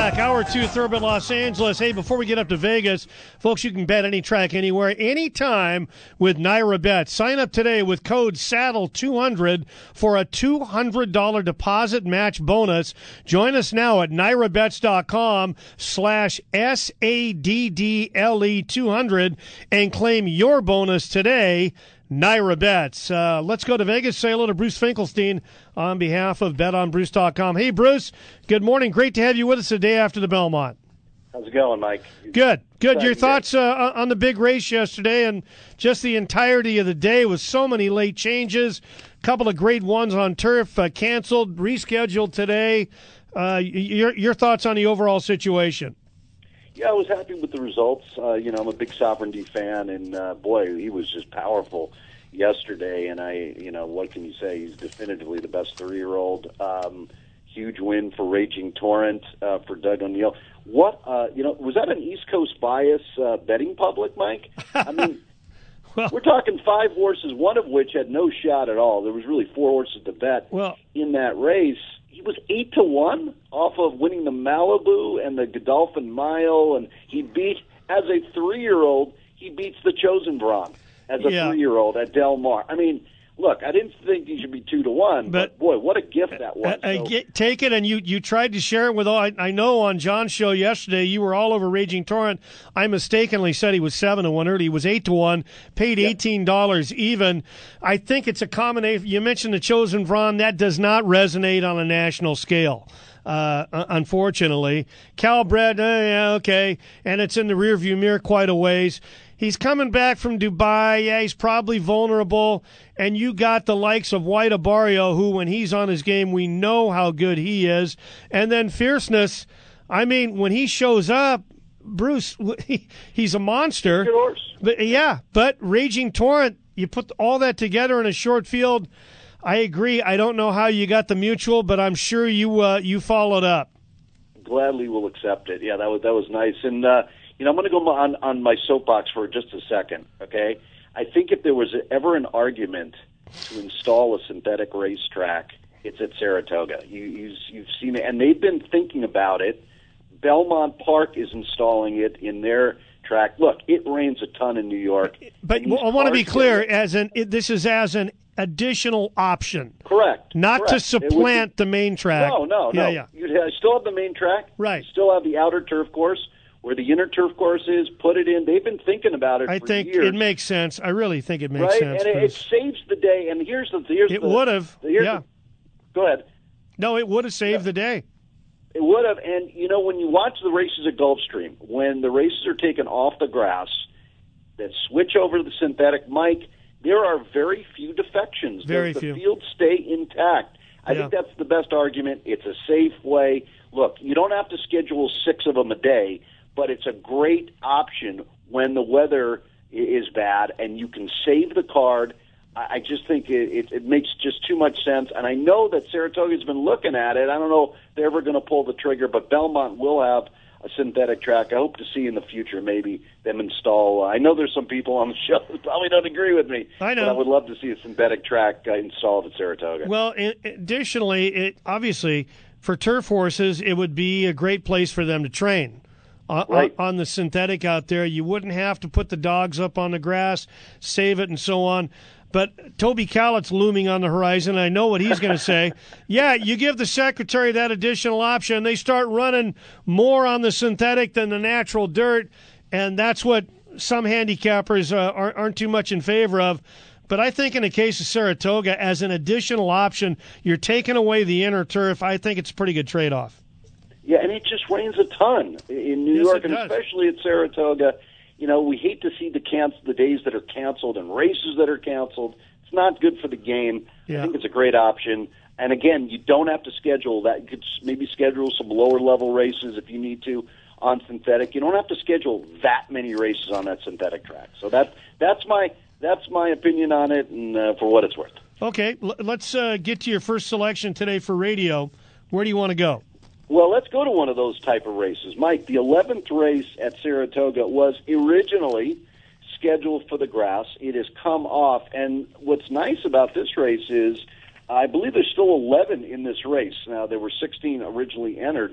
back. Hour two, Thoroughbred Los Angeles. Hey, before we get up to Vegas, folks, you can bet any track, anywhere, anytime with Naira Bet. Sign up today with code SADDLE two hundred for a two hundred dollars deposit match bonus. Join us now at naira bets dot com slash S A D D L E two hundred and claim your bonus today. Naira Bets. Uh, let's go to Vegas. Say hello to Bruce Finkelstein on behalf of bet on bruce dot com. Hey, Bruce, good morning. Great to have you with us the day after the Belmont. How's it going, Mike? Good, good. Your thoughts uh, on the big race yesterday and just the entirety of the day with so many late changes, a couple of great ones on turf, uh, canceled, rescheduled today. Uh, your, your thoughts on the overall situation? Yeah, I was happy with the results. Uh, you know, I'm a big Sovereignty fan, and uh, boy, he was just powerful yesterday. And I, you know, what can you say? He's definitively the best three-year-old. Um, huge win for Raging Torrent uh, for Doug O'Neill. What, uh, you know, was that an East Coast bias uh, betting public, Mike? I mean, well, we're talking five horses, one of which had no shot at all. There was really four horses to bet well, in that race. He was eight to one off of winning the Malibu and the Godolphin Mile, and he beat, as a three-year-old, he beats the Chosen Braun as a yeah. three-year-old at Del Mar. I mean, look, I didn't think he should be two to one, but, but boy, what a gift that was. I, I so, get, take it, and you, you tried to share it with all. I, I know on John's show yesterday you were all over Raging Torrent. I mistakenly said he was seven to one early. He was eight to one. Paid eighteen dollars even. I think it's a combination. You mentioned the Chosen Braun. That does not resonate on a national scale. Uh, unfortunately, Calbred, uh, yeah, okay, and it's in the rearview mirror quite a ways. He's coming back from Dubai. Yeah, he's probably vulnerable. And you got the likes of White Abarrio, who, when he's on his game, we know how good he is. And then Fierceness, I mean, when he shows up, Bruce, he, he's a monster. Good horse. But, yeah, but Raging Torrent, you put all that together in a short field. I agree. I don't know how you got the mutual, but I'm sure you uh, you followed up. Gladly will accept it. Yeah, that was that was nice. And uh, you know, I'm going to go on on my soapbox for just a second. Okay, I think if there was ever an argument to install a synthetic racetrack, it's at Saratoga. You, you've, you've seen it, and they've been thinking about it. Belmont Park is installing it in their track. Look, it rains a ton in New York. But I want to be clear, as an it, this is as an additional option. Correct. Not Correct. to supplant the main track. No, no, yeah, no. Yeah. You'd have, still have the main track. Right. You still have the outer turf course where the inner turf course is. Put it in. They've been thinking about it I for think years. it makes sense. I really think it makes right? sense. And it, it saves the day. And here's the here's It the, would have. Here's Yeah. The, go ahead. No, it would have saved the day. It would have. And, you know, when you watch the races at Gulfstream, when the races are taken off the grass that switch over to the synthetic, Mike, there are very few defections. Very the, few. The fields stay intact. I Yeah. think that's the best argument. It's a safe way. Look, you don't have to schedule six of them a day, but it's a great option when the weather i- is bad and you can save the card. I I just think it, it, it makes just too much sense. And I know that Saratoga's been looking at it. I don't know if they're ever going to pull the trigger, but Belmont will have a synthetic track. I hope to see in the future maybe them install. Uh, I know there's some people on the show that probably don't agree with me. I know. But I would love to see a synthetic track uh, installed at Saratoga. Well, in, additionally, it obviously for turf horses, it would be a great place for them to train. On, Right. on, on the synthetic out there, you wouldn't have to put the dogs up on the grass, save it, and so on. But Toby Callett's looming on the horizon. I know what he's going to say. Yeah, you give the secretary that additional option, they start running more on the synthetic than the natural dirt, and that's what some handicappers uh, aren't, aren't too much in favor of. But I think in the case of Saratoga, as an additional option, you're taking away the inner turf. I think it's a pretty good trade-off. Yeah, and it just rains a ton in New Yes, York, it and does. especially at Saratoga. You know, we hate to see the cancel, the days that are canceled and races that are canceled. It's not good for the game. Yeah. I think it's a great option. And again, you don't have to schedule that. You could s- maybe schedule some lower level races if you need to on synthetic. You don't have to schedule that many races on that synthetic track. So that that's my that's my opinion on it, and uh, for what it's worth. Okay, l- let's uh, get to your first selection today for radio. Where do you want to go? Well, let's go to one of those type of races. Mike, the eleventh race at Saratoga was originally scheduled for the grass. It has come off, and what's nice about this race is I believe there's still eleven in this race. Now, there were sixteen originally entered,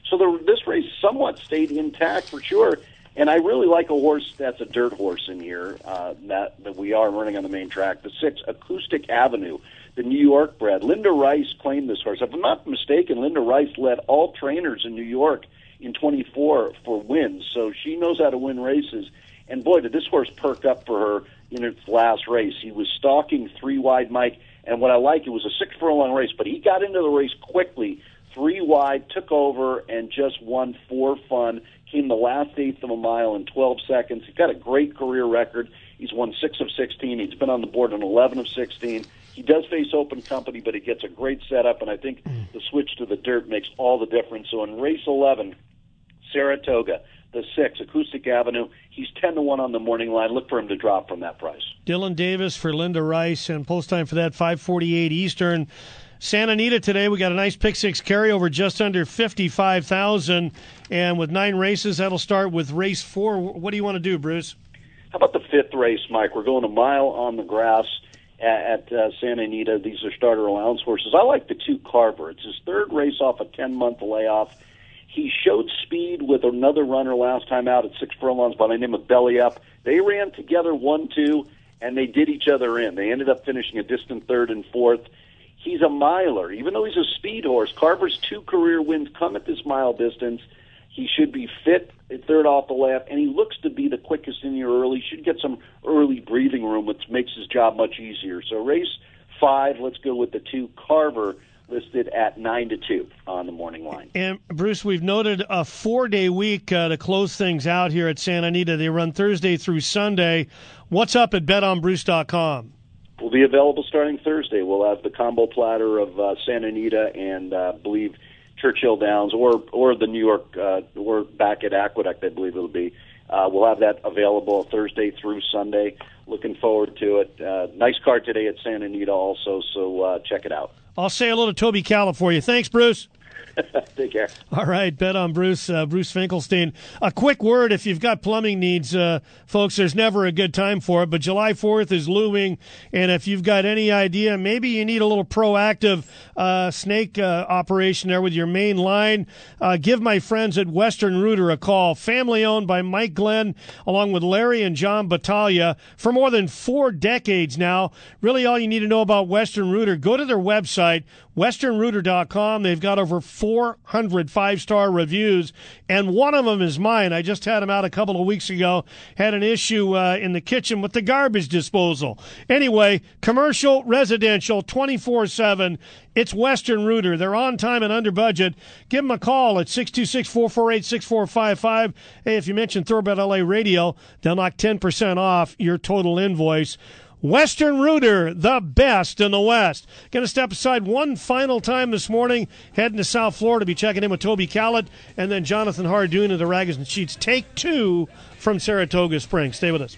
So the, this race somewhat stayed intact for sure. And I really like a horse that's a dirt horse in here uh, that, that we are running on the main track. The six, Acoustic Avenue, the New York bred. Linda Rice claimed this horse. If I'm not mistaken, Linda Rice led all trainers in New York in twenty-four for wins. So she knows how to win races. And boy, did this horse perk up for her in its last race. He was stalking three wide Mike. And what I like, it was a six furlong race, but he got into the race quickly, three wide, took over, and just won for fun. Came the last eighth of a mile in twelve seconds. He's got a great career record. He's won six of sixteen. He's been on the board in eleven of sixteen. He does face open company, but he gets a great setup, and I think the switch to the dirt makes all the difference. So in race eleven, Saratoga, the six, Acoustic Avenue, he's ten to one on the morning line. Look for him to drop from that price. Dylan Davis for Linda Rice, and post time for that, five forty-eight Eastern. Santa Anita today, we got a nice pick six carryover, just under fifty-five thousand, and with nine races, that'll start with race four. What do you want to do, Bruce? How about the fifth race, Mike? We're going a mile on the grass at, at uh, Santa Anita. These are starter allowance horses. I like the two Carver. It's his third race off a ten-month layoff. He showed speed with another runner last time out at six furlongs by the name of Belly Up. They ran together one two, and they did each other in. They ended up finishing a distant third and fourth. He's a miler. Even though he's a speed horse, Carver's two career wins come at this mile distance. He should be fit at third off the lap, and he looks to be the quickest in here early. Should get some early breathing room, which makes his job much easier. So race five, let's go with the two Carver, listed at nine to two on the morning line. And, Bruce, we've noted a four-day week uh, to close things out here at Santa Anita. They run Thursday through Sunday. What's up at bet on bruce dot com? Will be available starting Thursday. We'll have the combo platter of uh, Santa Anita and uh, believe Churchill Downs, or or the New York, uh, or back at Aqueduct, I believe it'll be. Uh, we'll have that available Thursday through Sunday. Looking forward to it. Uh, nice card today at Santa Anita also, so uh, check it out. I'll say hello to Toby Calla for you. Thanks, Bruce. Take care. All right, bet on Bruce, uh, Bruce Finkelstein. A quick word, if you've got plumbing needs, uh, folks, there's never a good time for it, but July fourth is looming, and if you've got any idea, maybe you need a little proactive uh, snake uh, operation there with your main line, uh, give my friends at Western Rooter a call. Family owned by Mike Glenn, along with Larry and John Battaglia, for more than four decades now. Really all you need to know about Western Rooter, go to their website, western rooter dot com. They've got over four hundred five-star reviews, and one of them is mine. I just had them out a couple of weeks ago. Had an issue uh, in the kitchen with the garbage disposal. Anyway, commercial, residential, twenty-four seven. It's Western Rooter. They're on time and under budget. Give them a call at six two six, four four eight, six four five five. Hey, if you mention Thoroughbred L A Radio, they'll knock ten percent off your total invoice. Western Rooter, the best in the West. Going to step aside one final time this morning, heading to South Florida, be checking in with Toby Callett, and then Jonathan Hardoon of the Raggers and Sheets. Take two from Saratoga Springs. Stay with us.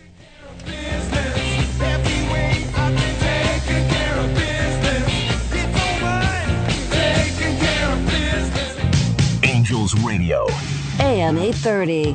Angels Radio. A M eight thirty.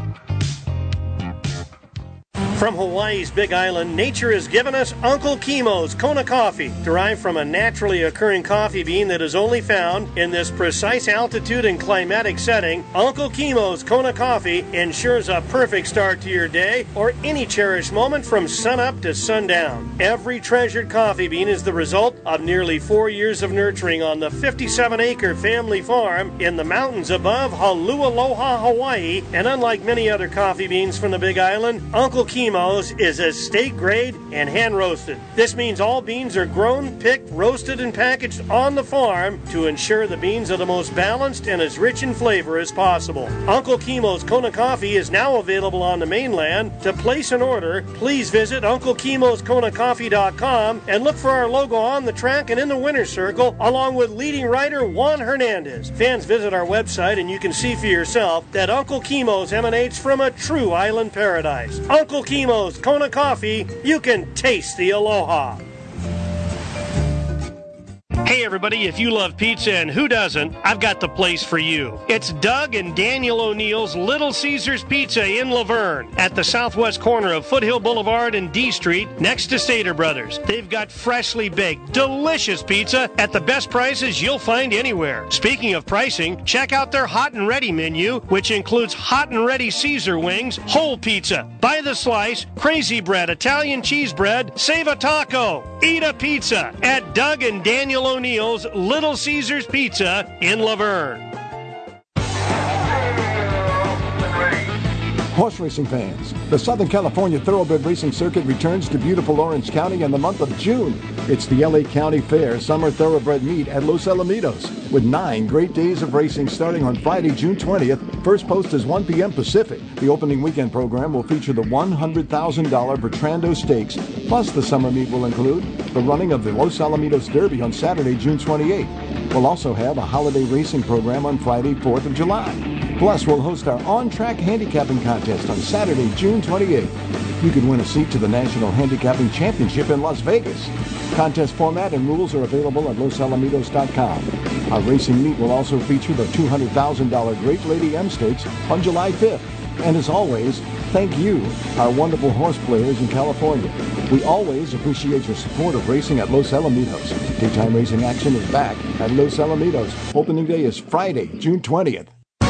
From Hawaii's Big Island, nature has given us Uncle Kimo's Kona coffee, derived from a naturally occurring coffee bean that is only found in this precise altitude and climatic setting. Uncle Kimo's Kona coffee ensures a perfect start to your day or any cherished moment from sunup to sundown. Every treasured coffee bean is the result of nearly four years of nurturing on the fifty-seven acre family farm in the mountains above Holualoha, Hawaii, and unlike many other coffee beans from the Big Island, Uncle Kimo's is estate grade and hand roasted. This means all beans are grown, picked, roasted, and packaged on the farm to ensure the beans are the most balanced and as rich in flavor as possible. Uncle Kimo's Kona coffee is now available on the mainland. To place an order, please visit uncle kimos kona coffee dot com and look for our logo on the track and in the winner's circle, along with leading writer Juan Hernandez. Fans, visit our website and you can see for yourself that Uncle Kimo's emanates from a true island paradise. Uncle Kimo's Kona coffee, you can taste the aloha. Hey everybody, if you love pizza and who doesn't, I've got the place for you. It's Doug and Daniel O'Neill's Little Caesars Pizza in Laverne at the southwest corner of Foothill Boulevard and D Street next to Stater Brothers. They've got freshly baked, delicious pizza at the best prices you'll find anywhere. Speaking of pricing, check out their hot and ready menu, which includes hot and ready Caesar wings, whole pizza, by the slice, crazy bread, Italian cheese bread, save a taco, eat a pizza at Doug and Daniel O'Neill's Little Caesars Pizza in Laverne. Horse racing fans, the Southern California Thoroughbred Racing Circuit returns to beautiful Orange County in the month of June. It's the L A County Fair Summer Thoroughbred Meet at Los Alamitos, with nine great days of racing starting on Friday, June twentieth. First post is one p.m. Pacific. The opening weekend program will feature the one hundred thousand dollars Bertrando Stakes, plus the summer meet will include the running of the Los Alamitos Derby on Saturday, June twenty-eighth. We'll also have a holiday racing program on Friday, fourth of July. Plus, we'll host our on-track handicapping contest on Saturday, June twenty-eighth. You can win a seat to the National Handicapping Championship in Las Vegas. Contest format and rules are available at los alamitos dot com. Our racing meet will also feature the two hundred thousand dollars Great Lady M Stakes on July fifth. And as always, thank you, our wonderful horse players in California. We always appreciate your support of racing at Los Alamitos. Daytime racing action is back at Los Alamitos. Opening day is Friday, June twentieth.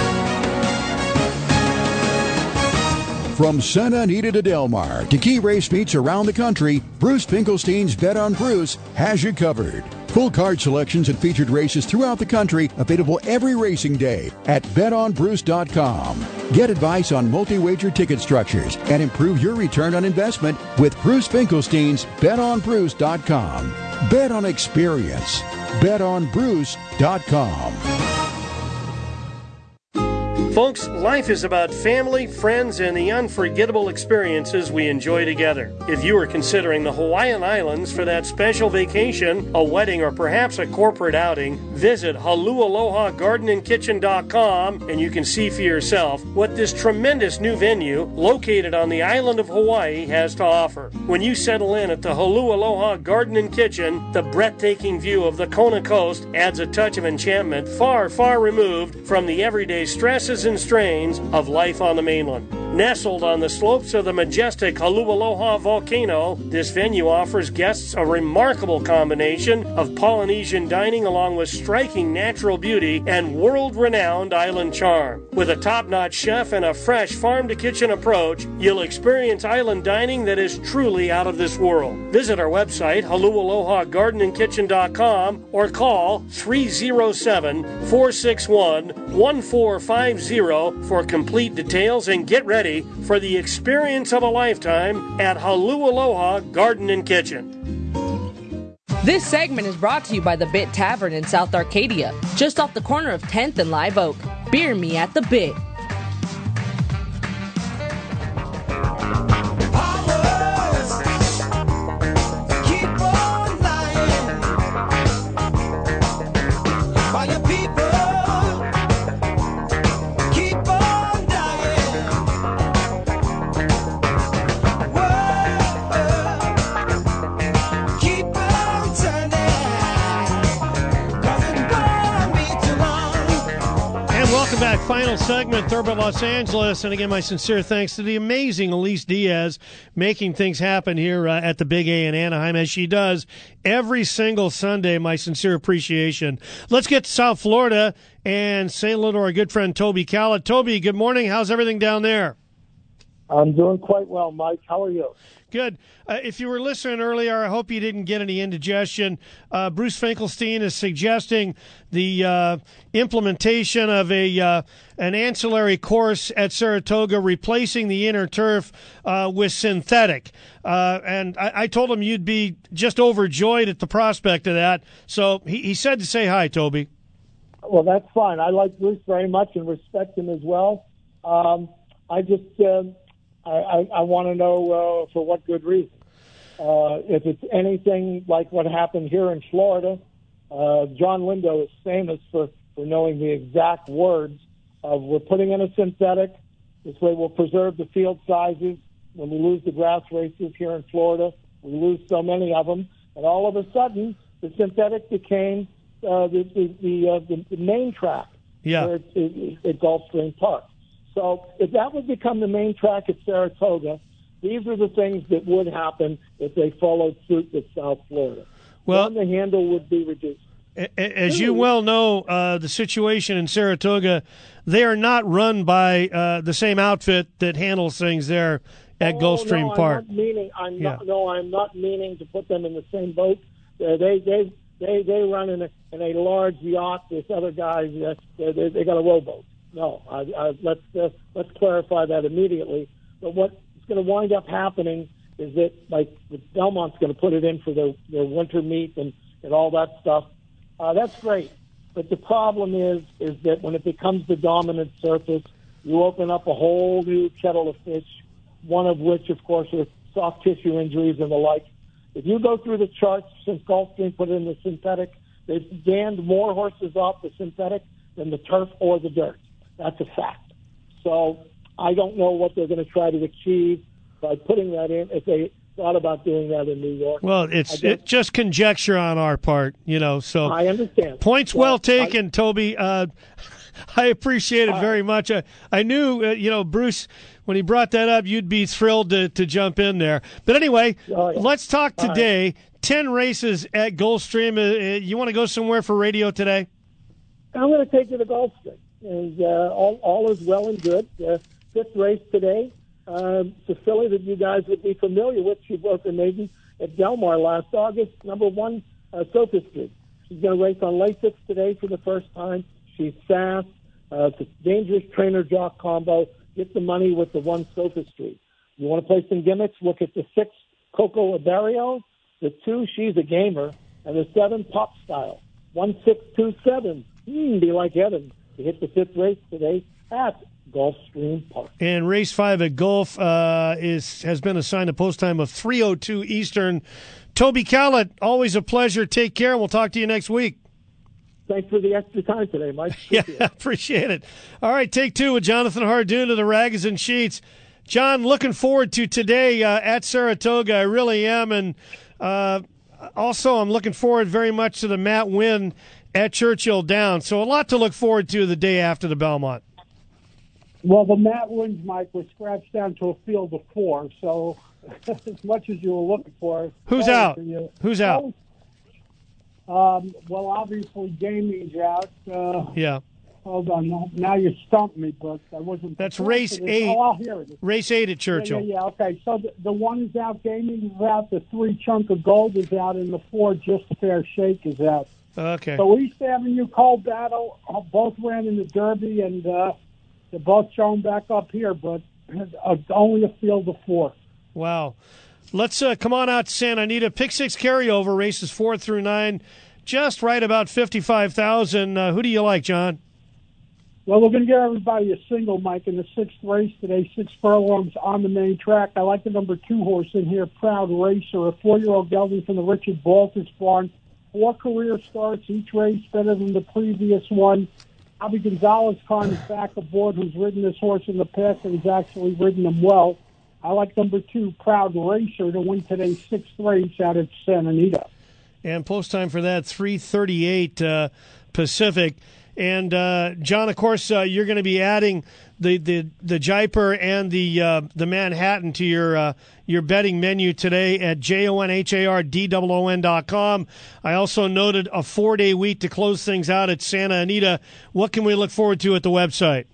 From Santa Anita to Del Mar to key race meets around the country, Bruce Finkelstein's Bet on Bruce has you covered. Full card selections and featured races throughout the country available every racing day at bet on bruce dot com. Get advice on multi-wager ticket structures and improve your return on investment with Bruce Finkelstein's bet on bruce dot com. Bet on experience. bet on bruce dot com. Folks, life is about family, friends, and the unforgettable experiences we enjoy together. If you are considering the Hawaiian Islands for that special vacation, a wedding, or perhaps a corporate outing, visit halu aloha garden and kitchen dot com and you can see for yourself what this tremendous new venue located on the island of Hawaii has to offer. When you settle in at the Halu Aloha Garden and Kitchen, the breathtaking view of the Kona coast adds a touch of enchantment far, far removed from the everyday stresses and strains of life on the mainland. Nestled on the slopes of the majestic Halu Aloha volcano, this venue offers guests a remarkable combination of Polynesian dining along with striking natural beauty and world-renowned island charm. With a top-notch chef and a fresh farm-to-kitchen approach, you'll experience island dining that is truly out of this world. Visit our website, halu aloha garden and kitchen dot com, or call three oh seven, four six one, one four five zero for complete details and get ready for the experience of a lifetime at Halu Aloha Garden and Kitchen. This segment is brought to you by the Bit Tavern in South Arcadia, just off the corner of tenth and Live Oak. Beer me at the Bit. Final segment, Thoroughbred Los Angeles. And again, my sincere thanks to the amazing Elise Diaz making things happen here uh, at the Big A in Anaheim, as she does every single Sunday. My sincere appreciation. Let's get to South Florida and say hello to our good friend Toby Calla. Toby, good morning. How's everything down there? I'm doing quite well, Mike. How are you? Good. Uh, if you were listening earlier, I hope you didn't get any indigestion. Uh, Bruce Finkelstein is suggesting the uh, implementation of a uh, an ancillary course at Saratoga, replacing the inner turf uh, with synthetic. Uh, and I, I told him you'd be just overjoyed at the prospect of that. So he, he said to say hi, Toby. Well, that's fine. I like Bruce very much and respect him as well. Um, I just... Uh, I, I, I want to know uh, for what good reason. Uh, if it's anything like what happened here in Florida, uh, John Lindo is famous for, for knowing the exact words of we're putting in a synthetic. This way we'll preserve the field sizes. When we lose the grass races here in Florida, we lose so many of them. And all of a sudden, the synthetic became uh, the the the, uh, the the main track Yeah. at, at Gulfstream Park. So if that would become the main track at Saratoga, these are the things that would happen if they followed suit with South Florida. Well, then the handle would be reduced. As you well know, uh, the situation in Saratoga, they are not run by uh, the same outfit that handles things there at oh, Gulfstream no, Park. I'm not meaning, I'm Yeah. not, no, I'm not meaning to put them in the same boat. Uh, they they they they run in a in a large yacht. This other guys, uh, they, they got a rowboat. No, I, I, let's uh, let's clarify that immediately. But what's going to wind up happening is that, like, Belmont's going to put it in for their their winter meet and and all that stuff. Uh, that's great, but the problem is is that when it becomes the dominant surface, you open up a whole new kettle of fish. One of which, of course, are soft tissue injuries and the like. If you go through the charts since Gulfstream put in the synthetic, they've banned more horses off the synthetic than the turf or the dirt. That's a fact. So I don't know what they're going to try to achieve by putting that in. If they thought about doing that in New York, Well, it's it's just conjecture on our part, you know. So I understand. Points Well, well taken, I- Toby. Uh, I appreciate it very much. I, I knew, uh, you know, Bruce, when he brought that up, you'd be thrilled to, to jump in there. But anyway, Oh, yeah. let's talk All right. today. Ten races at Gulfstream. Uh, you want to go somewhere for radio today? I'm going to take you to Gulfstream. And uh, all, all is well and good. Uh, fifth race today. Um, it's a filly that you guys would be familiar with. She broke her maiden at Del Mar last August. Number one, uh, Sophistry. She's going to race on Lasix today for the first time. She's fast. Uh, it's a dangerous trainer-jock combo. Get the money with the one Sophistry. You want to play some gimmicks? Look at the six, Coco Abario. The two, She's a Gamer. And the seven, Pop Style. One, six, two, seven. Hmm, be like heaven to hit the fifth race today at Gulfstream Park. And race five at Gulf uh, is has been assigned a post time of three oh two Eastern. Toby Callett, always a pleasure. Take care, and we'll talk to you next week. Thanks for the extra time today, Mike. Yeah, appreciate it. All right, take two with Jonathan Hardoon of the Rags and Sheets. John, looking forward to today uh, at Saratoga. I really am. And uh, also, I'm looking forward very much to the Matt win at Churchill Downs. So a lot to look forward to the day after the Belmont. Well, the Matt wins, Mike, was scratched down to a field of four. So as much as you were looking for. Who's sorry out? for you. Who's out? Um, well, obviously, Gaming's out. Uh, Yeah. Hold on. Now, now you stumped me, but I wasn't. That's prepared race for this. eight. Oh, I'll hear it. Race eight at Churchill. Yeah, yeah, yeah. Okay, so the, the one is out, Gaming is out, the three Chunk of Gold is out, and the four Just a Fair Shake is out. Okay. So East Avenue Cold Battle, uh, both ran in the Derby, and uh, they're both shown back up here, but uh, only a field of four. Wow. Let's uh, come on out to Santa Anita. Pick six carryover, races four through nine. Just right about fifty-five thousand. Uh, who do you like, John? Well, we're going to give everybody a single, Mike, in the sixth race today, six furlongs on the main track. I like the number two horse in here, Proud Racer, a four-year-old gelding from the Richard Baltus barn. Four career starts, each race better than the previous one. Albie Gonzalez Khan is back aboard, who's ridden this horse in the past and has actually ridden him well. I like number two, Proud Racer, to win today's sixth race out at Santa Anita. And post time for that, three thirty-eight uh, Pacific. And, uh, John, of course, uh, you're going to be adding the, the, the Jaipur and the uh, the Manhattan to your uh, your betting menu today at J O N H A R D O O N dot com. I also noted a four-day week to close things out at Santa Anita. What can we look forward to at the website?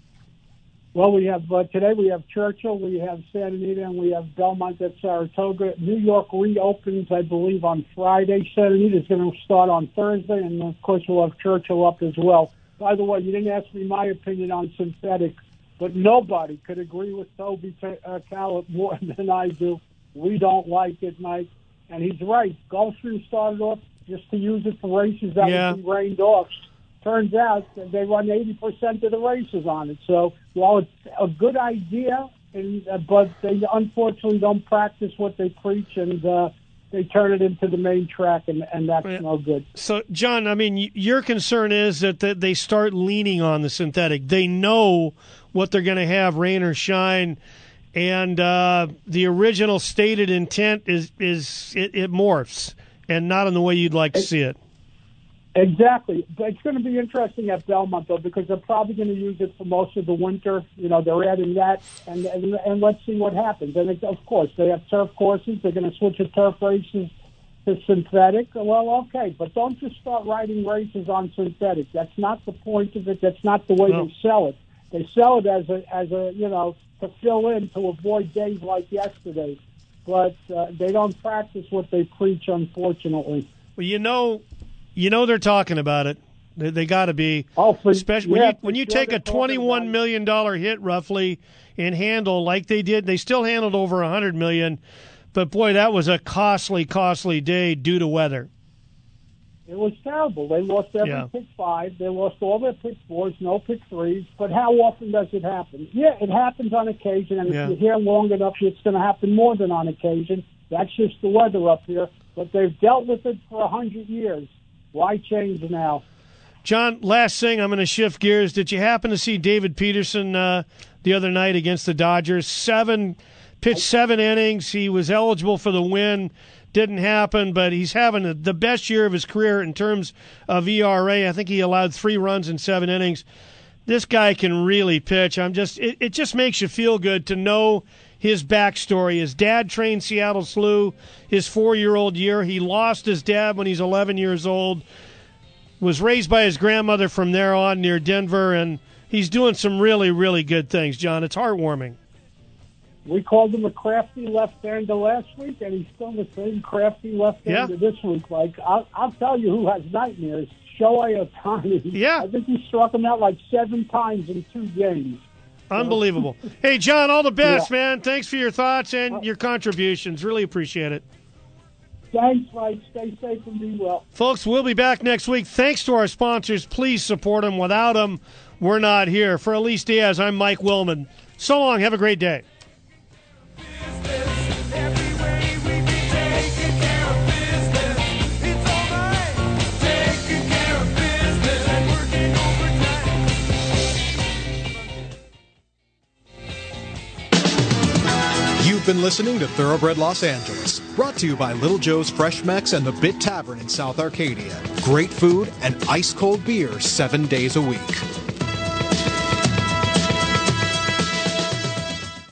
Well, we have uh, today we have Churchill, we have Santa Anita, and we have Belmont at Saratoga. New York reopens, I believe, on Friday. Santa Anita is going to start on Thursday, and of course we'll have Churchill up as well. By the way, you didn't ask me my opinion on synthetic, but nobody could agree with Toby uh, Callett more than I do. We don't like it, Mike, and he's right. Gulfstream started off just to use it for races that Yeah. would be rained off. Turns out that they run eighty percent of the races on it. So while it's a good idea, and, uh, but they unfortunately don't practice what they preach, and uh, they turn it into the main track, and, and that's Yeah. no good. So, John, I mean, y- your concern is that, that they start leaning on the synthetic. They know what they're going to have, rain or shine, and uh, the original stated intent is is it, it morphs. and not in the way you'd like to see it. Exactly. But it's going to be interesting at Belmont, though, because they're probably going to use it for most of the winter. You know, they're adding that, and and, and let's see what happens. And, it, of course, they have turf courses. They're going to switch the turf races to synthetic. Well, okay, but don't just start riding races on synthetic. That's not the point of it. That's not the way no. they sell it. They sell it as a, as a you know, to fill in, to avoid days like yesterday. But uh, they don't practice what they preach, unfortunately. Well, you know... You know they're talking about it. They, they got to be. Oh, for, especially yeah, when you, when you sure take a twenty-one million dollars hit roughly in handle like they did. They still handled over one hundred million dollars. But, boy, that was a costly, costly day due to weather. It was terrible. They lost every Yeah. pick five. They lost all their pick fours, no pick threes. But how often does it happen? Yeah, it happens on occasion. And Yeah. if you're here long enough, it's going to happen more than on occasion. That's just the weather up here. But they've dealt with it for one hundred years. Why change now? John, last thing, I'm going to shift gears. Did you happen to see David Peterson uh, the other night against the Dodgers? Seven, pitched seven innings. He was eligible for the win. Didn't happen, but he's having a, the best year of his career in terms of E R A. I think he allowed three runs in seven innings. This guy can really pitch. I'm just, it, it just makes you feel good to know his backstory. His dad trained Seattle Slew his four-year-old year. He lost his dad when he's eleven years old, was raised by his grandmother from there on near Denver, and he's doing some really, really good things, John. It's heartwarming. We called him a crafty left-hander last week, and he's still the same crafty left-hander Yeah. this week. Like, I'll, I'll tell you who has nightmares. Shohei Ohtani. Yeah. I think he struck him out like seven times in two games. Unbelievable. Hey, John, all the best, Yeah. man. Thanks for your thoughts and your contributions. Really appreciate it. Thanks, Mike. Stay safe and be well. Folks, we'll be back next week. Thanks to our sponsors. Please support them. Without them, we're not here. For Elise Diaz, I'm Mike Willman. So long. Have a great day. You've been listening to Thoroughbred Los Angeles, brought to you by Little Joe's Fresh Mex and the Bit Tavern in South Arcadia. Great food and ice-cold beer seven days a week.